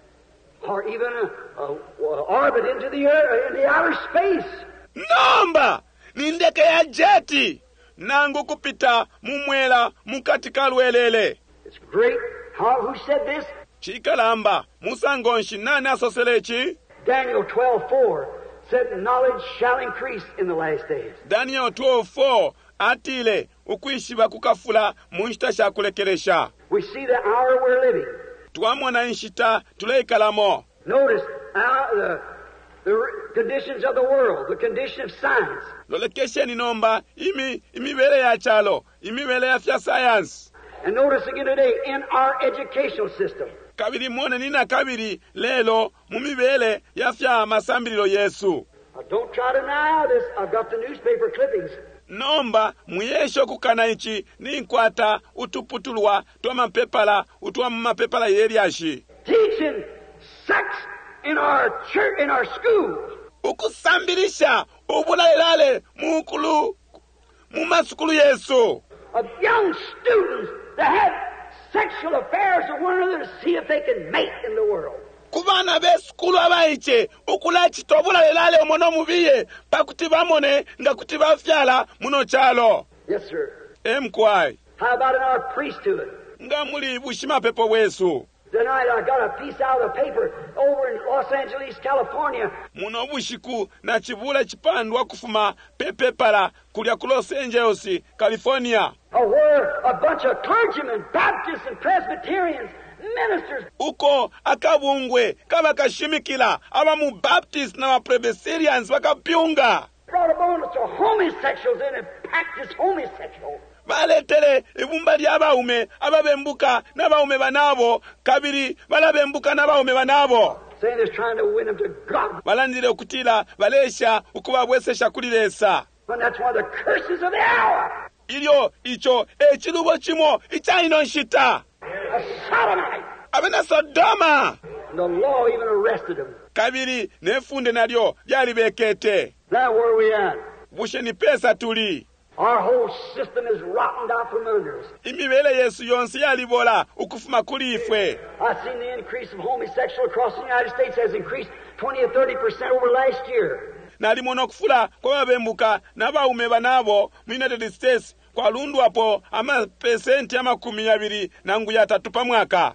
Or even a, a, a orbit into the, air, in the outer space.
Nomba, nindeke ya jeti. Nangu kupita mumwela mukatika lwelele.
It's great. How, who said this?
Chikalamba, musangonshi nani asoselechi?
Daniel twelve four said knowledge shall increase in the last days.
Daniel twelve four atile ukuishiba kukafula munshita shakulekelesha.
We see the hour we're living.
Tuamona nshita tuleikalamo.
Notice uh, the, the conditions of the world, the condition of science.
Lolekesheni nomba imi imibele ya chalo, imibele ya fya science.
And notice again today in our educational system.
Kabiri mwone nina kabiri lelo mumibele ya fya masambililo Yesu.
Now, don't try to deny this. I've got the newspaper clippings.
Nomba muyesho kukanaichi ninkwata utuputulwa twa mapepala utwa mapepala yeriashi.
Teaching sex in our church, in our schools.
Ukusambilisha ubulalelale mukulu mumasukulu Yesu.
Of young students that have sexual affairs with one another to see if they can mate in the world.
Kubana besukulu abaiche ukulachi tobulalelale omono mubiye pakuti bamone nga kuti bafyala muno chalo.
Yes, sir.
Emkwai.
How about in our priesthood?
Nga muli bushima pepo wesu.
Tonight I got a piece out of the paper over in Los Angeles, California.
Muno bushiku na chibula chipandwa kufuma pepe pala kulia ku Los Angeles, California.
Oh, where a bunch of clergymen, Baptists and Presbyterians, ministers.
Uko akabungwe kaba kashimikila aba mu Baptist na wa Presbyterians wakapiunga.
Brought a bunch of homosexuals in and practiced homosexual.
Baletele ibumba ly'abaume ababembuka n'abaume banabo kabiri balabembuka n'abaume banabo.
Saying they're trying to win them to God.
Balandire okutila balesha ukubabwesesha kulilesa.
And that's one of the curses of the hour.
Ilyo icho ekilubo kimo ichaino nshita.
A sodomite.
Abena Sodoma.
And the law even arrested him.
Kabiri nefunde nalyo byali bekete.
Now where are we at?
Bushe ni pesa tuli.
Our whole system is rotten out from under us.
Imibele Yesu yonsi yalibola ukufuma kulifwe.
I've seen the increase of homosexual across the United States has increased twenty or thirty percent over last year.
Nalimono kufula kwa babembuka n'abaume banabo mu United States kwa lundu hapo ama pesenti ama kumi abiri nangu ya tatu pa mwaka.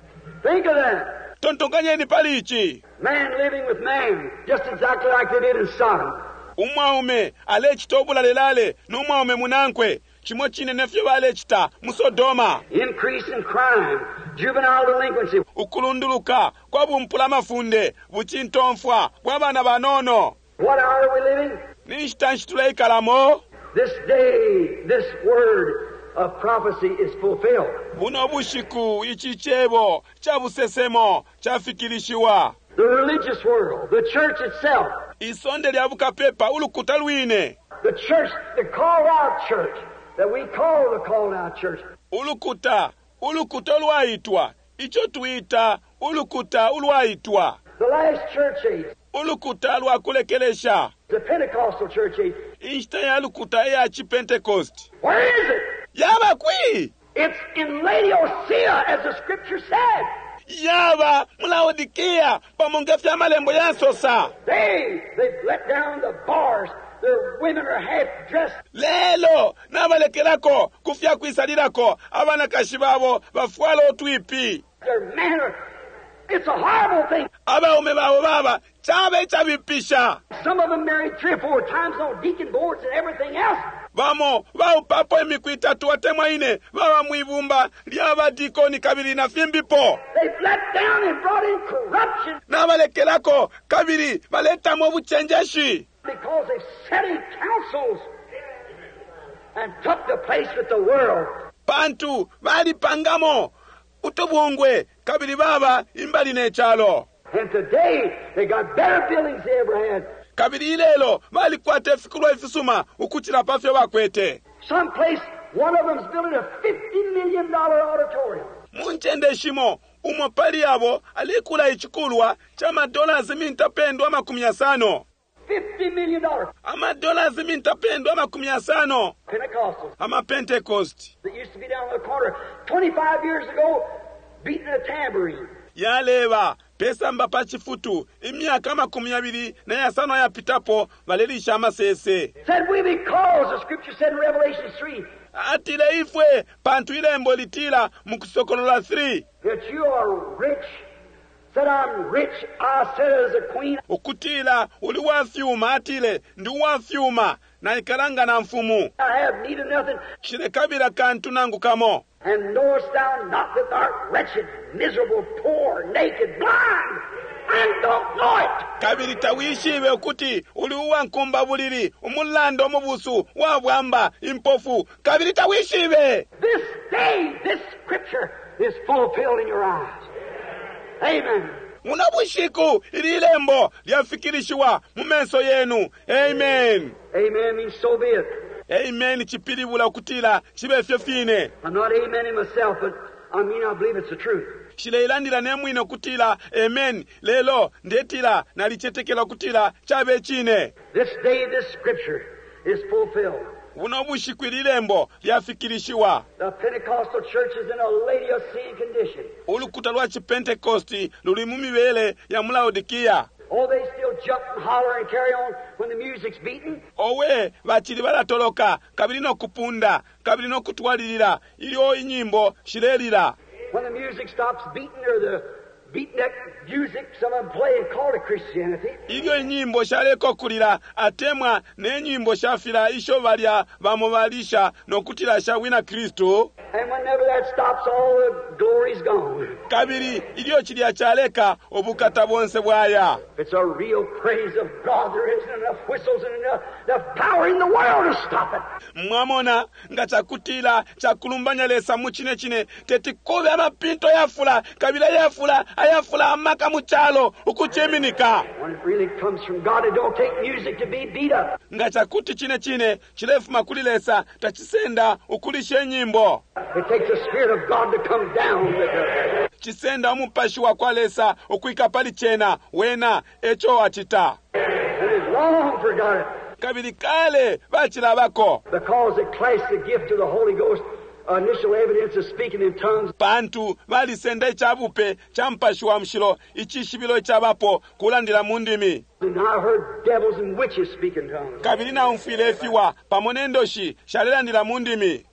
Think of that.
Tontonganyeni palichi.
Man living with man, just exactly like they did in Sodom.
Umwaume ale chitobula lelale n'umwaume munankwe chimo chine nefyo bale chita mu Sodoma.
Increase in crime, juvenile delinquency.
Ukulunduluka kwa bumpula mafunde buchintomfwa bw'abana banono.
What hour are we living?
Nishtanshituleikalamo.
This day, this word of prophecy is fulfilled.
Buno bushiku ichichebo chabusesemo chafikirishiwa.
The religious world, the church itself.
Isonde lya bukapepa ulukuta lwine.
The church, the called out church, that we call the called out church.
Ulukuta, ulukuta ulwaitwa. Icho tuita ulukuta ulwaitwa.
The last church age.
Ulukuta lwakulekelesha.
The Pentecostal church age.
Insta ya lukuta ya chi Pentecost.
Where is it?
Yaba kwi.
It's in Laodicea, as the scripture said.
Yaba Laodicea pamongefya malembo yansosa.
They, they've let down the bars. Their women are half dressed.
Lelo nabalekerako kufya kwisalirako abana kashibabo bafwala otwipi.
Their manner, it's a horrible thing.
Abaume babo baba chabe chabipisha.
Some of them married three or four times on deacon boards and everything else.
Vamo vao papo emiku itatu watemwa ine baba mwibumba lyaba dikoni kabiri na fimbipo.
They've let down and brought in corruption.
Nabalekerako kabiri baleta mu buchenjeshi.
Because they've sat in councils and took the place with the world.
Pantu bali pangamo utobungwe kabiri baba imbali nechalo.
And today they got better buildings they ever had.
Kabiri lelo bali kwate fikulwa ifisuma ukuchira pafyo bakwete.
Some place one of them's building a fifty million dollar auditorium.
Munchende shimo umo pali yabo alikula ichikulwa chama dola ziminta pendwa makumi asano.
Fifty million dollars.
Ama dola ziminta pendwa makumi asano.
Pentecostals.
Ama Pentecost.
That used to be down on the corner twenty-five years ago beating a tambourine.
Yaleva pesa mbapa chifutu imiaka makumi abiri na yasano ya pitapo valelisha amasese.
Said we because the scripture said in Revelation three.
Atile ifwe pantu ile mbolitila mukusokolola three.
That you are rich. Said I'm rich. I said as a queen.
Ukutila uliwafyuma atile ndi wafyuma na ikaranga na mfumu.
I have need of nothing.
Shile kabila kantu nangu kamo.
And knowest thou not that thou art wretched, miserable, poor, naked, blind, and don't know it?
Kabili tawishiwe ukuti uliuwa nkumba buliri umulando mubusu wabwamba impofu kabili tawishiwe.
This day, this scripture is fulfilled in your eyes. Amen.
Munabushiku ililembo lyafikirishiwa mumeso yenu. Amen.
Amen means so be it.
Amen chipilibula kutila chibe fyofine.
I'm not amening myself, but I mean I believe it's the truth.
Shileilandila nemwino kutila amen lelo ndetila nalichetekela kutila chabe chine.
This day this scripture is fulfilled.
Unobushiku ililembo lyafikirishiwa.
The Pentecostal church is in a Laodicean condition.
Ulukuta lwa chipentekosti luli mumibele ya Laodicea.
Oh, they still jump and holler and carry on when the music's beating.
Owe bachili balatoloka kabili no kupunda kabili no kutwalilira iliyo inyimbo shilelira.
When the music stops beating or the beatnik music some of them play and call it Christianity.
Iliyo inyimbo shaleko kulira atemwa nenyimbo shafira isho balya bamubalisha nokutila shawina Kristo.
And whenever that stops, all the glory's gone.
Kabiri iliyo chilya chaleka obukata bonse bwaya.
It's a real praise of God. There isn't enough whistles and enough, enough power in the world to stop it.
Mwamona nga chakutila chakulumbanya lesa muchine chine tetikobe amapinto yafula kabila yafula ayafula amaka muchalo ukucheminika.
When it really comes from God, it don't take music to be beat up.
Nga chakuti chine chine chilefu makulilesa tachisenda ukulishe nyimbo.
It takes the Spirit of God to come down with it.
Chisenda omupashi wa kwalesa okuika pali chena wena echo wachita.
And it's long forgot it.
Kabili kale bachilabako.
Because it clashed the gift of the Holy Ghost, initial evidence of speaking in tongues.
Pantu bali senda chabupe champashi wa mshilo ichishibilo chabapo kulandila mundimi.
And I heard devils and witches speak in tongues.
Kabili na umfilefiwa pamonendoshi shalela ndila mundimi.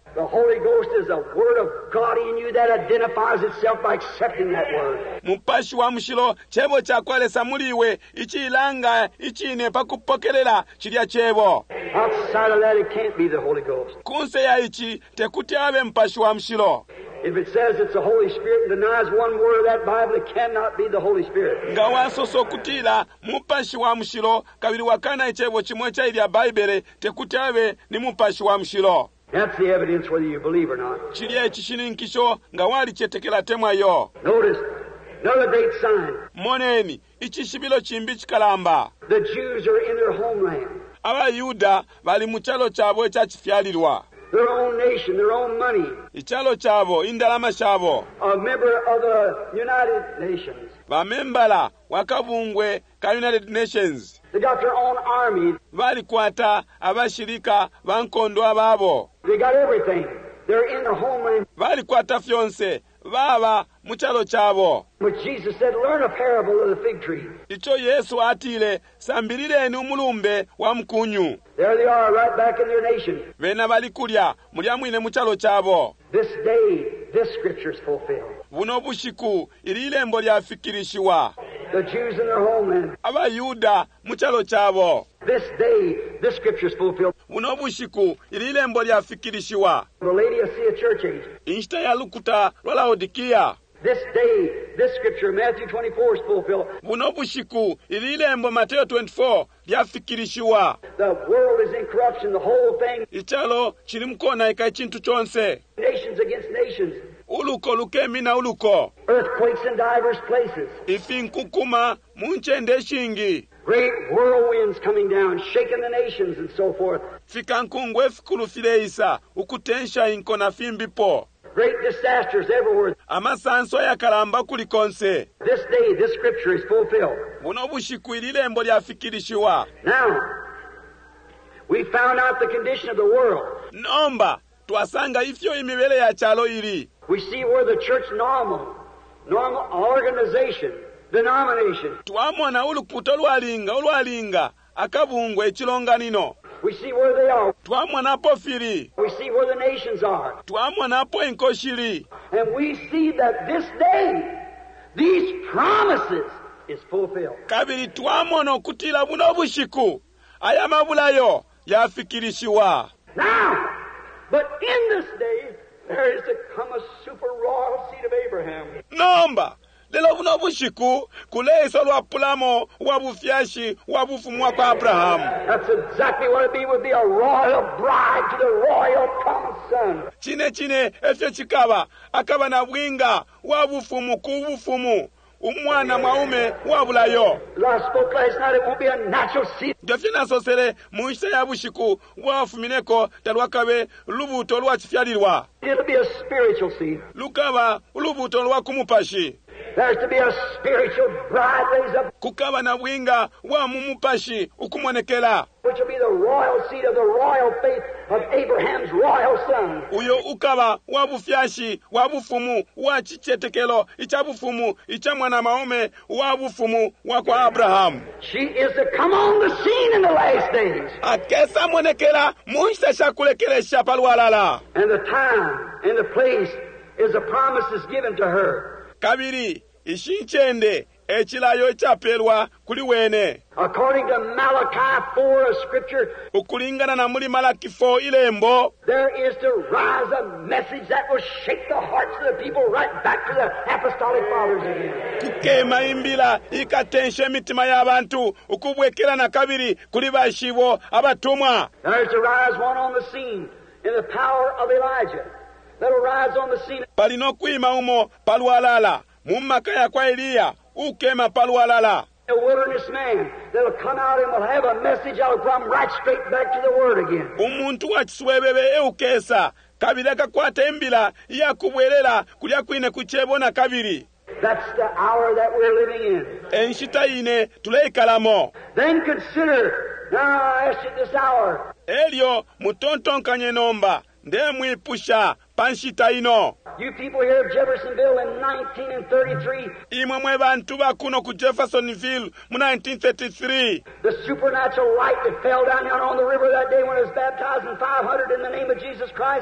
The Holy Ghost is a word of God in you that identifies itself by accepting that word.
Mupashi wa mshilo chebo chakwalesa muliwe ichilanga ichine pakupokelela chilya chebo.
Outside of that it can't be the Holy Ghost.
Kunse ya ichi tekuti abe mpashi wa mshilo.
If it says it's the Holy Spirit and denies one word of that Bible, it cannot be the Holy Spirit.
Ngawaso so kutila mupashi wa mshilo kabili wakana ichebo chimwecha ili ya Bible tekuti abe ni mupashi wa mshilo.
That's the evidence whether you believe or not.
Chiliya ichishininkisho ngawali chetekela temwa yo.
Notice another great sign.
Moneni ichishibilo chimbi chikalamba.
The Jews are in their homeland.
Abayuda bali muchalo chabo echachifyalirwa.
Their own nation, their own money.
Ichalo chabo indalama chabo.
A member of the United Nations.
Bamembala wakabungwe ka United Nations.
They got their own army.
Bali kwata abashirika bankondo ababo.
They got everything. They're in their homeland.
Bali kwata fyonse baba muchalo chabo.
But Jesus said, learn a parable of the fig tree.
Icho Yesu atile sambilireni umulumbe wa mkunyu.
There they are right back in their nation.
Bena bali kulya mulya mwine muchalo chabo.
This day, this scripture is fulfilled.
Buno bushiku ililembo lyafikirishiwa.
The Jews in their homeland.
Abayuda muchalo chabo.
This day, this scripture is fulfilled.
Buno bushiku ililembo lyafikirishiwa.
The Laodicea church age.
Inshita ya lukuta lwa Laodikia.
This day, this scripture, Matthew twenty-four, is fulfilled.
Buno bushiku ililembo Mateo twenty-four lyafikirishiwa.
The world is in corruption, the whole thing.
Ichalo chili mkona ika chintu chonse.
Nations against nations.
Uluko lukemi na uluko.
Earthquakes in divers places.
Ifi nkukuma munchende shingi.
Great whirlwinds coming down, shaking the nations and so forth.
Fika nkungwe fikulu fileisa, ukutensha inkona fimbipo.
Great disasters everywhere.
Amasanso ya kalamba kulikonse.
This day, this scripture is fulfilled.
Buno bushiku ililembo lyafikirishiwa.
Now, we found out the condition of the world.
Nomba, twasanga ifyo imibele ya chalo ili.
We see where the church normal, normal organization, denomination.
Twamona ulukuto lwalinga, ulwalinga, akabungwe echilonganino.
We see where they are.
Twamona po fili.
We see where the nations are.
Twamona po enkoshili.
And we see that this day, these promises is fulfilled.
Kabili twamona okutila buno bushiku. Aya mabulayo yafikirishiwa.
Now, but in this day, there is to come a super royal seed of Abraham.
Nomba, lelo buno bushiku, kuleiso lwa pulamo, wabufyashi, wabufumwa kwa Abraham.
That's exactly what it be, would be a royal bride to the royal promised son.
Chine chine, efyo chikaba, akaba na bwinga, wabufumu kubufumu. Umwana mwaume wabulayo.
I spoke last night, it won't be a natural seed.
Defina sosele muisha ya bushiku wafumineko talwakabe lubuto lwa chifyalirwa.
It'll be a spiritual seed.
Lukaba lubuto lwa kumupashi.
There's to be a spiritual bride raised up,
Kukaba na bwinga wa mumupashi ukumonekela.
which will be the royal seed of the royal faith of Abraham's royal son.
Uyo ukaba wabufyashi wabufumu wa chichetekelo ichabufumu ichamwana maume wabufumu wa kwa Abraham.
She is to come on the scene in the last days.
Akesa monekela muisha shakulekelesha palwalala.
And the time and the place is the promises given to her.
Kabiri ishinchende echilayo chapelwa kuli wene.
According to Malachi four of scripture,
Ukulingana na muli Malaki four ilembo,
there is to rise a message that will shake the hearts of the people right back to the apostolic fathers again.
kukema imbila ikatenshe mitima y'abantu ukubwekela na kabiri kuli bashibo abatumwa.
There is to rise one on the scene in the power of Elijah. That will rise on the scene.
Palino kuima umo palwalala mumaka ya kwa Eliya ukema palwalala.
A wilderness man that will come out and will have a message that will come right straight back to the Word again.
Umuntu wachiswebebe eukesa kabiri akakwata embila yakubwelela kulya kwine kuchebona kabiri.
That's the hour that we're living in.
Enshita ine tuleikalamo.
Then consider, now I ask you this hour,
Elio mutontonkanye nomba nde mwipusha panshita ino.
you people here of Jeffersonville in nineteen thirty-three,
Imwe mwe bantu bakuno ku Jeffersonville mu nineteen thirty-three.
the supernatural light that fell down, down on the river that day when it was baptizing five hundred in the name of Jesus Christ.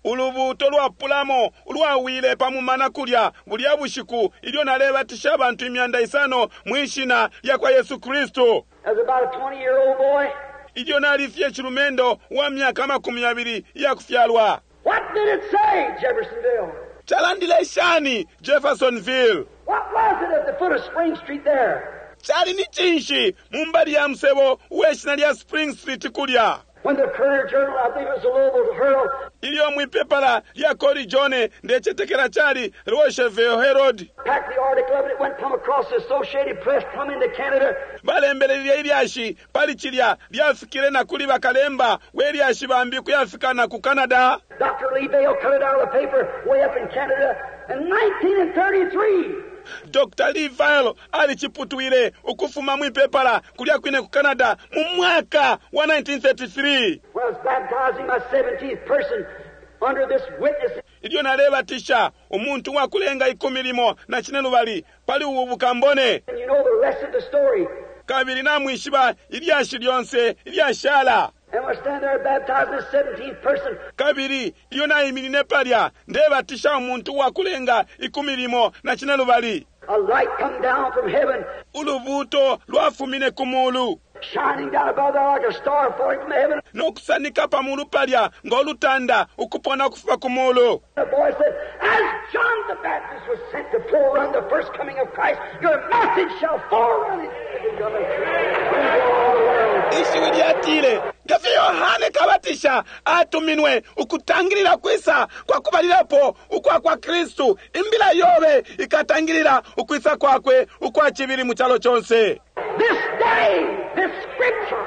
ulubuto lwapulamo lwawile pamumana kulya buli abushiku ilyo nalebatisha abantu imyanda isano mwishina ya kwa Yesu Kristo.
As about a twenty-year-old boy,
ilyo nalifye chilumendo wa myaka makumi abiri ya kufyalwa.
what did it say, Jeffersonville?
Chalandile shani Jeffersonville.
What was it at the foot of Spring Street there?
Chali ni chinshi mumbali ya msebo weshina lya Spring Street kulya.
When the Courier Journal, I think it was the Louisville Herald,
ilyo mwipepala lya Courier Journal ndechetekera chali Louisville Herald
packed the article of it, it went come across the Associated Press, come into Canada.
balembele lya ilyashi pali chilya lyafikire na kuli bakalemba welyashi bambi kuyafikana ku Canada.
Doctor Lee Bale cut it out of the paper way up in Canada in nineteen thirty-three.
Doctor Lee Vile alichiputwile ukufuma mwipepala kulya kwine ku Canada mu mwaka wa nineteen thirty-three.
When I was baptizing my seventeenth person under this witness.
ilyo nalebatisha omuntu wakulenga ikumilimo na chinelu bali pali ubukambone.
And you know the rest of the story.
kabiri namwishiba ilyashi lyonse ilyashala.
And I stand there baptizing the seventeenth person.
kabiri iyo nayimirine palya ndebatisha omuntu wakulenga ikumilimo na chinelu bali.
A light come down from heaven,
ulubuto lwafumine kumulu
shining down above there like a star falling from heaven.
n'okusanika pamulu palya ng'olutanda ukupona okufa kumulu.
The boy said, as John the Baptist was sent to forerun the first coming of Christ, your message shall forerun it.
ishiwi lyatile ngafe Yohane kabatisha atuminwe ukutangirira kwisa kwa kubalirapo ukwa kwa Kristu imbila yobe ikatangirira ukwisa kwakwe ukwa chibiri mu chalo chonse.
This day, this scripture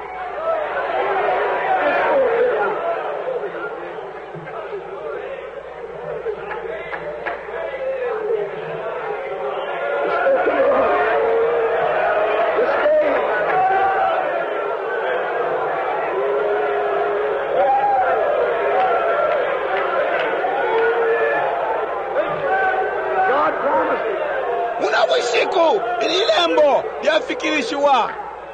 is fulfilled. This day, God promised it.
Unobushiku ililembo lyafikirishiwa.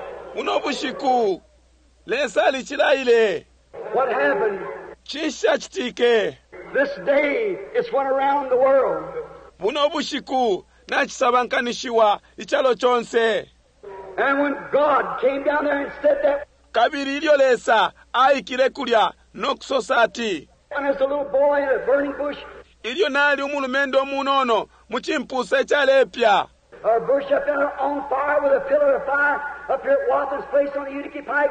Unobushiku lesa lichilaile.
What happened?
Chisha chitike.
This day it's went around the world.
Unobushiku nachisabankanishiwa ichalo chonse.
And when God came down there and said that,
kabiri ilyo lesa aikile kulya nokusosati.
and there's a little boy in a burning bush,
ilyo nali umulumendo omunono muchimpusa echalepya.
a bush up there on fire with a pillar of fire up here at Wathen's place on the Utica Pike.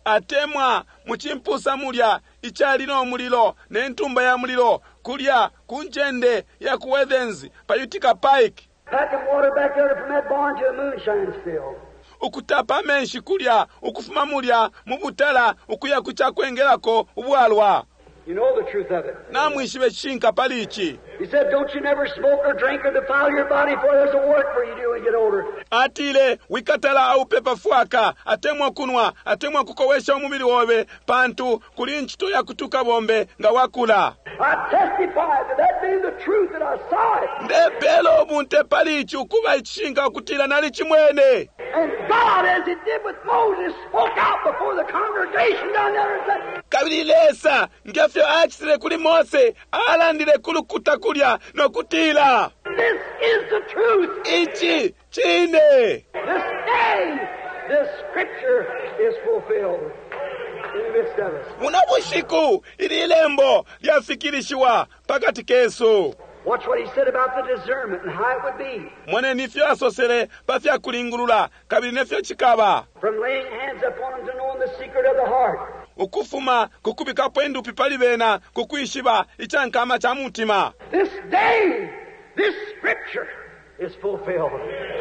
atemwa muchimpusa mulya ichalina omulilo n'entumba ya mulilo kulya kunjende ya ku Wathen's pa Utica Pike.
Packing water back there from that barn to a moonshine still.
ukutapa menshi kulya ukufuma mulya mubutala ukuya kuchakwengelako ubwalwa.
You know the truth of it.
namwishibe chinka palichi.
He said, don't you never smoke or drink or defile your body, for there's a work for you to do when you get older.
atile wikatala au pepa fuaka atemwa kunwa atemwa kukowesha omubiri wobe pantu kuli nchito ya kutuka bombe nga wakula.
I testified to that being the truth that I saw it.
ndepelo obunte palichi ukuba ichinga okutila nali chimwene.
And God, as He did with Moses, spoke out before the congregation down there and said,
kabili lesa ngafyo achisile kuli Mose alandile kulukuta kulya nokutila.
this is the truth.
ichi chine.
This day, this scripture is fulfilled in the midst of us.
Unobushiku ili lembo lyafikirishiwa pakati kesu.
Watch what He said about the discernment and how it would be.
mwene nifyo asosele pafya kulingulula kabili nefyo chikaba.
From laying hands upon them to knowing the secret of the heart.
ukufuma kukubikapo endupi pali bena kukwishiba ichankama cha mutima.
This day, this scripture is fulfilled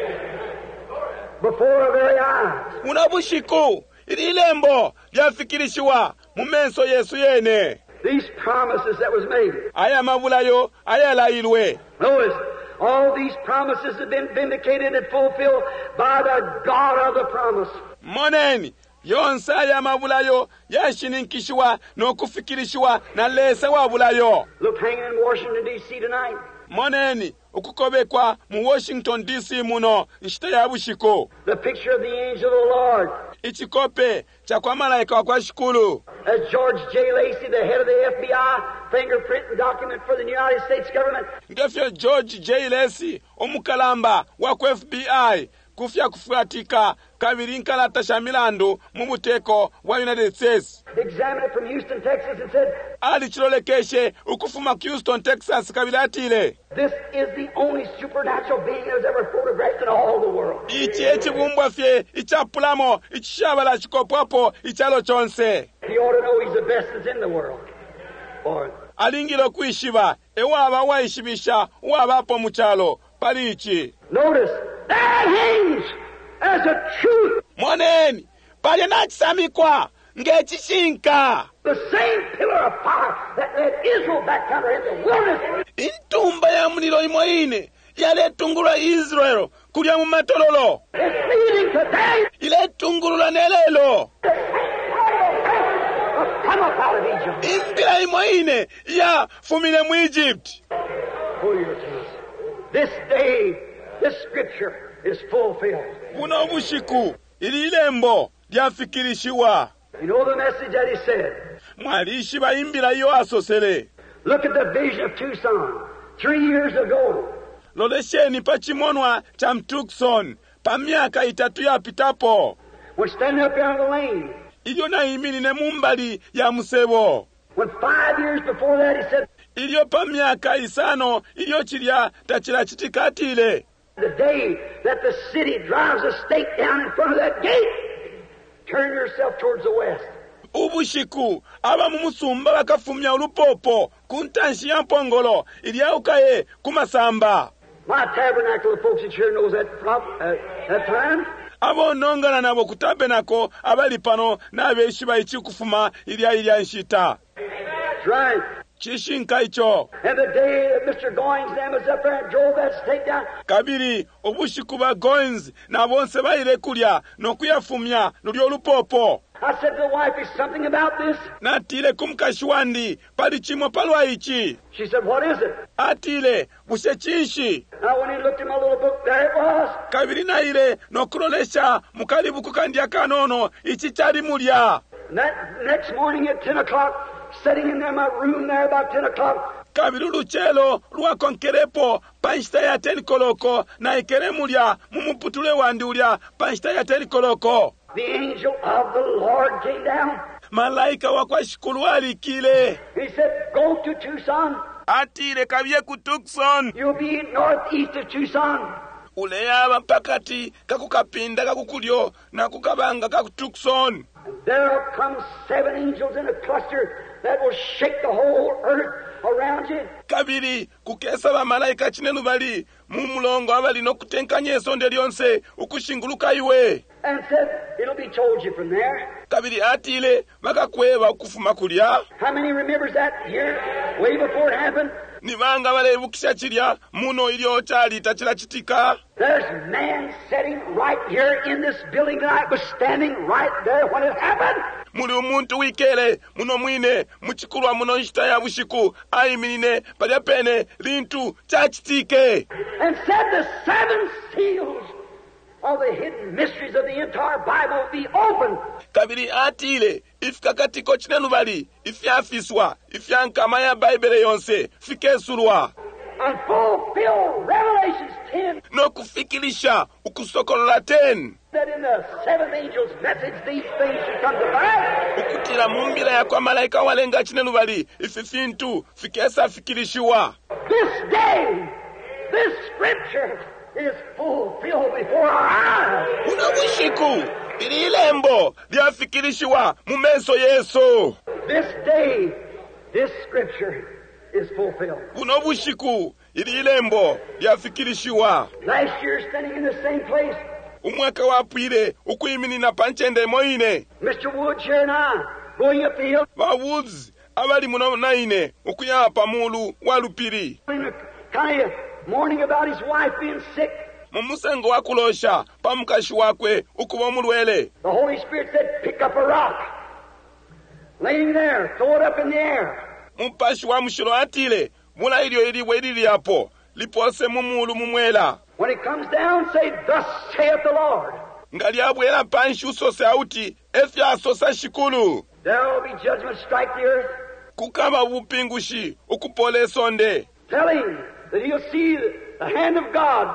before our very eyes.
Unobushiku ili lembo lyafikirishiwa mumenso Yesu yene.
These promises that was made.
aya mabulayo aya lailwe.
Notice, all these promises have been vindicated and fulfilled by the God of the promise.
moneni yonse aya mabulayo yashininkishiwa n'okufikirishiwa na lesa wabulayo.
Look, hanging in Washington, D C tonight.
moneni ukukobekwa mu Washington D C muno nshita ya bushiko.
The picture of the angel of the Lord.
ichikope cha kwa malaika wa kwa shikulu.
As George J. Lacey, the head of the F B I, fingerprint document for the United States government.
Ngefyo George J. Lacey, omukalamba wa kwa F B I, kufya kufuatika kabiri nkalata sha milandu mu muteko wa United States.
Examined it from Houston, Texas, and said,
ali chilolekeshe ukufuma Houston, Texas kabila atile.
This is the only supernatural being that has ever photographed in all the world.
Ichi echibumbwa fye, ichapulamo, ichishabala chikopwapo, ichalo chonse.
He ought to know he's the best that's in the world. Boy.
Alingilo kuishiba, ewaba waishibisha, wabapo muchalo, palichi.
Notice, that hangs as a truth.
Moneni, pali nachisamikwa, ngechishinka.
The same pillar of fire that led Israel back down in the wilderness.
Intumba ya muliro imoine, yale tungula Israel, kulia mu matololo.
It's leading today.
Ile tungulula nelelo.
Come up out of Egypt.
Impira imoine, ya fumile mu Egypt.
Pull your teeth. This day, this scripture is fulfilled.
Buno bushiku, ili ilembo, lyafikirishiwa.
You know the message that he said?
Mwalishi ba imbira iyo asosele.
Look at the vision of Tucson three years ago.
Lolesheni pachimonwa cha Tucson pa miaka itatu ya pitapo.
We're standing up here on the lane.
Ilio na imini ne mumbali ya musebo.
When five years before that he said,
ilio pa miaka isano ilio chilia tachila chitikatile.
The day that the city drives a stake down in front of that gate, turn yourself towards the west.
Ubushiku aba mumusumba bakafumya ulupopo kuntanshi ya mpongolo iliaukaye kumasamba.
My tabernacle of folks in here knows that prop, uh, that time.
Abo nongana nabo kutabenako abali pano nabeshi bayichi kufuma ilia ilia nshita.
That's right.
Chishinka icho.
And the day that Mister Goings them was up there and drove that stake down.
Kabiri ubushiku ba Goins na bonse bayire kulya no kuyafumya nulyo lupopo.
I said to the wife, is something about this?
Natile kumkashwandi pali chimo palwa ichi.
She said, what is it?
Atile bushe chinshi.
Now when he looked in my little book, there it was.
Kabiri na ile no kurolesha mukalibu kukandia kanono ichi chari mulya.
And that next morning at ten o'clock, sitting in there, my room there about ten o'clock.
Kabiri luchelo luwa konkerepo panshita ya ten koloko na ikere mulya mumuputule wandi ulya panshita ya ten koloko.
The angel of the Lord came down.
Malaika wa kwa shikulu alikile.
He said, go to Tucson.
Atile kabye ku Tucson.
You'll be northeast of Tucson.
Uleyaba mpakati kakukapinda kakukulyo na kukabanga kaku Tucson.
And there come seven angels in a cluster that will shake the whole earth around you.
Kabiri kukesa ba malaika chinelu bali mumulongo abali no kutenkanya esonde lyonse ukushinguluka iwe.
And said, it'll be told you from there.
Kabiri atile bakakweba kufuma kulya.
How many remembers that here, way before it happened?
Nibanga balebukisha chilya muno ilyo chali tachila chitika.
There's man sitting right here in this building tonight, was standing right there when it happened.
Muli umuntu wikele muno mwine muchikulwa muno nshita ya bushiku ayiminine palya pene lintu chachitike.
And said the seven seals of the hidden mysteries of the entire Bible be opened.
Kabiri atile ifika katiko chinenu bali ifyafiswa ifyankama ya Bible yonse fikesulwa.
And fulfill Revelations ten.
No kufikilisha ukusokolola ten.
That in the seventh angel's message these things should come to pass.
Ukutila mumbila ya kwa malaika walenga chinenu bali ififintu fikesa fikilishiwa.
This day, this scripture is fulfilled before our eyes.
Unabushiku ili ilembo lyafikilishiwa mumeso Yesu.
This day, this scripture is fulfilled.
Unabushiku ili ilembo lyafikilishiwa.
Last year, standing in the same place,
umwaka wapwile ukuyiminina panchende moine.
Mister Woods here and I, going up the hill.
Ba Woods abali muno naine ukuyapa mulu walupiri.
Kind of mourning about his wife being sick.
Mumusengo wakulosha pamukashi wakwe ukuba mulwele.
The Holy Spirit said, pick up a rock. Laying there, throw it up in the air.
Mumpashi wa mushiro atile mula ilio iliwe ilili yapo lipose mumulu mumwela.
When it comes down, say, thus saith the Lord.
ngali abwera panshi usose auti efya asosa shikulu.
There will be judgment strike the earth.
Kukaba upingushi ukupole sonde.
Tell him that he'll see the hand of God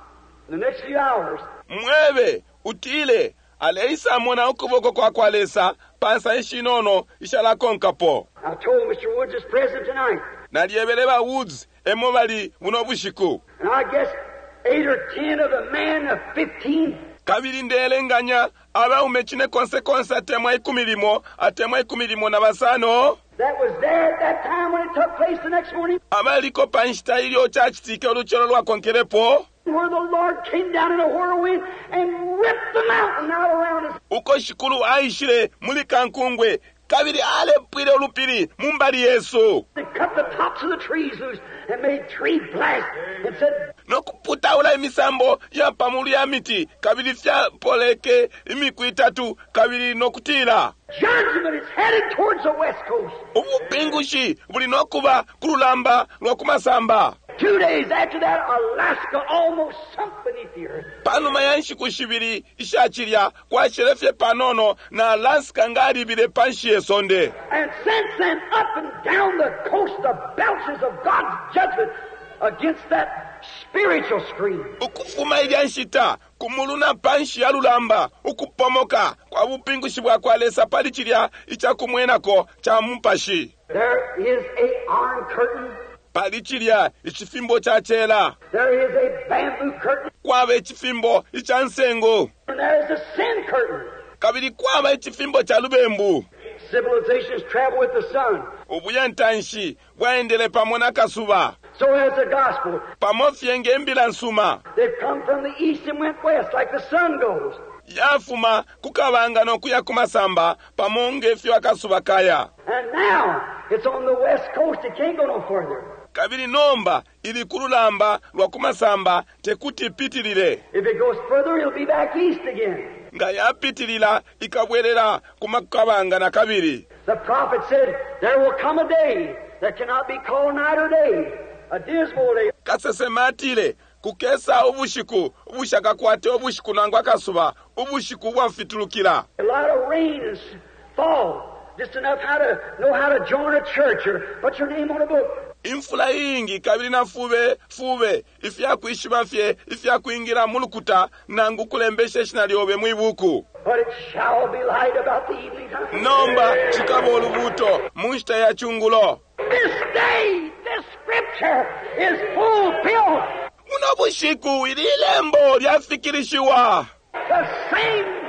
in the next few hours.
Mwebe utile aleisa mona ukuboko kwa kwalesa pansa ishinono ishala konkapo.
I told Mister Woods is present tonight.
Naliyebeleba Woods emobali bunobushiku.
And I guess eight or ten of the men of fifteen.
Kabiri ndelenganya aba umechine konsekonsa atemwa ikumilimo atemwa ikumilimo na basano.
That was there at that time when it took place the next morning.
Abaliko panshita ilio chachitike olucholo lwa konkerepo.
Where the Lord came down in a whirlwind and ripped the mountain out around us.
Uko shikulu aishire mulika nkungwe. Kabiri ale pwile olupiri mumbali Yesu.
They cut the tops of the trees loose and made tree blast and said,
nokuputa ula imisambo ya pamulu ya miti kabiri fya poleke imiku itatu kabiri nokutira.
Judgment is headed towards the west coast.
Ubupingushi buli nokuba kululamba lwakumasamba.
Two days after that, Alaska almost sunk beneath the earth.
Panuma ya nshiku shibiri ishachirya kwa sherefye panono na Alaska ngari bile panshie sonde.
And since then, up and down the coast, the belches of God's judgment against that spiritual stream.
Ukufuma ilya nshita kumuluna panshi ya lulamba ukupomoka kwa upingushi bwa kwa lesa palichirya icha kumwenako cha mumpashi.
There is a iron curtain.
Palichirya ichifimbo cha chela.
There is a bamboo curtain.
Kwaba ichifimbo icha nsengo.
And there is a sin curtain.
Kabiri kwaba ichifimbo cha lubembu.
Civilizations travel with the sun.
Ubuyantanshi bwaendele pamona kasuba.
So has the gospel.
Pamofyenge mbila nsuma.
They've come from the east and went west like the sun goes.
Yafuma kukabanga nokuya kumasamba pamonge fyo kasuba kaya.
And now it's on the west coast. It can't go no further.
Kabiri nomba ili kululamba lwa kumasamba tekuti pitilile.
If it goes further, it'll be back east again.
Nga ya pitilila ikabwelela kumakabanga na kabiri.
The prophet said, there will come a day that cannot be called night or day, a dismal day.
Kasesematile kukesa ubushiku ubushaka kwate ubushiku nangwa kasuba ubushiku bwamfitulukila.
A lot of rain and fall, just enough how to know how to join a church or put your name on a book.
Infula ingi kabiri na fube fube ifya kuishiba fye ifya kuingira mulukuta nangu kulembeshe shinaliobe mwibuku.
But it shall be light about the evening time.
Nomba chikabo olubuto munshita ya chungulo.
This day, this scripture is fulfilled.
Unobushiku ili lembo lyafikirishiwa.
The same,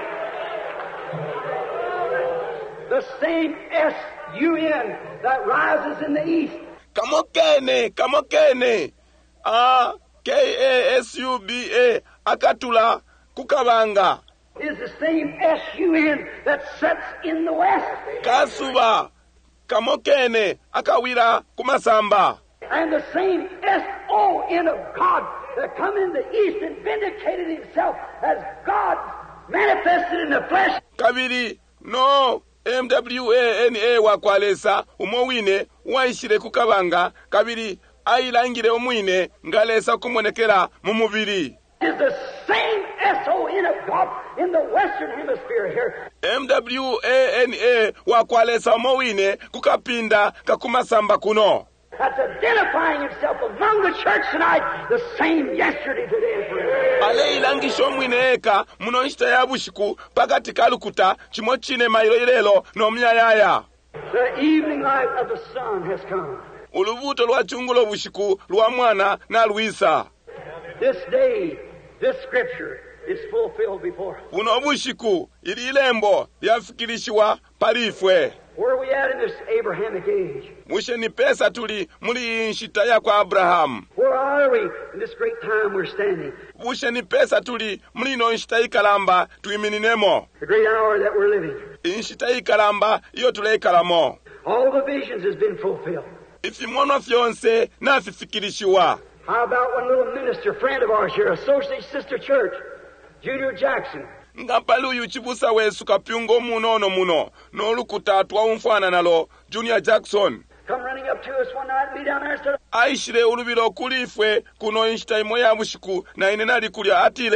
the same S U N that rises in the east.
Kamokene, kamokene. Ah, K A S U B A akatula kukabanga.
Is the same S U N that sets in the west.
Kasuba, kamokene akawira kumasamba.
And the same S O N of God that come in the east and vindicated himself as God manifested in the flesh.
Kabiri, no, M W A N A wakwalesa umowine waishire kukabanga kabiri ailangire omwine ngalesa kumonekera mu mubiri.
Is the same S O N of God in the western hemisphere here.
M W A N A wakwalesa omowine kukapinda kakumasamba kuno.
That's identifying himself among the church tonight, the same yesterday, today, and forever.
Ale ilangisho omwine eka muno nshita ya bushiku pakati kalukuta chimo chine mailo ilelo nomyayaya.
The evening light of the sun has come.
Ulubuto lwa chungulo bushiku lwa mwana na luisa.
This day, this scripture is fulfilled before us.
Uno bushiku ili ilembo lyafikirishiwa palifwe.
Where are we at in this Abrahamic age?
Mwishe ni pesa tuli muli nshita ya kwa Abraham.
Where are we in this great time we're standing?
Mwishe ni pesa tuli muli no nshita ikalamba tuimininemo.
The great hour that we're living.
Nshita ikalamba iyo tule ikalamo.
All the visions has been fulfilled.
Ifimono fyonse na fifikirishiwa.
How about one little minister friend of ours here, Associate Sister Church, Junior Jackson?
Ngapaluyu chibusa wesu kapyungo munono muno nolukuta atwa umfwana nalo Junior Jackson.
Come running up to us one night and be down there and start.
Aishire ulubilo kulifwe kuno nshita imo ya bushiku na inenali kulya atile.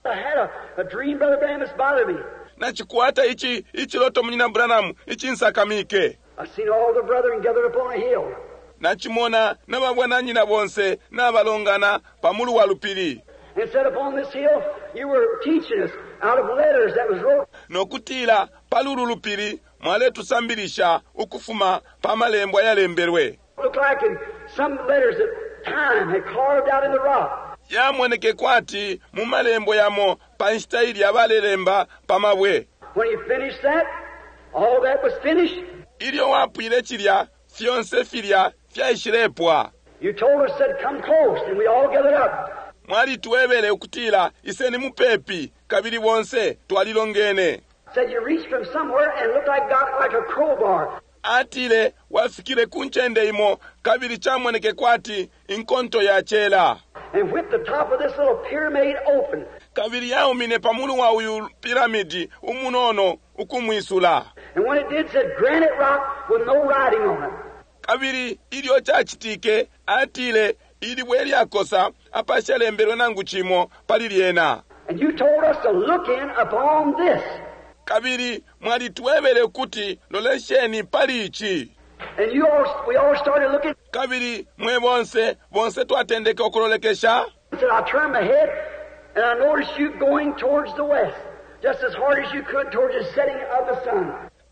I had a, a dream, Brother Branham, that's bothered me.
Nachikwata ichi ichi loto munyina Branham ichi nsakamike.
I seen all the brethren gathered upon a hill.
Nachimona n'ababwana nyina bonse n'abalongana pamulu wa lupiri.
And said upon this hill, you were teaching us out of letters that was wrote.
Nokutila palulu lupiri mwale tusambilisha ukufuma pamalembwa yalemberwe.
Looked like in some letters that time had carved out in the rock.
Yamwoneke kwati mu malembo yamo panstaili abalelemba pamabwe.
When he finished that, all that was finished.
Ilio wapwile chilya fyonse filya fyaishirepwa.
You told us, said, come close, and we all gathered up.
Mwali tuwebele ukutila iseni mupepi kabili bonse twalilongene.
Said you reached from somewhere and looked like got like a crowbar.
Atile wafikire kunchende imo kabili chamwoneke kwati inkonto ya chela.
And whipped the top of this little pyramid open.
Kabili yao mine pamulu wa uyu piramidi umunono ukumwisula.
And when it did, said granite rock with no writing on it.
Kabili ilio chachitike atile ili bweli akosa apashalemberwe nangu chimo paliliena.
And you told us to look in upon this.
Kabili mwali tuwebele kuti lolesheni palichi.
And you all, we all started looking.
Kabili mwe bonse bonse tuatendeke okulolekesha.
Said I turned my head and I noticed you going towards the west, just as hard as you could towards the setting of the sun.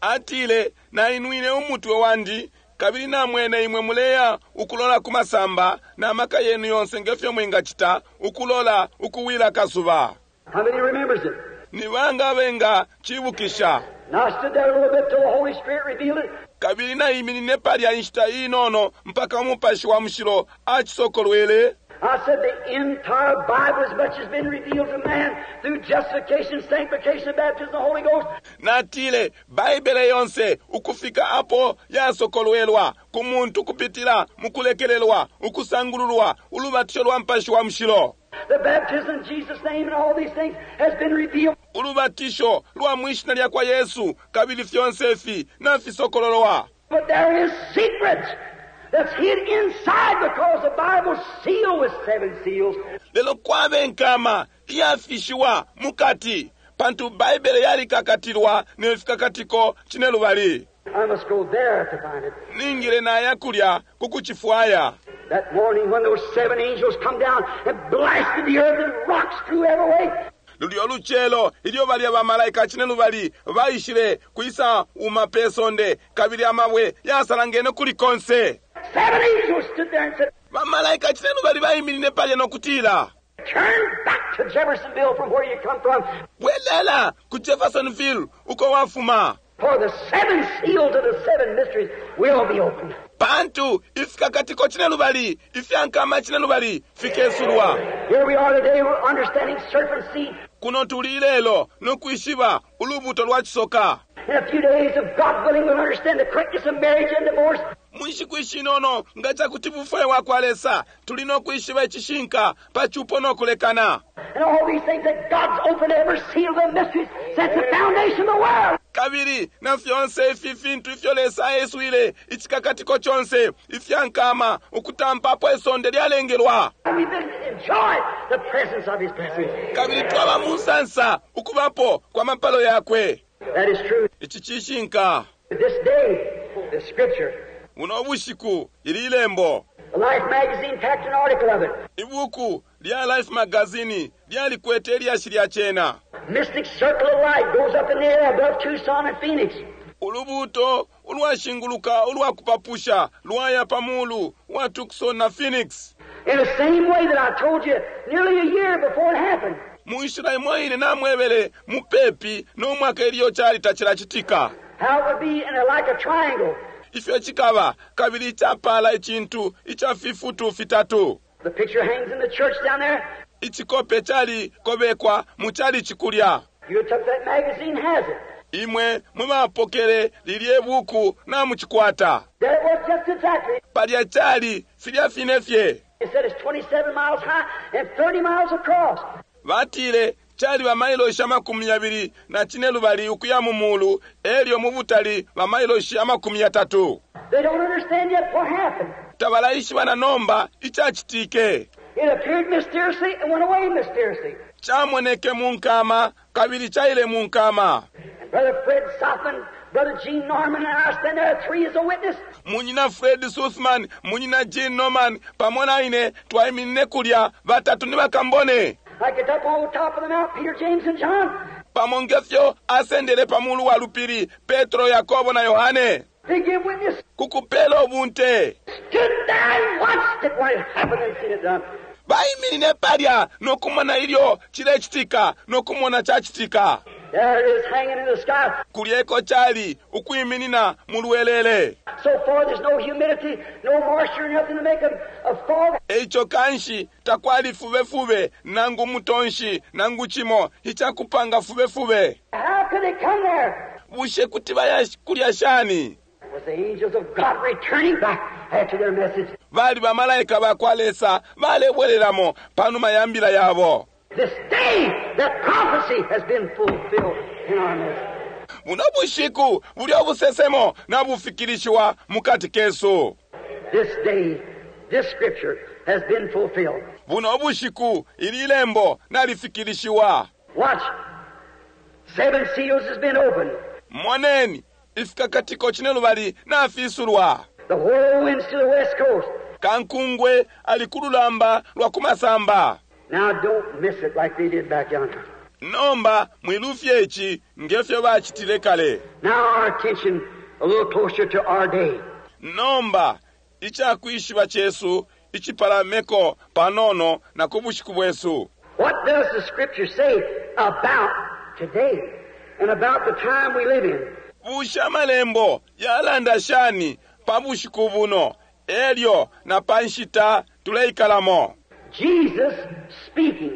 Atile na inuine umutwe wandi kabili na mwene imwe muleya ukulola kumasamba na maka yenu yonse ngefyo mwingachita ukulola ukuwila kasuba.
How many remembers it?
Ni wanga wenga chibukisha.
Now I stood there a little bit till the Holy Spirit revealed it.
Kabili na imini nepali ya inshita inono mpaka mupashi wa mshiro achisokolwele.
I said the entire Bible as much has been revealed to man through justification, sanctification, and baptism of the Holy Ghost.
Natile Bible yonse ukufika hapo yasokolwelwa kumuntu kupitila mukulekelelwa ukusangululwa ulubatisho lwa mpashi wa mshiro.
The baptism in Jesus' name and all these things has been revealed.
Ulubatisho lwa mwishina lya kwa Yesu kabili fyonsefi na fisokololwa.
But there is secrets that's hid inside because the Bible's sealed with seven seals.
Lelo kwabe nkama yafishiwa mukati pantu Bible yali kakatilwa nefikakatiko chinelubali.
I must go there to find it.
Ningile na yakulya kukuchifuaya.
That morning when those seven angels come down and blasted the earth and rocks flew every way.
Lulio luchelo ilio bali abamalaika chinelu bali baishire kuisa umapesonde kabili amabwe yasalangene kuli konse.
Seven angels stood there and said,
bamalaika chinelu bali bayimirine pale nokutila.
Turn back to Jeffersonville from where you come from.
Bwelela ku Jeffersonville uko wafuma.
For the seven seals of the seven mysteries will be opened.
Pantu ifika katiko chinelu bali ifyankama chinelu bali fikesulwa.
Here we are today, we're understanding serpent seed.
Kuno tulilelo nokuishiba ulubuto lwa chisoka.
In a few days, if God willing, we'll understand the correctness of marriage and divorce.
Mwishi kuishi nono ngacha kutibufoye wakwalesa tulino kuishiba ichishinka pachupo no kulekana.
And all these things that God's opened every seal of the mysteries since the foundation of the world.
Kabiri na fyonse ififintu ifyolesa Yesu ile ichikakatiko chonse ifyankama ukutampapo esonde lyalengelwa.
And we've been enjoying the presence of His blessings.
Kabiri twaba musansa ukubapo kwa mapalo yakwe.
That is true.
Ichichishinka.
This day, the Scripture,
uno bushiku ili ilembo.
the Life magazine packed an article of it.
Ibuku lya Life magazine lyali kwete lyashilya chena.
Mystic circle of light goes up in the air above Tucson and Phoenix.
Ulubuto ulwashinguluka ulwakupapusha lwaya pamulu wa Tucson na Phoenix.
In the same way that I told you nearly a year before it happened.
Muishira imwaile na mwebele mupepi no mwaka iliyo chali tachira chitika.
How it would be in a, like a triangle.
Ifyo chikaba kabili chapala ichintu ichafifutu fitatu.
The picture hangs in the church down there.
Ichikope chali kobekwa muchali chikulya.
You took that magazine, has it?
Imwe mumapokele lilye buku na muchikwata.
There it was just exactly.
Palya chali filya finefye.
It said it's twenty-seven miles high and thirty miles across.
Vatile chali wa mailo shama kumiyabiri na chinelu bali ukuya mumulu elio mubutali wa mailo shama kumiyatatu.
They don't understand yet what happened.
Tabalaishi wana nomba ichachitike.
It appeared mysteriously and went away mysteriously.
Chamwoneke munkama, kabili chaile munkama.
And Brother Fred Sothman, Brother Gene Norman, and I stand there three as a witness.
Munyina Fred Sussman, munyina Gene Norman, pamona ine, twaimine kulya, batatu ni bakambone.
I get up on the top of the mount, Peter, James, and John.
Pamongefyo asendele pamulu wa lupiri, Petro, Yakobo na Yohane.
They give witness.
Kukupelo bunte.
Stood there and watched it when it happened and seen it done.
Baimine padia, no kumana ilio, chile chitika, no kumona chachitika.
There it is hanging in the sky.
Kulieko chali, ukuiminina, muluelele.
So far there's no humidity, no moisture, nothing to make a, a fog.
Eicho kanshi, takwali fube fube, nangu mutonshi, nangu chimo, hicha kupanga fube fube.
How could it come there?
Bushe kutibaya kuliashani.
It was the angels of God returning back after their message.
Vali ba malaika bakwalesa, vale bwereramo, panuma yambila yabo.
This day, that prophecy has been fulfilled in our midst.
Buno bushiku, buli obusesemo, na bufikirishwa mukati keso.
This day, this scripture has been fulfilled.
Buno bushiku, ililembo, na lifikirishwa.
Watch. Seven seals has been opened.
Moneni, ifika katiko chinelu bali, na afisurwa.
The whirlwinds to the west coast.
Kankungwe, alikululamba, lwa kumasamba.
Now don't miss it like they did back yonder.
Nomba mwilufye echi ngefye bachitile kale.
Now our attention a little closer to our day.
Nomba icha kuishi bachesu ichipalameko panono na kubushiku bwesu.
What does the scripture say about today and about the time we live in?
Busha malembo yalanda shani pabushiku buno elio na panshita tuleikalamo.
Jesus speaking.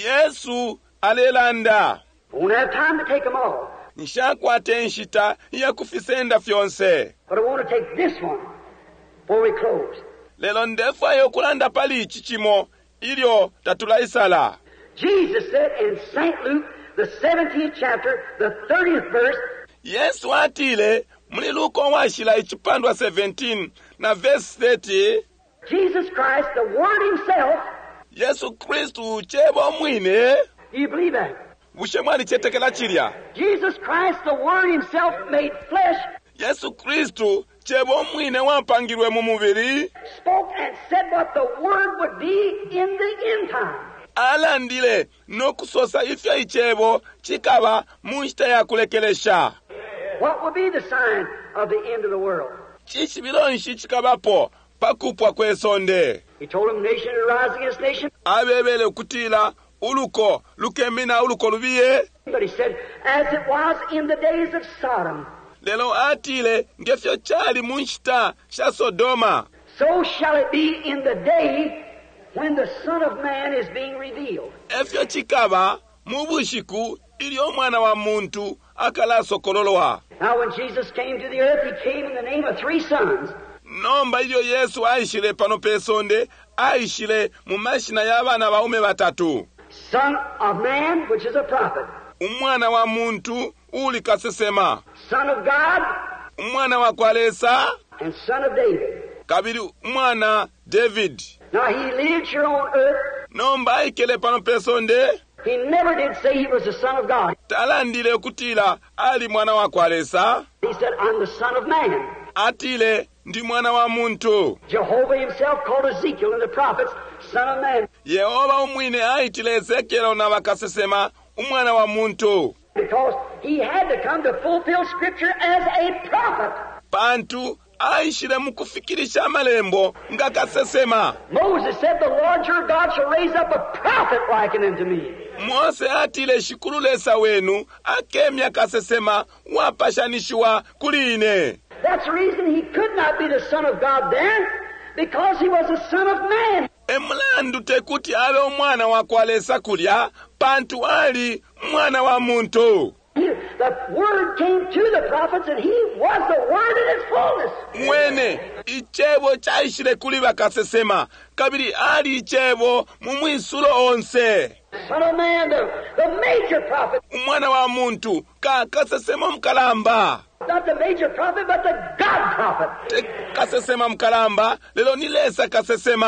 Yesu alelanda.
Won't have time to take them all.
Nishakwate nshita ya kufisenda fyonse.
But I want to take this one before we close.
Lelo ndefa yokulanda pali chichimo ilio tatulaisala.
Jesus said in Saint Luke, the seventeenth chapter, the thirtieth verse,
Yesu atile muli Luko washila ichipandwa seventeen na verse thirty.
Jesus Christ, the Word Himself.
Yesu Kristu chebo mwine.
Do you believe that?
Bushemwali chetekela chilia.
Jesus Christ, the Word Himself, made flesh.
Yesu Kristu chebo mwine wampangirwe mu mubiri.
Spoke and said what the Word would be in the end time.
Alandile no kusosa ifya ichebo chikaba munshita ya kulekelesha.
What will be the sign of the end of the world?
Chichi bilonshi chikabapo pakupwa kwesonde.
He told him nation to rise against nation.
Abebele kutila uluko lukemina uluko lubiye.
But he said, as it was in the days of Sodom,
lelo atile ngefyo chali munshita sha Sodoma,
so shall it be in the day when the Son of Man is being revealed.
Efyo chikaba mubushiku ili omwana wa muntu akala sokololwa.
Now when Jesus came to the earth, He came in the name of three sons.
Nomba iyo Yesu aishile pano pesonde, aishile mumashina y'abana baume batatu.
Son of Man, which is a prophet.
Umwana wa muntu uli kasesema.
Son of God.
Umwana wa kwalesa.
And son of David.
Kabiri umwana David.
Now He lived here on earth.
Nomba aikele pano pesonde.
He never did say He was the Son of God.
Talandile kutila ali mwana wa kwalesa.
He said, I'm the Son of Man.
Atile ndi mwana wa muntu.
Jehovah Himself called Ezekiel and the prophets Son of Man.
Yehova umwine aitile Ezekiel na bakasesema umwana wa muntu.
Because He had to come to fulfill Scripture as a prophet.
Pantu aishile mukufikirisha malembo ngakasesema.
Moses said, the Lord your God shall raise up a prophet like unto me.
Mose atile shikululesa wenu akemya kasesema wapashanishwa kuline.
That's the reason He could not be the Son of God then, because He was the Son of Man.
Emulandu tekuti abe umwana wa kwalesa kulya, pantu ali mwana wa muntu.
The Word came to the prophets and He was the Word in its fullness.
Mwene, ichebo chaishile kuli bakasesema, kabiri ali ichebo mumwisulo onse.
Son of Man, the, the major prophet.
Umwana wa muntu, ka kasesema mkalamba.
Not the major prophet, but the God prophet.
Kasesema mkalamba, lelo nilesa kasesema.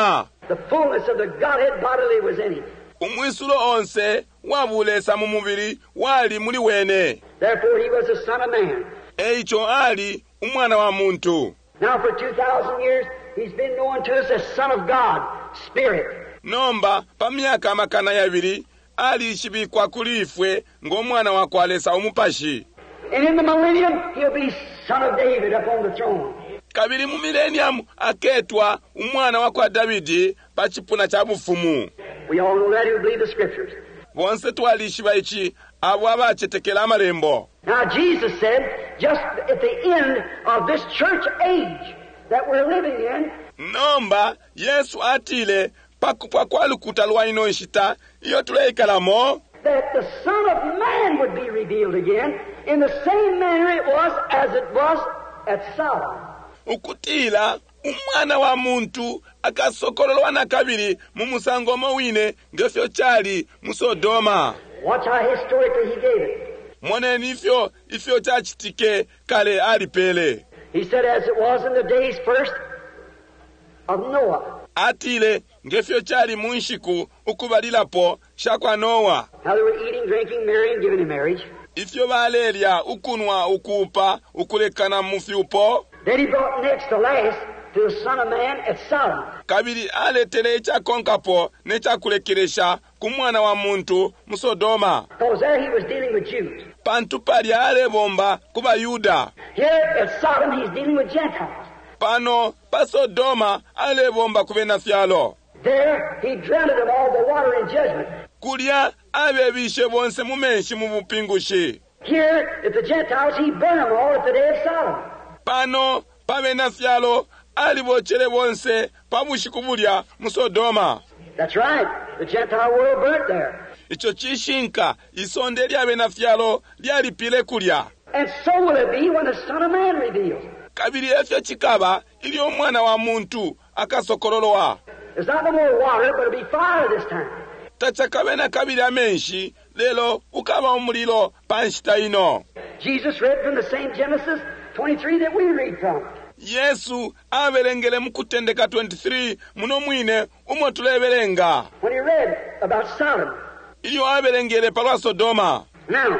the fullness of the Godhead bodily was in him.
Umwisulo onse wabulesa mu mubiri wali muli wene.
Therefore he was the Son of Man.
Eicho ali umwana wa muntu.
Now for two thousand years he's been known to us as Son of God, Spirit.
Nomba pa myaka makana yabiri ali shibikwa kulifwe ng'omwana wa kwalesa umupashi.
And in the millennium he'll be Son of David upon the throne.
Kabiri mu millennium aketwa umwana wa kwa Davidi pa chipuna cha bufumu.
We all know that who believe the scriptures.
Bonse twalishiba ichi abo abachetekela amarembo.
Now Jesus said, just at the end of this church age that we're living in,
Nomba Yesu atile pakupwa kwalukuta lwaino nshita iyo tuleikalamo,
that the Son of Man would be revealed again in the same manner it was as it was at Sodom.
Ukutila umwana wa muntu akasokololwa na kabiri mu musango mowine ngefyo chali mu Sodoma.
Watch how historically he gave it.
Moneni ifyo ifyo chachitike kale alipele.
He said, as it was in the days first of Noah.
Atile ngefyo chali munshiku ukubalilapo shakwa Noa.
How they were eating, drinking, marrying, giving in marriage.
Ifyo balelia ukunwa ukupa ukulekana mufyupo.
Then he brought next to last to the Son of Man at Sodom.
Kabiri aletele cha konkapo necha kulekelesha kumwana wa muntu mu Sodoma.
Because there he was dealing with Jews.
Pantu pali ale bomba kuba Yuda.
Here at Sodom he's dealing with Gentiles.
Pano pa Sodoma ale bomba kubena fyalo.
There he drowned them all the water in judgment.
Kulya abebishe bonse mumenshi mu bupingushi.
Here at the Gentiles he burned them all at the day of Sodom.
Pano pabena fyalo alibochele bonse pabushikubulya mu Sodoma.
That's right. The Gentile world burnt there.
Icho chishinka isonde lyabena fyalo lyalipile kulya.
And so will it be when the Son of Man reveals.
Kabiri efyo chikaba ili omwana wa muntu akasokololwa.
There's not no more water, but it'll be fire this time.
Tachakabena kabiri amenshi lelo ukaba omuliro panshita ino.
Jesus read from the same Genesis twenty-three that we read from.
Yesu aberengele mukutendeka twenty-three muno mwine umwe tuleberenga.
When he read about Sodom.
Iyo aberengele palwa Sodoma.
Now,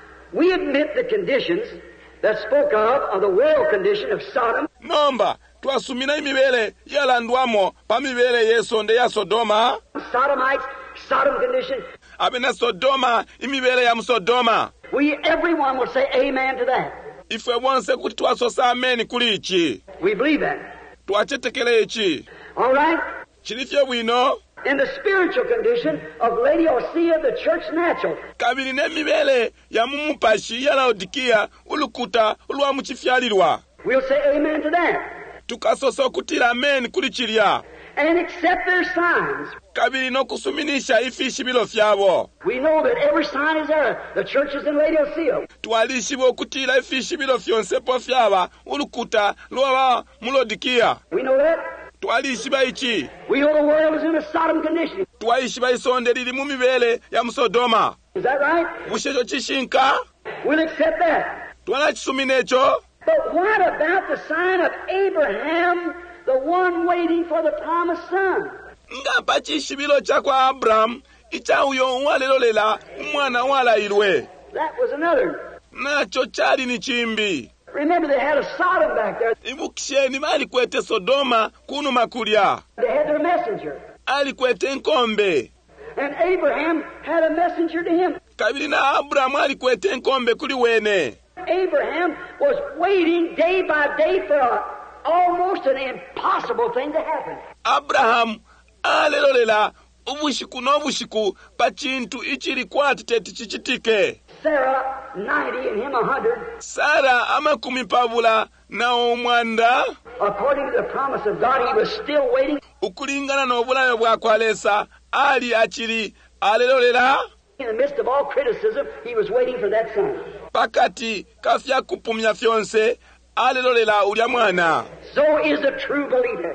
we admit the conditions that spoke of, of the world condition of Sodom.
Nomba, twasumina imibele yalandwamo pa mibele yesonde ya Sodoma.
Sodomites, Sodom condition.
Abena Sodoma, imibele ya Sodoma.
We, everyone will say amen to that.
Ifwe bonse kuti twasosa ameni kuli ichi.
We believe that.
Twachetekele ichi.
All right?
Chilifye bwino.
In the spiritual condition of Laodicea, the church natural.
Kabiri ne mibele ya mumupashi ya Laodikia ulukuta ulwa muchifyalirwa.
We'll say amen to that.
Tukasoso kutira ameni kuli chilya.
And accept their signs.
Kabiri no kusuminisha ifishi bilo fyabo.
We know that every sign is there. The church is in Laodicea.
Twalishibo kutira ifishi bilo fyonse po fyaba ulukuta lwa mulodikia.
We know that.
Twalishiba ichi.
We know the world is in a Sodom condition.
Twaishiba isonde lili mu mibele ya Sodoma.
Is that right?
Bushejo chishinka.
We'll accept that.
Twala chisuminecho.
But what about the sign of Abraham, the one waiting for the promised son?
Ngapa chishibilo cha kwa Abraham icha uyo walelolela umwana wala ilwe.
That was another.
Nacho chali ni chimbi.
Remember they had a Sodom back there.
Ibukisheni bali kwete Sodoma kunu makulia.
They had their messenger.
Ali kwete nkombe.
And Abraham had a messenger to him.
Kabili na Abraham ali kwete nkombe kuli wene.
Abraham was waiting day by day for a, almost an impossible thing to happen.
Abraham alelolela ubushiku n'obushiku pa chintu ichiri kwati teti chichitike.
Sarah ninety and him a hundred.
Sara amakumi pavula na omwanda.
According to the promise of God, he was still waiting.
Ukulingana n'obulayo bwa kwalesa ali achiri alelolela.
In the midst of all criticism, he was waiting for that son.
Pakati kafya kupumya fyonse alelolela ulya mwana.
So is the true believer,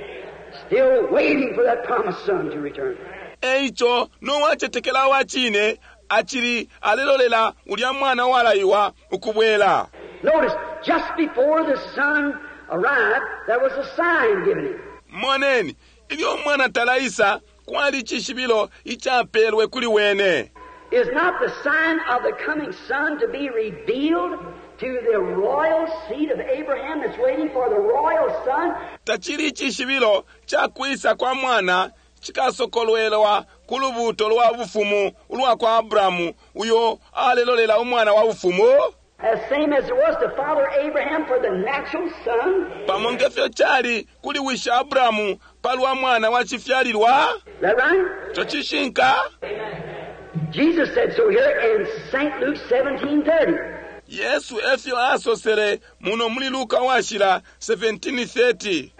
still waiting for that promised son to return.
Eicho no wachetekela wachine achiri alelolela ulya mwana walayiwa ukubwela.
Notice, just before the son arrived, there was a sign given him.
Moneni ilyo mwana talaisa kwali chishibilo ichapelwe kuli wene.
Is not the sign of the coming Son to be revealed to the royal seed of Abraham that's waiting for the royal son?
Tachiri chishibilo chakwisa kwa mwana chikasokolwelwa kulubuto lwa bufumu ulwa kwa Abrahamu uyo alelolela umwana wa bufumu.
As same as it was to Father Abraham for the natural son.
Pamongefyo chali kuli wisha Abrahamu palwa mwana wa chifyalilwa.
Is that right?
Chochishinka.
Jesus said so here in Saint Luke seventeen thirty.
Yesu efyo asosere muno muli Luka washira seventeen thirty.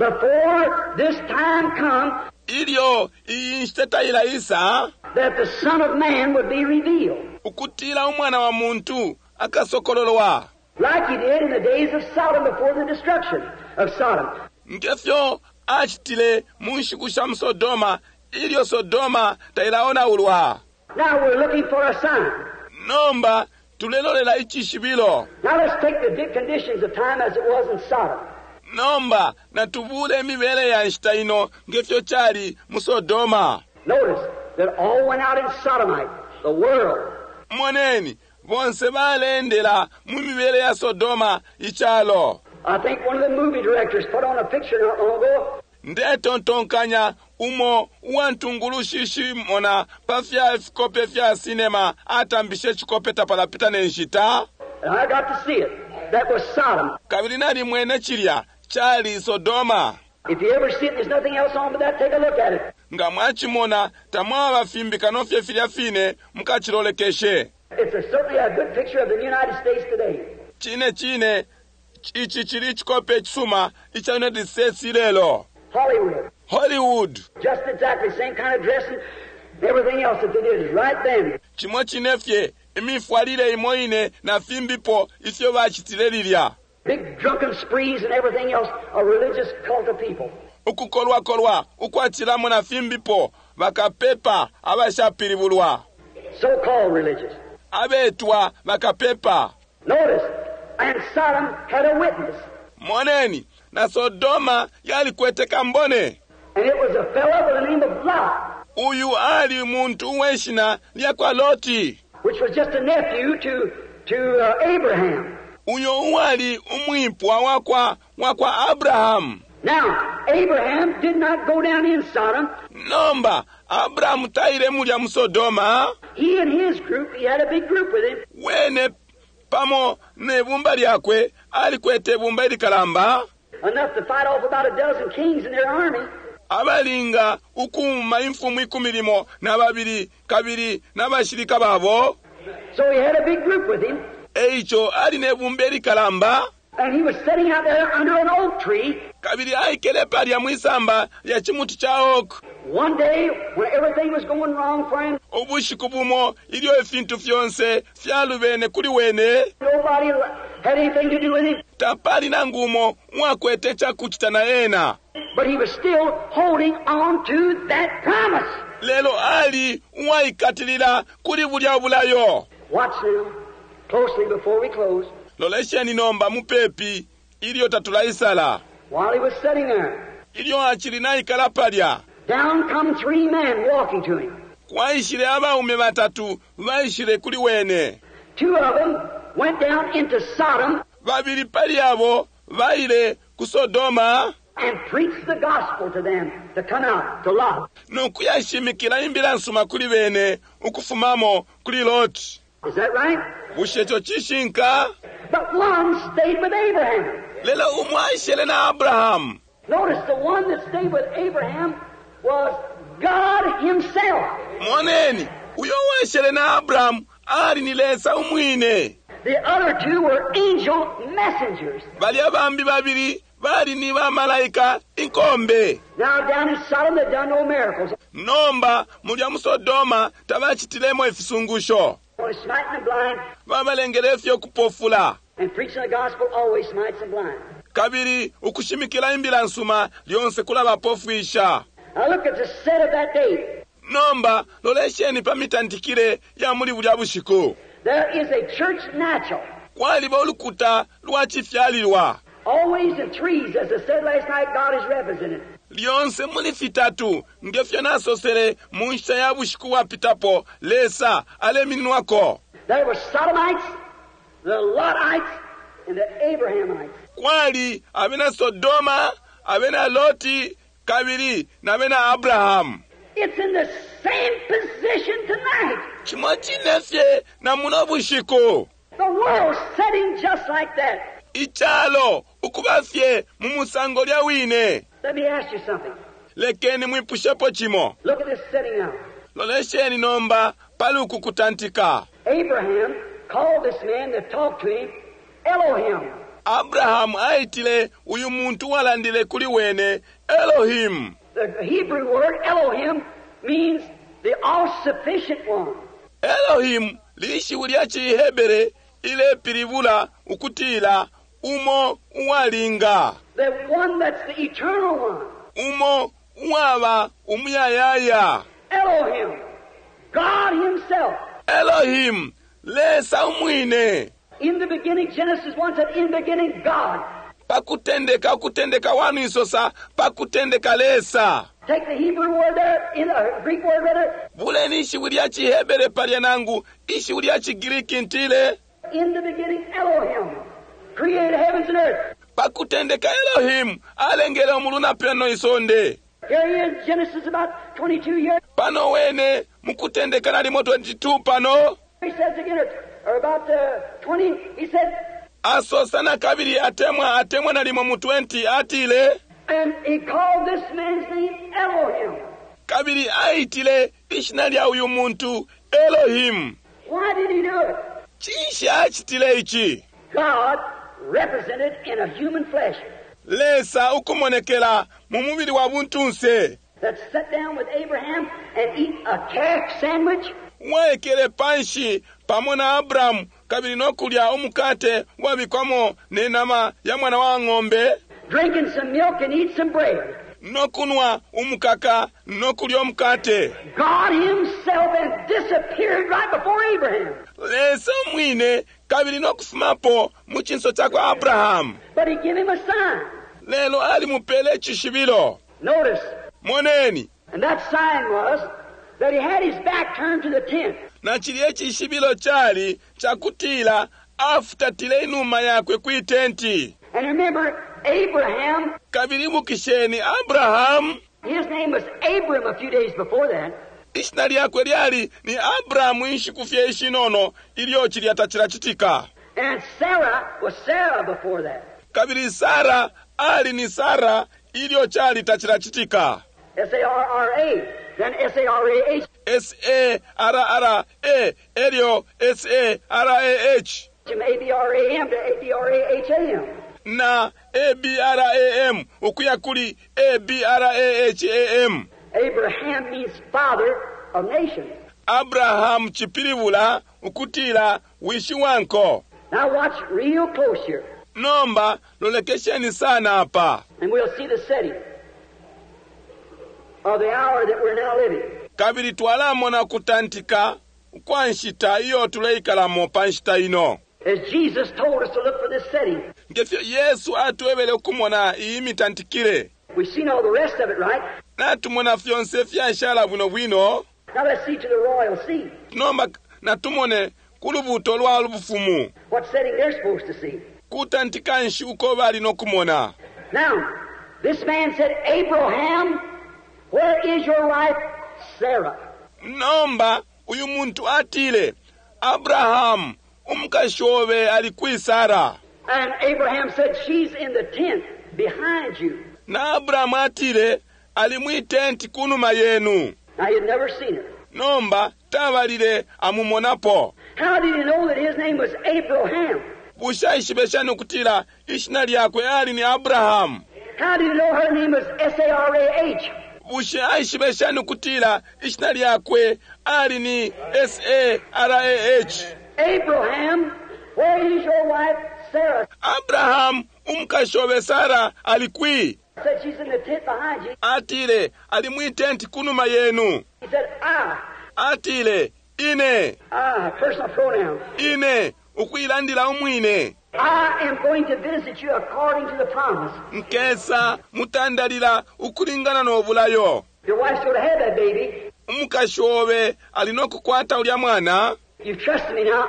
Before this time come,
ilyo iinshtetayila isa
that the Son of Man would be revealed.
Ukutila umwana wa muntu akasokololwa.
Like he did in the days of Sodom before the destruction of Sodom.
Ngefyo achitile munshiku sha Sodoma ilyo Sodoma tailaona ulwa.
Now we're looking for a sign.
Nomba tulelolela ichishibilo.
Now let's take the conditions of time as it was in Sodom.
Nomba na tubule mibele ya nshitaino ngefyo chali mu Sodoma.
Notice that all went out in Sodomite, the world.
Moneni bonse balendela mu mibele ya Sodoma ichalo.
I think one of the movie directors put on a picture not long ago.
Ndetontonkanya umo wantungulushi mona pafya fikope fya cinema atambishe chikope tapalapita nenshita.
And I got to see it. That was Sodom.
Kabilinali mwene chilia chali Sodoma.
If you ever see it, there's nothing else on but that, take a look at it.
Nga mwachimona tamwa bafimbi kanofye filya fine mukachilolekeshe.
It's a, certainly a good picture of the United States today.
Chine chine ichi chili chikope chisuma icha United States lelo.
Hollywood.
Hollywood.
Just exactly the same kind of dressing. Everything else that they did is right then.
Chimo chinefye imifwalile imoine na fimbipo isyo bachitilelilya.
Big drunken sprees and everything else, a religious cult of people.
Ukukolwa kolwa ukwachilamo na fimbipo bakapepa abashapilibulwa.
So-called religious.
Abetwa bakapepa.
Notice, and Sodom had a witness.
Moneni na Sodoma yali kweteka mbone.
And it was a fellow by the name of Lot.
Uyu ali muntu weshina lya kwa Loti.
Which was just a nephew to, to uh, Abraham.
Uyo wali umwipwa wakwa wakwa Abraham.
Now, Abraham did not go down in Sodom.
Nomba, Abraham taire mulya mu Sodoma.
He and his group, he had a big group with him.
Wene pamo ne bumba lyakwe ali kwete bumba likalamba.
Enough to fight off about a dozen kings in their army.
Abalinga ukuma imfumu ikumilimo na babiri kabiri na bashirika babo.
So he had a big group with him.
Eicho ali ne bumba likalamba.
And he was sitting out there under an oak tree.
Kabiri aikele pali ya mwisamba ya chimuti cha oak.
One day, when everything was going wrong for him,
obushiku bumo ilyo efintu fyonse fyalubene kuli wene.
Nobody had anything to do with him.
Tapali na ngumo mwakwete chakuchita na ena.
But he was still holding on to that promise.
Lelo ali waikatilila kuli bulya bulayo.
Watch now, closely before we close.
Lolesheni nomba mupepi ilyo tatula isala.
While he was sitting there,
ilyo achili na ikala palya.
Down come three men walking to him.
Kwaishile abaume batatu baishile kuli wene.
Two of them went down into Sodom.
Babiri pali abo baile ku Sodoma.
And preached the gospel to them to come out to Lot.
Nokuyashimikila imbila nsuma kuli bene ukufumamo kuli Lot.
Is that right?
Bushecho chishinka.
But one stayed with Abraham.
Lela umwaishele na Abraham.
Notice the one that stayed with Abraham was God himself.
Moneni, uyo waishele na Abraham ali nilesa umwine.
The other two were angel messengers.
Bali abambi babiri bali ni ba malaika inkombe.
Now down in Sodom they done no miracles.
Nomba mulya mu Sodoma tabachitilemo efisungusho.
Only smiting the blind.
Babalengerefyo kupofula.
And preaching the gospel always smites the blind.
Kabiri ukushimikila imbila nsuma lyonse kula bapofwisha.
Now look at the set of that day.
Nomba lolesheni pamitandikile ya muli bulya bushiku.
There is a church natural.
Kwali baulukuta lwachifyalilwa.
Always in threes, as I said last night, God is represented.
lyonse muli fitatu ngefyo nasosele munshita ya bushiku wapitapo lesa aleminwako.
There were Sodomites, the Lotites, and the Abrahamites.
Kwali abena Sodoma, abena Loti, kabiri na abena Abraham.
It's in the same position tonight.
Chimachinefye na muno bushiku.
The world's setting just like that.
Ichalo ukubafye mumusango lya wine.
Let me ask you something.
Lekeni mwipushepo chimo.
Look at this setting now.
Lolesheni nomba paluku kutantika.
Abraham called this man to talk to him Elohim.
Abraham aitile uyu muntu walandile kuli wene Elohim.
The Hebrew word Elohim means the all-sufficient one.
Elohim lishi uliachi hebere ile pirivula ukutila umo uwalinga.
The one that's the eternal one.
Umo uwaba umuyayaya.
Elohim, God himself.
Elohim lesa umwine.
In the beginning, Genesis one said, in the beginning, God.
Pakutendeka kutendeka wanu isosa, pakutendeka lesa.
Take the Hebrew word there, in the Greek word rather.
Bule ni ishi uliachi hebere palianangu, ishi uliachi Giriki ntile.
In the beginning, Elohim created heavens and earth.
Pakutendeka Elohim, alengele umuluna peno isonde.
Here he is, Genesis about twenty-two years.
Pano wene, mukutendeka nalimo twenty-two pano.
He says again, or about uh, twenty, he said,
Aso sana kabiri atemwa, atemwa nalimo mu twenty atile.
and he called this man's name Elohim.
Kabiri aitile, ishnalya uyu muntu Elohim.
Why did he do it?
Chishi achitile ichi.
God represented in a human flesh
Lesa ukumonekela mumubiri wa buntunse.
that sat down with Abraham and eat a calf sandwich.
Waekele panshi pamona Abraham kabiri nokulya omukate wabikwamo nenama ya mwana wa ng'ombe.
Drinking some milk and eat some bread.
Nokunwa umukaka nokulya omukate.
God himself had disappeared right before Abraham.
Lesa mwine kabiri nokufumapo muchinso chakwa Abraham.
But he gave him a sign.
Lelo ali mupele chishibilo.
Notice.
Moneni.
And that sign was that he had his back turned to the tent.
Na chiliye chishibilo chali chakutila afutatile inuma yakwe kuitenti.
And remember, Abraham,
Kabiri mukisheni Abraham.
his name was Abram a few days before that.
Ishinali yakwe lyali ni Abrahamu inshi kufye ishinono iliyo chili atachila chitika.
And Sarah was Sarah before that.
Kabiri Sara ali ni Sara iliyo chali tachila chitika.
S A R R A, then S A R A H.
S A R R A elio S A R A H.
From A B R A M to A B R A H A M.
Na A B R A M ukuya kuli A B R A H A M.
Abraham means father of nations.
Abraham chipirivula ukutila wishi wanko.
Now watch real close here.
Nomba lolekesheni sana hapa.
And we'll see the setting of the hour that we're now living.
Kabiri twalamo na kutantika kwa nshita iyo tuleikala panshita ino.
As Jesus told us to look for this setting.
Ngefyo Yesu atuwebele kumona iimi tantikile.
We've seen all the rest of it, right?
Na tumona fyonse fyashala buno bwino.
Now let's see to the royal seat.
Nomba na tumone kulubuto lwa lubufumu.
What setting they're supposed to see.
Kutantika nshi uko bali no kumona.
Now, this man said, Abraham, where is your wife Sarah?
Nomba uyu muntu atile Abraham umkashove alikwi Sara.
And Abraham said, she's in the tent behind you.
Na Abraham atile alimwi tenti kunuma yenu.
Now you'd never seen her.
Nomba tabalile amumonapo.
How did you know that his name was Abraham?
Busha ishibeshani kutila ishina lyakwe ali ni Abraham.
How did you know her name was S A R A H?
Busha ishibeshani kutila ishina lyakwe ali ni S A R A H.
Abraham, where is your wife Sarah?
Abraham umkashove Sara alikwi.
Said she's in the tent behind you.
Atile alimwi tenti kunuma yenu.
He said, ah.
Atile ine.
Ah, personal pronoun.
Ine ukuilandira umwine.
I am going to visit you according to the promise.
Nkesa mutandalira ukulingana n'obulayo.
Your wife's going to have that baby.
Omukashobe alina okukwata ulya mwana.
You trust me now.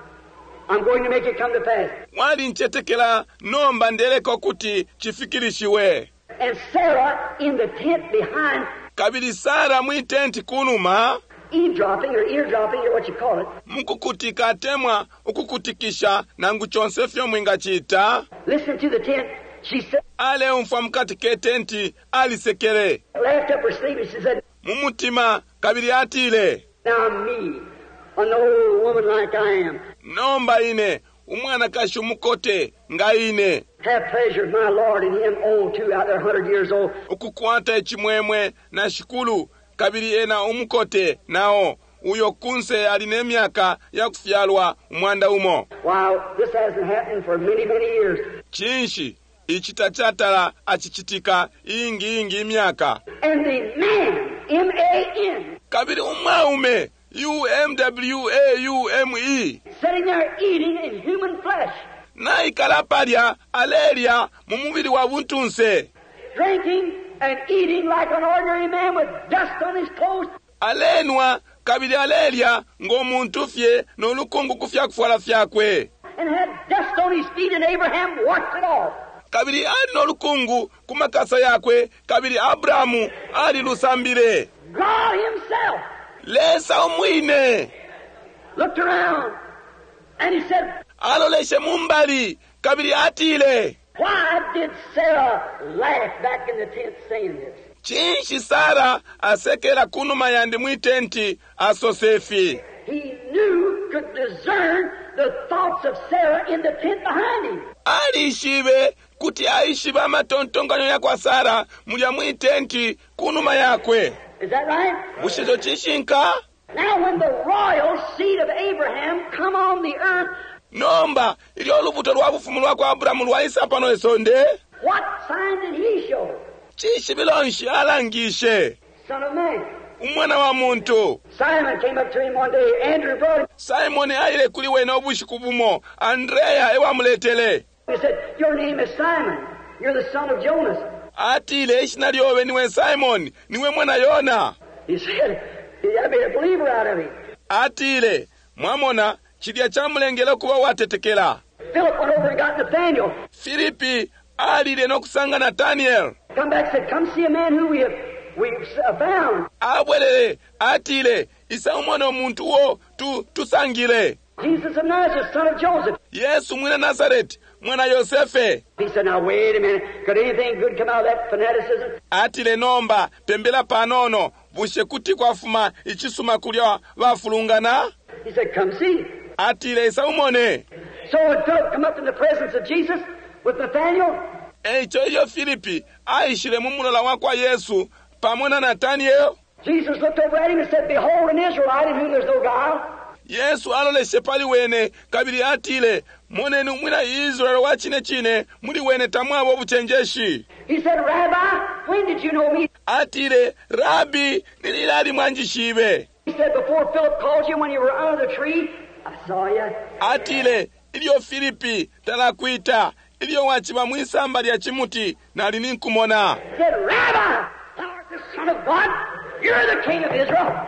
I'm going to make it come to pass.
Wali nchetekera nomba ndeleko kuti chifikirishiwe.
And Sarah in the tent behind.
Kabili Sara mwi tenti kunuma.
Eavesdropping or eardropping or what you call it.
Mukukutika temwa ukukutikisha nangu chonsefyo mwinga chita.
Listen to the tent. She said.
Ale umfa mkati ke tenti alisekere.
Laughed up her sleeve and she said.
Mumutima kabili atile.
Now me, an old woman like I am.
Nomba ine, umwana kashu mukote, nga ine.
Have pleasure, my Lord, in him old too, out there a hundred years old.
Ukukwata echimwemwe na shikulu, kabili ena umukote, nao, uyo kunse aline miaka ya kufyalwa umwanda umo.
Wow, this hasn't happened for many, many years.
Chinshi, ichitachatala achichitika ingi ingi miaka.
And the man, M A N.
Kabili umaume, U M W A U M E.
Sitting there eating in human flesh.
Na ikalapalia alelia mumubili wa buntunse.
Drinking and eating like an ordinary man with dust on his clothes.
Alenwa kabili alelia ngomuntu fye no lukungu kufya kufwala fyakwe.
And had dust on his feet and Abraham washed it off.
Kabili ali no lukungu kumakasa yakwe kabili Abrahamu ali lusambire.
God himself
Lesa umwine
looked around and he said,
aloleshe mumbali kabili atile.
Why did Sarah laugh back in the tent saying this?
Chinshi Sara asekera kunuma yandi mwitenti asosefi.
He knew, could discern the thoughts of Sarah in the tent behind him.
Alishibe kuti aishiba matontonganyo ya kwa Sara mulya mwitenti kunuma yakwe.
Is that right?
Bushizo chishinka.
Now when the royal seed of Abraham come on the earth,
nomba ili olubuto lwa bufumu lwa kwa Abrahamu lwa isa pano esonde.
What sign did he show?
Chishi bilonshi alangishe.
Son of man.
Umwana wa muntu.
Simon came up to him one day. Andrew brought him.
Simon aile kuliwe na obushi kubumo. Andrea ewa muletele.
He said, your name is Simon. You're the son of Jonas.
Atile ishina liowe niwe Simon. Niwe mwana Yona.
He said, I made a believer out of him.
Atile, mwamona, chidia chamulengele kuwa watetekela.
Philip went over and got Nathaniel.
Filipi, alile no kusanga Nathaniel.
Come back and said, come see a man who we have we've found.
Abwelele, atile, isa umwana omuntu wo, tu, tusangile.
Jesus of Nazareth, son of Joseph.
Yesu mwina Nazareth, mwana Yosefe.
He said, now wait a minute. Could anything good come out of that fanaticism?
Atile nomba, pembela panono, bushe kuti kwa fuma, ichisuma kulia wafulungana.
He said, come see.
Atile isa umone.
So when Philip come up in the presence of Jesus with Nathaniel,
Echo yo Filipi, aishile mumulola wakwa Yesu, pamona Nathaniel.
Jesus looked over at him and said, behold an Israelite in whom there's no guile.
Yesu aloleshe pali wene, kabili atile, monenu mwina Israel wachine chine, muli wene tamwabo buchenjeshi.
He said, Rabbi, when did you know me?
Atile, Rabbi, nililali mwanjishibe.
He said, before Philip called you when you were under the tree, I saw you.
Atile, ilio Filipi, talakuita, ilio wachiba mwisamba lya chimuti, nalini kumona.
He said, Rabbi, thou art the Son of God, you're the King of Israel.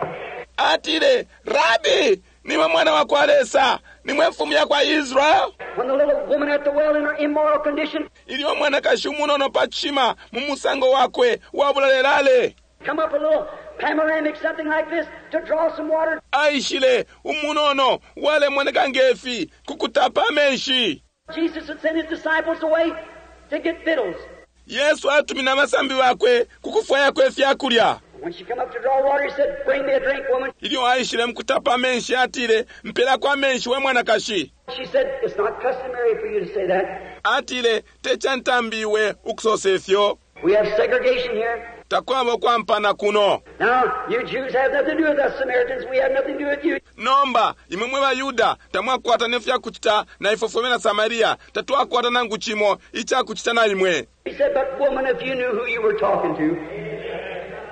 Atile, Rabbi, niwe mwana wa kwa Lesa, niwe mfumu ya kwa Israel.
When the little woman at the well in her immoral condition,
ilio mwana kashumunono pachima, mumusango wakwe, wabulalelale.
come up a little panoramic, something like this, to draw some water.
Aishile, umunono, wale mwene kangefi, kukutapa menshi.
Jesus had sent his disciples away to get victuals.
Yesu atumina masambi wakwe, kukufaya kwe fyakulya.
When she come up to draw water, he said, bring me a drink, woman.
Ilio aishile mkutapa menshi atile, mpela kwa menshi we mwana kashi.
She said, it's not customary for you to say that.
Atile, techantambiwe, uksosefyo.
We have segregation here.
Takwamo kwa mpana kuno.
Now, you Jews have nothing to do with us Samaritans. We have nothing to do with you.
Nomba, imemwe wa Yuda, tamwa kuwata nefya kuchita na ifofome na Samaria, tatuwa kuwata nangu chimo, icha kuchita na imwe.
He said, but woman, if you knew who you were talking to,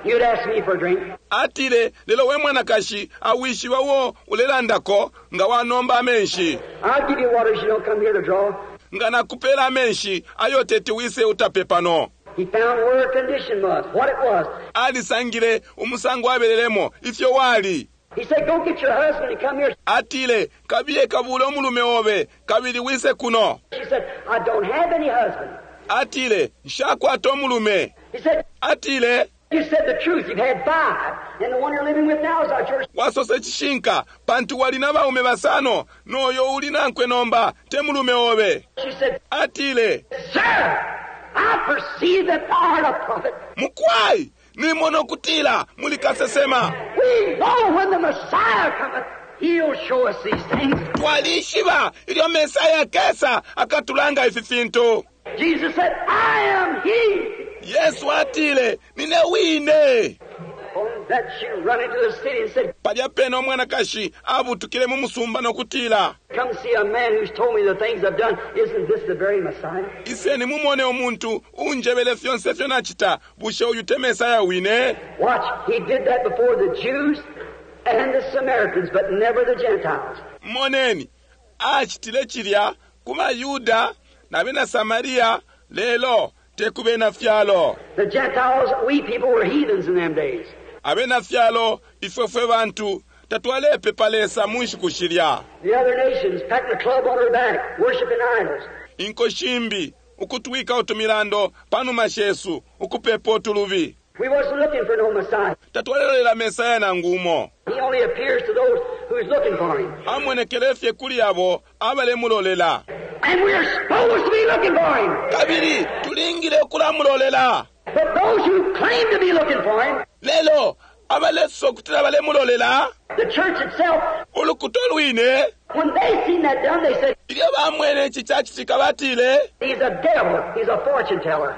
You'd ask me for a drink.
Atile lelo we mwana kashi awishi wawo ulelandako nga wanomba menshi.
I'll give you waters you don't come here to draw.
Nga nakupela menshi ayote tiwise utapepano.
He found where her condition was, what it was.
Ali sangile umusango abelelemo ifyo wali.
He said, go get your husband and come here.
Atile kabiye kabule omulume obe kabili wise kuno.
She said, I don't have any husband.
Atile shakwata omulume.
He said,
Atile
you said the truth. You've had five, and the one you're living with now is out yours.
wasose chishinka pantu walina baume basano noyo ulina nkwe nomba temulume obe.
She said,
Atile
sir, I perceive that thou art a prophet.
mukwai ni monokutila mulikasesema.
We know when the Messiah cometh, he'll show us these things.
Walishiba ilio Mesaya kesa akatulanga ififinto.
Jesus said, I am he.
Yesu atile nine wine.
On that she run into the city and said,
Padya pena omwana kashi abutukile mu musumba nokutila.
come see a man who's told me the things I've done. Isn't this the very Messiah?
Iseni mumone omuntu unjebele fyonse fyona chita bushe uyute Mesaya wine.
Watch, he did that before the Jews and the Samaritans, but never the Gentiles.
Moneni achitile chilya kuma Yuda na bena Samaria lelo tekube na fyalo.
The Gentiles, we people were heathens in them days.
Abena fyalo ifefwe bantu tatwale pepalesa mwishi kushirya.
The other nations packed the club on her back, worshiping idols.
Inko shimbi ukutwika utumilando panu mashesu ukupepo tuluvi.
We wasn't looking for no Messiah.
Tatwale la Mesaya na ngumo.
He only appears to those who's looking for him.
Amwenekelefye kuli abo abale mulolela.
And we're supposed to be looking for him.
Kabiri tulingile kula mulolela.
But those who claim to be looking for him,
Lelo abale sokutila bale mulolela.
the church itself,
Ulukutolwine
when they seen that done, they said,
ilyo bamwene chichachi chikabatile.
he's a devil. He's a fortune teller.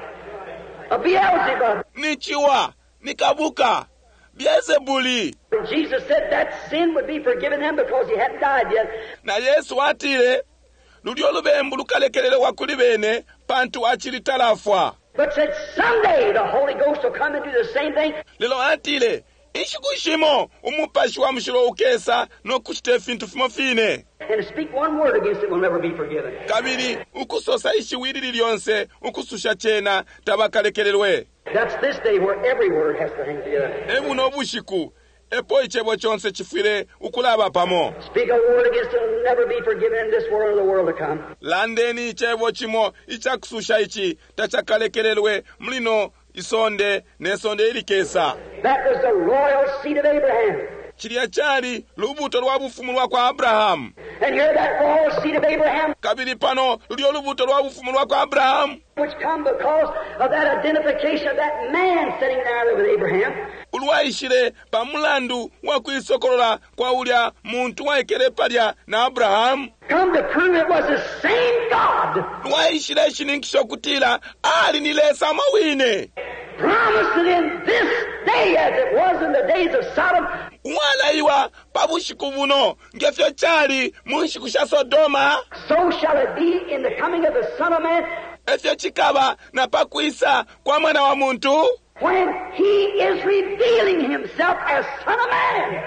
A Beelzebub.
Nichiwa nikabuka Beelzebuli.
And Jesus said that sin would be forgiven them because he hadn't died yet.
Na Yesu atile lulyo lubembu lukalekelele wakuli bene pantu achili talafwa.
But said someday the Holy Ghost will come and do the same thing.
Lelo atile ishikushimo umupashi wa mshiro ukesa no kushite fintu fimo fine.
And to speak one word against it will never be forgiven.
Kabiri ukusosa ishiwiriri lyonse ukususha chena tabakalekelelwe.
That's this day where every word has to hang together.
Ebu no bushiku epo ichebo chonse chifire ukulaba pamo.
Speak a word against it will never be forgiven in this world or the world to come.
Landeni ichebo chimo ichakususha ichi tachakalekelelwe mlino isonde nesonde ilikesa.
That was the royal seed of Abraham.
Chiliya chali lubuto lwa bufumu lwa kwa Abraham.
And here that royal seed of Abraham,
Kabiri pano lulyo lubuto lwa bufumu lwa kwa Abraham.
which come because of that identification of that man sitting there with Abraham.
Ulwaishile pamulandu wa kwisokolola kwa ulya muntu waekele palya na Abraham.
Come to prove it was the same God.
Lwaishile shininkisho kutila ali nilesa mawine.
Promised it in this day as it was in the days of Sodom.
Walaiwa pabushiku buno ngefyo chali munshiku sha Sodoma.
So shall it be in the coming of the Son of Man.
Efyo chikaba na pakuisa kwa mwana wa muntu.
When he is revealing himself as Son of Man.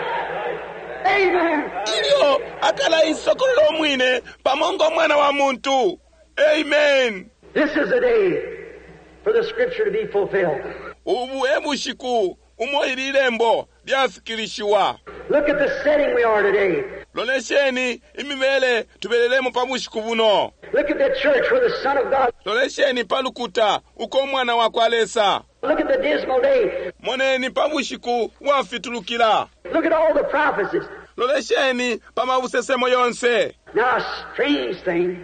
Amen.
Ilyo akala isokolo mwine pamongo mwana wa muntu. Amen.
This is the day for the scripture to be fulfilled.
Ubu ebushiku umoililembo lyafikirishiwa.
Look at the setting we are today.
Lolesheni imimele tubelelemo pabushiku buno.
Look at the church where the Son of God.
Lolesheni palukuta uko mwana wa kwalesa.
Look at the dismal day.
Moneni pabushiku wafitulukila.
Look at all the prophecies.
Lolesheni pamabusesemo yonse.
Now a strange thing.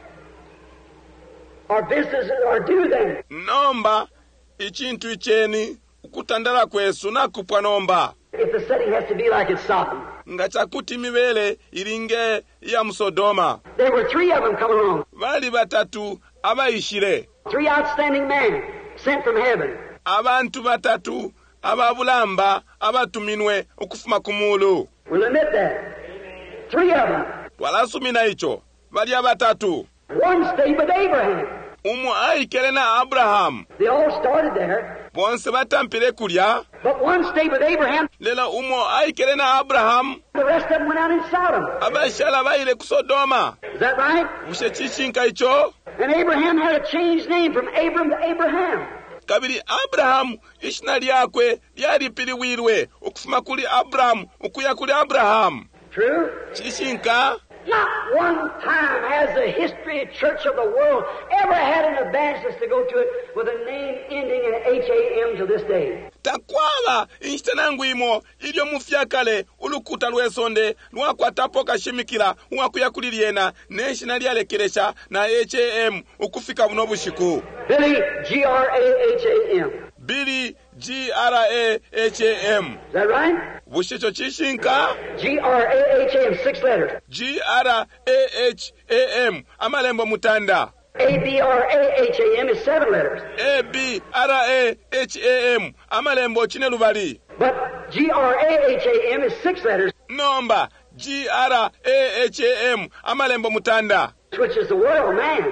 Our visitors are due then.
Nomba ichintu icheni ukutandala kwesu nakupwa nomba.
If the setting has to be like it's Sodom.
Nga chakuti mibele ilinge ya Msodoma.
There were three of them coming along.
Bali batatu abaishire.
Three outstanding men sent from heaven.
Abantu batatu ababulamba abatuminwe okufuma kumulu.
We'll admit that. Three of them.
Walasumina icho. Bali abatatu.
One stayed with Abraham.
Umu aikele na Abraham.
They all started there.
bonse batampile kulya.
But one stayed with Abraham.
Lela umo aikele na Abraham.
The rest of them went out in Sodom.
Abashala baile ku Sodoma.
Is that right?
Bushe chishinka icho.
And Abraham had a changed name from Abram to Abraham.
Kabiri Abraham ishina lyakwe lyali piliwirwe okufuma kuli Abraham okuya kuli Abraham.
True?
Chishinka.
Not one time has the history church of the world ever had an evangelist to go to it with a name ending in H A M to this day.
Takwaba instanangu imo ilyo mufyakale ulukuta lwesonde lwakwatapo kashimikila uwakuya kuliliena neshina lyalekelesha na H A M ukufika buno bushiku.
Billy, G R A H A M.
Billy, G R A H A M.
Is that right?
Bushicho chishinka.
G R A H A M, six letters.
G R A H A M, amalembo mutanda.
A B R A H A M is seven letters.
A B R A H A M, amalembo chine lubali.
But G R A H A M is six letters.
Nomba, G R A H A M, amalembo mutanda.
Which is the world, man.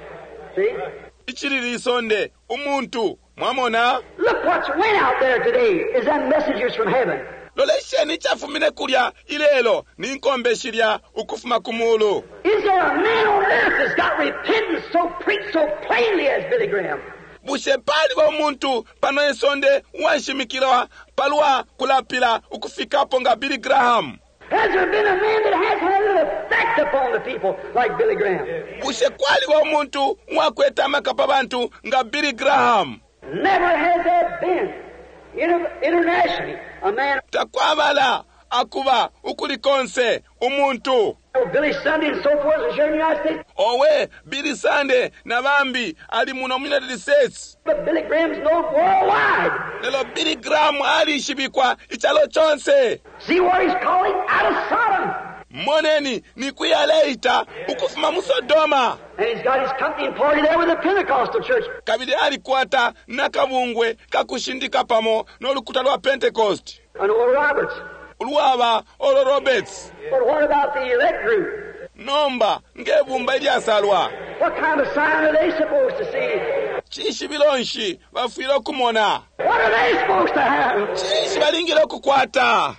See?
Ichiriri sonde, umuntu, mwamona.
Look what's went out there today. Is that messengers from heaven?
Loleshe ni chafumine kulya ilelo ninkombe shirya ukufuma kumulu.
Is there a man on earth that's got repentance so preached so plainly as Billy Graham?
Bushe pali wa umuntu pano esonde wanshimikila palwa kulapila ukufika ponga Billy Graham.
Has there been a man that has had an effect upon the people like Billy Graham?
Bushe kwali wa umuntu wakweta makapa bantu nga Billy Graham.
Never has there been inter internationally a man.
Takwabala akuba ukulikonse umuntu.
Billy Sunday and so forth is here in the United States.
Owe Billy Sunday na bambi ali muno mu United States.
But Billy Graham's known worldwide.
Lelo Billy Graham ali shibikwa ichalo chonse.
See where he's calling out of Sodom.
Moneni ni kuyaleita ukufuma mu Sodoma.
And he's got his company party there with the Pentecostal church.
Kabide alikwata nakabungwe kakushindika pamo n'olukuta lwa Pentecost.
And Oral Roberts.
Ulwaba Oral Roberts.
But what about the elect group?
Nomba ngebumba ilyasalwa.
What kind of sign are they supposed to see?
Chishi bilonshi bafira okumona.
What are they supposed to have?
Chishi balingire okukwata.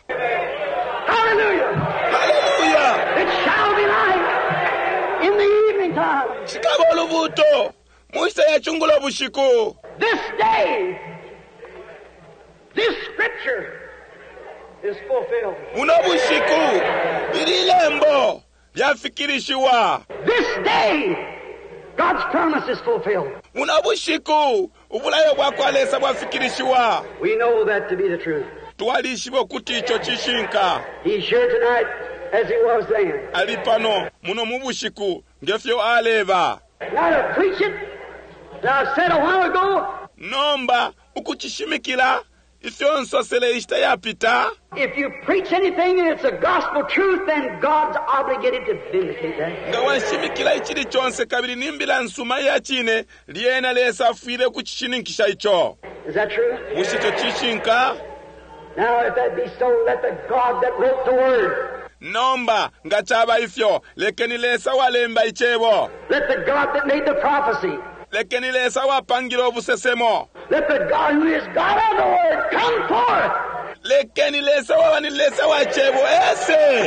Hallelujah!
Hallelujah!
It shall be light in the evening time.
Chikaba olubuto muisa yachungula bushiku.
This day, this scripture is fulfilled.
Buno bushiku ililembo lyafikirishiwa.
This day, God's promise is fulfilled.
Buno bushiku ubulayo bwakwalesa bwafikirishiwa.
We know that to be the truth.
Twalishibo kuti icho chishinka.
He's here tonight as he was then.
Alipano muno mu bushiku ngefyo aleba.
Now to preach it, that I said a while ago,
Nomba ukuchishimikila ifyo nsosele ishita yapita.
if you preach anything and it's a gospel truth, then God's obligated to vindicate that.
Nga wanshimikila ichili chonse kabili nimbila nsuma ya chine liena lesa fuile kuchishinikisha icho.
Is that true?
Mushito chishinka.
Now if that be so, let the God that wrote the word,
Nomba nga chaba ifyo lekeni lesa walemba ichebo.
let the God that made the prophecy,
Lekeni lesa wapangila obusesemo.
let the God who is God of the word come forth.
Lekeni lesa wawani lesa wachebo ese.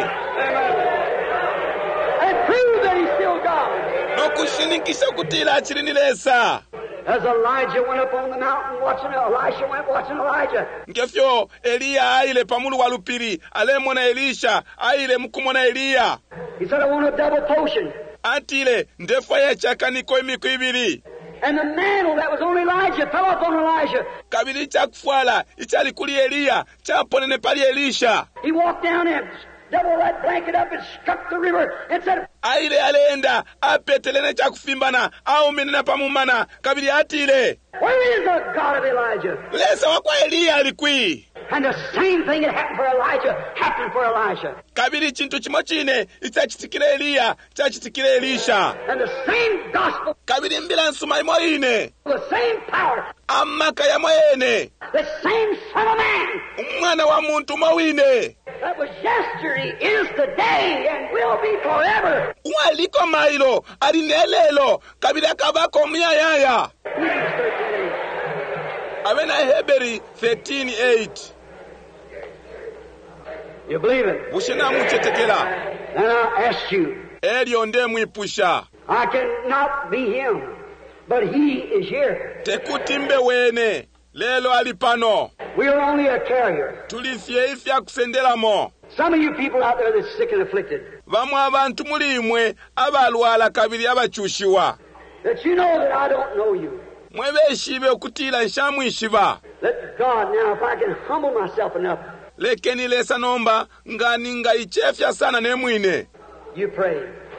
And prove that he's still God.
No kushinikisha kutila achilini lesa.
As Elijah went up on the mountain watching Elisha went watching Elijah.
Ngefyo Eliya aile pamulu walupiri alemona Elisha aile mkumona Eliya.
He said, I want a double potion.
Atile ndefa ya chakaniko imiku ibiri.
And the mantle that was on Elijah fell upon Elijah.
Kabili chakufala ichali kuli Eliya chaponene pali Elisha.
He walked down and doubled that blanket up and struck the river and said,
Aile alenda apetelene chakufimbana au minena pamumana kabili atile.
where is the God of Elijah?
Lesa wakwa Eliya alikwi.
And the same thing that happened for Elijah happened for Elisha.
Kabili chintu chimochine itachitikile Eliya chachitikile Elisha.
And the same gospel,
Kabili mbila nsuma imoine.
the same power,
Amaka ya moyene.
the same Son of Man
Umwana wa muntu mawine.
that was yesterday, is today, and will be forever.
Waliko mailo alinelelo kabila kabako myayaya. Abena Heberi thirteen eight.
You believe it?
Bushina muchetekela.
And I ask you,
Elio nde mwipusha.
I cannot be him, but he is here.
Tekutimbe wene. Lelo alipano.
We are only a carrier.
Tulifye ifya kusendela mo.
Some of you people out there that's sick and afflicted,
Vamwe abantu mulimwe abalwala kabiri abachushiwa.
that you know that I don't know you.
Mwebeshibe okutila nshamwishiba.
Let God now, if I can humble myself enough,
Lekeni lesa nomba ngani ngaichefya sana nemwine.
you pray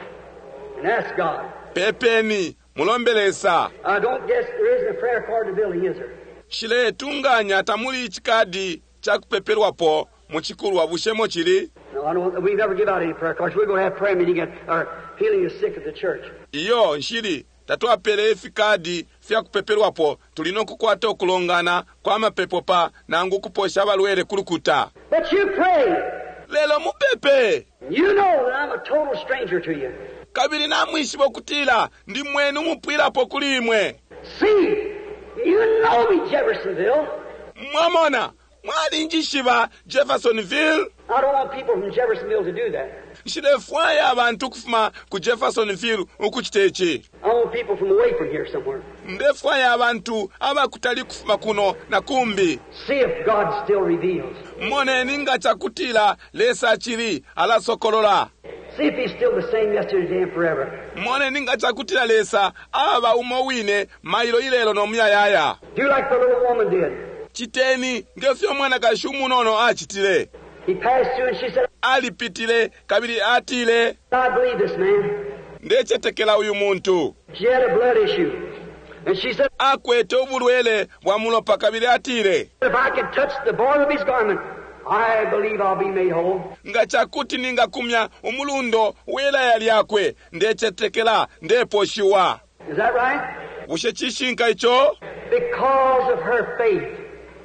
and ask God.
Pepeni mulombelesa.
I don't guess there isn't a prayer card in the building, is there?
Shile tunganya tamuli chikadi chakupeperwapo muchikulwa bushemo chili.
No, I don't. We never give out any prayer cards. We're going to have prayer meeting at our healing the sick at the church.
Iyo nshiri tatuapele efikadi fya kupeperwapo tulino kukwata okulongana kwa mapepo pa nangu kuposha abalwere kulukuta.
But you pray.
Lelo mupepe.
You know that I'm a total stranger to you.
Kabiri namwishibo kutila ndi mwenu mupwirapo kulimwe.
See, you know me, Jeffersonville.
Mwamona, mwali njishiba Jeffersonville.
I don't want people from Jeffersonville to do that.
Nshilefwaya abantu kufuma ku Jeffersonville ukuchitechi.
I want people from away from here somewhere.
Ndefwaya abantu abakutali kufuma kuno na kumbi.
See if God still reveals.
Mone ninga chakutila lesa chili ala sokolola.
See if he's still the same yesterday, today, and forever.
Mone ninga chakutila lesa aba umowine mailo ilelo no myayaya.
Do like the little woman did.
Chiteni ngefyo mwana kashumu nono achitile.
He passed through and she said,
Alipitile kabiri atile.
I believe this man.
Ndechetekela uyu muntu.
She had a blood issue. And she said,
Akwete obulwele bwa mulopa kabiri atile.
if I could touch the border of his garment, I believe I'll be made whole.
Nga chakuti ninga kumya umulundo wela yali akwe. Ndechetekela ndeposhiwa.
Is that right?
Bushe chishinka icho.
Because of her faith,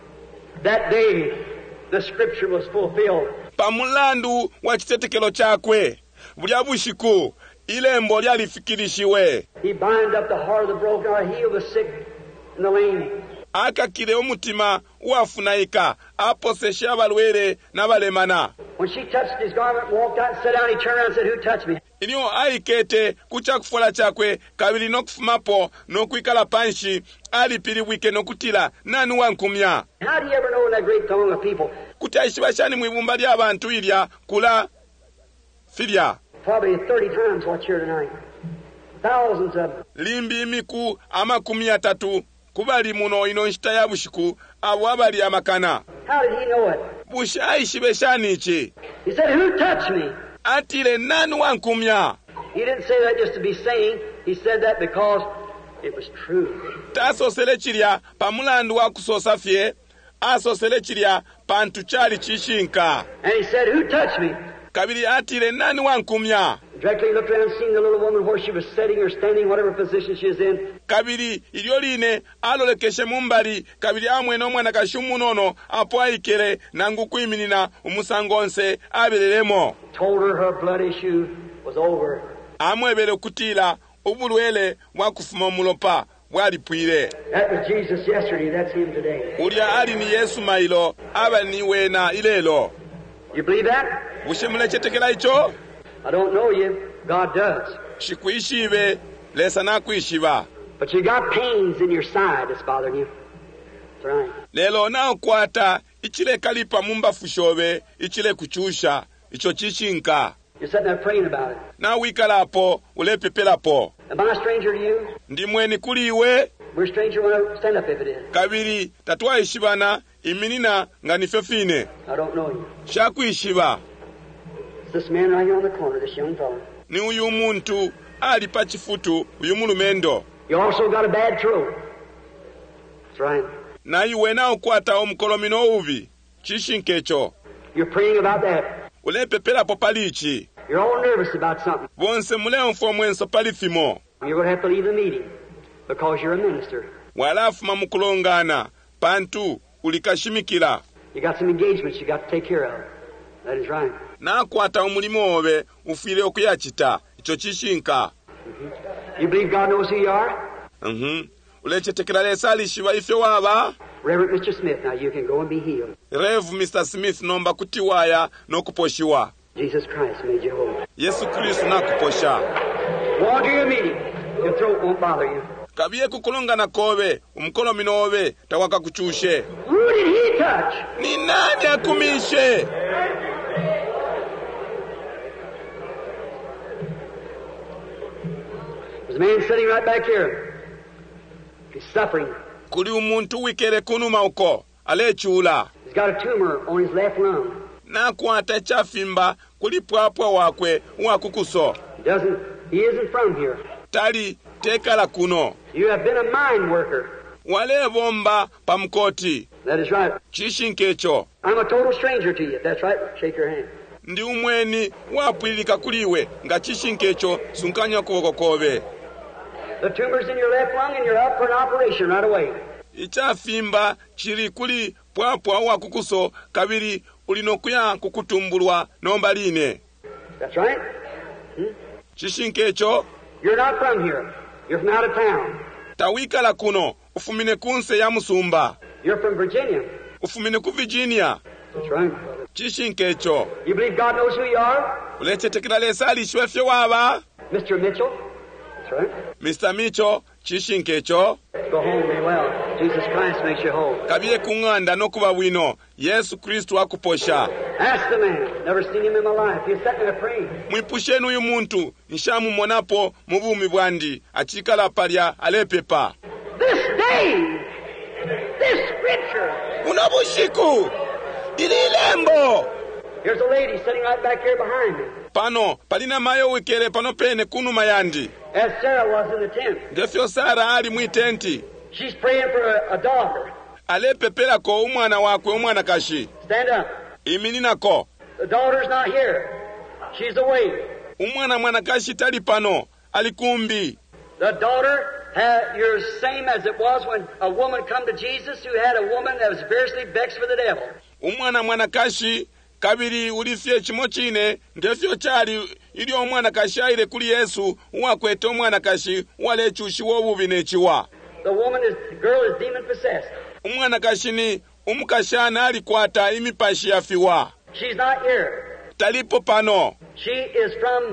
that day the scripture was fulfilled.
Pamulandu wa chitetekelo chakwe. Bulya bushiku. Ilembo lyalifikirishiwe.
He bind up the heart of the broken, or heal the sick and the lame.
Akakile omutima uafunaika. Aposeshe abalwere n'abalemana.
When she touched his garment, walked out and sat down, he turned around and said, who touched me?
Inyo aikete kuchakufola chakwe kabili nokufumapo nokuikala panshi alipili wike nokutila nani wankumya.
How do you ever know in that great throng of people?
Kutaishiba shani mwibumba lya abantu ilya kula filya.
Probably thirty times what's here tonight. Thousands of them.
Limbi miku ama kumia tatu kubali muno ino nshita ya bushiku abo abali amakana.
How did he know it?
Bushi aishibe shani ichi.
He said, who touched me?
Atile nani wankumya.
He didn't say that just to be saying. He said that because it was true.
Taso sele chilya pamulandu wa kusosa fye. Aso sele chilya pantu chali chishinka.
And he said, who touched me?
Kabili atile nani wankumya.
Directly looked around and seen the little woman where she was sitting or standing, whatever position she was in.
Kabili ilioline alolekeshe mumbali kabili amwe no mwana kashumu nono apo aikele nangu kuiminina umusangonse abelelemo.
Told her her blood issue was over.
Amwebele kutila ubulwele wakufuma mulopa walipwile.
That was Jesus yesterday, that's him today.
Ulia ali ni Yesu mailo aba ni wena ilelo.
You believe that?
Bushimule chetekela icho?
I don't know you. God does.
Shikuishibe lesa na kuishiba.
But you got pains in your side that's bothering you. That's right.
Lelo na kwata ichile kalipa mumba fushobe ichile kuchusha icho chishinka.
You're sitting there praying about it.
Na wikalapo ulepepelapo.
Am I a stranger to you?
Ndimweni kuliwe.
We're a stranger when I stand up if it is.
Kabiri tatwa ishibana iminina nganifefine.
I don't know you.
Shaku ishiba.
It's this man right here on the corner, this young fellow.
Ni uyu muntu ali pachifutu uyu mulumendo.
You also got a bad throat. That's right.
Na iwe na ukwata omukolomino uvi. Chishinkecho.
You're praying about that.
Ulepepelapo palichi.
You're all nervous about something.
Bonse muleo mfo mwenso palifimo.
You're going to have to leave the meeting because you're a minister.
Walafuma mukulongana. Pantu ulikashimikila.
You got some engagements you got to take care of. That is right.
Na kwata omulimo obe ufile okuyachita. Icho chishinka.
Mm-hmm. You believe God knows who you are?
Mhm. Ulechetekela lesa alishiba ife waba.
Reverend Mister Smith, now you can go and be healed.
Rev Mister Smith nomba kutiwaya nokuposhiwa.
Jesus Christ made you whole.
Yesu Kristo nakuposha.
Go on to your meeting. Your throat won't bother you.
Kabiye kukulonga na kobe, umukolo minobe, tawaka kuchushe.
Who did he touch?
Ni nani akumishe?
There's a man sitting right back here. He's suffering.
Kuli umuntu wikere kunuma uko, alechula.
He's got a tumor on his left lung.
Na kuata chafimba, kuli pwapwa wakwe, wakukuso.
He doesn't, he isn't from here.
Tali, teka la kuno.
You have been a mine worker.
Wale bomba pamkoti.
That is right.
Chishinkecho.
I'm a total stranger to you. That's right. Shake your hand.
Ndi umweni wapwilika kuliwe, nga chishinkecho sunkanya kuboko kobe.
The tumor's in your left lung and you're up for an operation right away.
Ichafimba chiri kuli pwapwa wakukuso kabiri ulinokuya kukutumbulwa nomba line.
That's right. Hmm?
Chishinkecho.
You're not from here. You're from out of town.
Tawika la kuno, ufumine kunse ya musumba.
You're from Virginia.
Ufumine ku Virginia.
That's right.
Chishinkecho.
You believe God knows who you are?
Uleche tekila lesali shwefye waba.
Mister Mitchell. That's right.
Mister Mitchell, chishinkecho.
Go home, be well. Jesus Christ makes you whole.
Kabiye kunganda nokuba wino. Yesu Kristo akuposha.
Ask the man. Never seen him in my life. He's sitting there praying.
Mwipushenu uyu muntu, nshamu monapo, mubumi bwandi, achikala palya, alepepa.
This day, this scripture.
Unabushiku, ili lembo.
Here's a lady sitting right back here behind me.
Pano, palina mayo wikere pano pene kunu mayandi.
As Sarah was in the tent.
Defyo Sara ali mwitenti.
She's praying for a, a daughter.
Alepepela ko umwana wakwe umwana kashi.
Stand up.
Iminina ko.
The daughter's not here. She's away.
Umwana mwana kashi tali pano. Alikumbi.
The daughter, had, you're the same as it was when a woman come to Jesus who had a woman that was fiercely vexed with the devil.
Umwana mwana kashi kabiri ulifye chimo chine ndefyo chali ili omwana kashi aile kuli Yesu uwakwete omwana kashi wale chushi wobubi nechiwa.
The woman is, the girl is demon possessed.
Umwana kashi ni umukashana alikwata imipashi yafiwa.
She's not here.
Talipo pano.
She is from,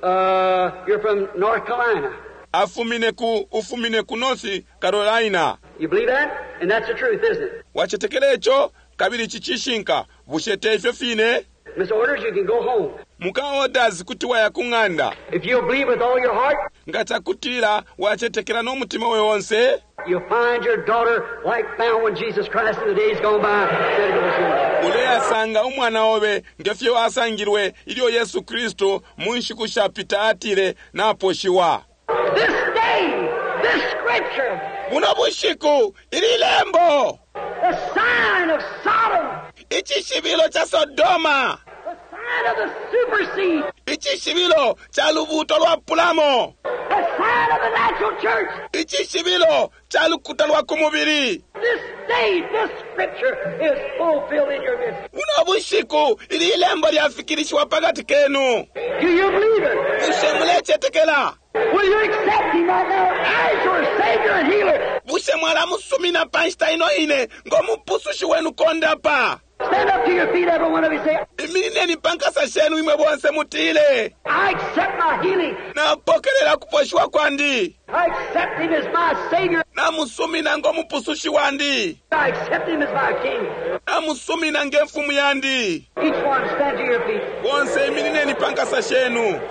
uh, you're from North Carolina.
Afumine ku, ufumine ku North Carolina.
You believe that? And that's the truth, isn't it?
Wachetekelecho kabiri chichishinka bushete ifyo fine.
Miss Orders, you can go home.
Muka orders kutiwa ya kunganda.
If you'll believe with all your heart,
ngata kutila wachetekela no mutima we wonse.
You'll find your daughter like found when Jesus Christ in the days gone by said it was him.
Ule asanga umwana obe ngefyo asangirwe ilio Yesu Kristo munshikusha pita atire na poshiwa.
This day, this scripture,
unabushiku ili lembo.
The sign of Sodom.
Ichishibilo cha Sodoma.
The sign of the superseed.
Ichishibilo cha lubuto lwa pulamo.
The sign of the natural church.
Ichishibilo cha lukuta lwa kumubiri.
This day, this scripture is fulfilled in your midst.
Unabushiku ili lembo lyafikirishwa pagati kenu.
Do you believe it?
Ushemuleche tekela.
Will you accept him right now as your Savior and Healer?
Bushe mwala musumina panshita ino ine ngomu pusushi wenu konda pa.
Stand up to your feet, every one of you, say,
Iminine ni pankasa shenu imwe bonse mutile.
I accept my healing.
Na pokelela kuposhwa kwandi.
I accept him as my Savior.
Na musumina ngomu pusushi wandi.
I accept him as my King.
Na musumina ngefumu yandi.
Each one stand to your feet.
Bonse iminine ni pankasa shenu.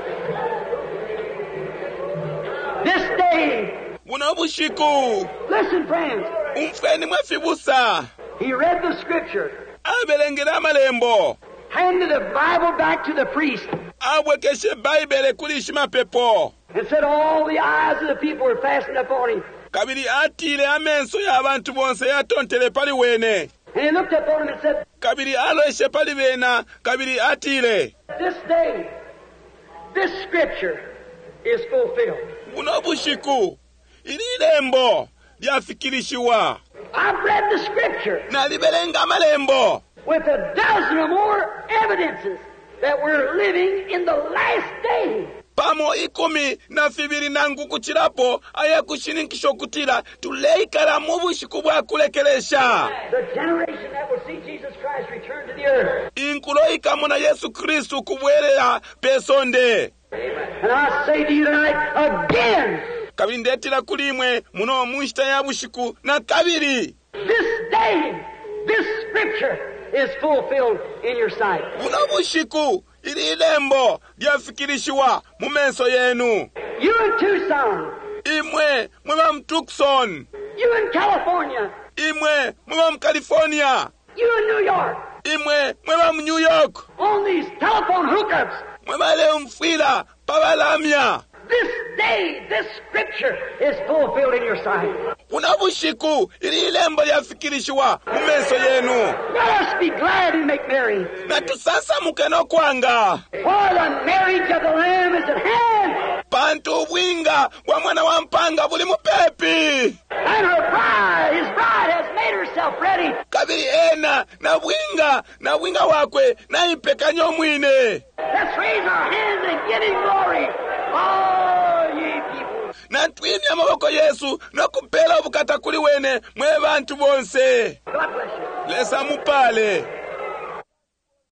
This day,
unabushiku.
Listen, friends.
Umfeni mwefibusa.
He read the scripture.
Abelengera malembo.
Handed the Bible back to the priest.
Abwekeshe Bible kulishima pepo.
And said all the eyes of the people were fastened upon him.
Kabiri atile amenso ya abantu bonse yatontele pali wene.
And he looked upon him and said,
Kabiri aloeshe pali wena, kabiri atile.
This day, this scripture is fulfilled.
Unabushiku. Ili lembo lyafikirishiwa.
I've read the scripture.
Na libelenga malembo.
With a dozen or more evidences that we're living in the last day.
pamo ikumi na fibiri nangu kuchirapo aya kushinikisho kutira tuleikala mu bushiku bwa kulekelesha.
The generation that will see Jesus Christ return to the earth.
Inkuloika muna Yesu Kristu kubwerera pesonde.
And I say to you tonight again,
kabiri ndetira kulimwe muno munshita ya bushiku na kabiri,
this day, this scripture is fulfilled in your sight.
muno bushiku ili lembo lyafikirishiwa mu meso yenu.
You in Tucson,
imwe mwa mu Tucson,
you in California,
imwe mwa mu California,
you in New York,
imwe mwa mu New York,
on these telephone hookups.
mwa leo mfwila pabalamya.
This day, this scripture is fulfilled in your sight.
Kuna bushiku ili lembo lyafikirishiwa mu meso yenu.
Let us be glad and make merry.
Na tusasa mukeno kwanga.
For the marriage of the Lamb is at hand.
Pantu bwinga bwa mwana wa mpanga buli mupepi.
And her bride, his bride, has made herself ready.
Kabiri ena na bwinga na bwinga wakwe na ipekanyo mwine.
Let's raise our hands and give him glory. All ye people.
Na twimya amaboko Yesu no kupela obukata kuli wene mwe bantu bonse.
God bless you.
Lesa mupale.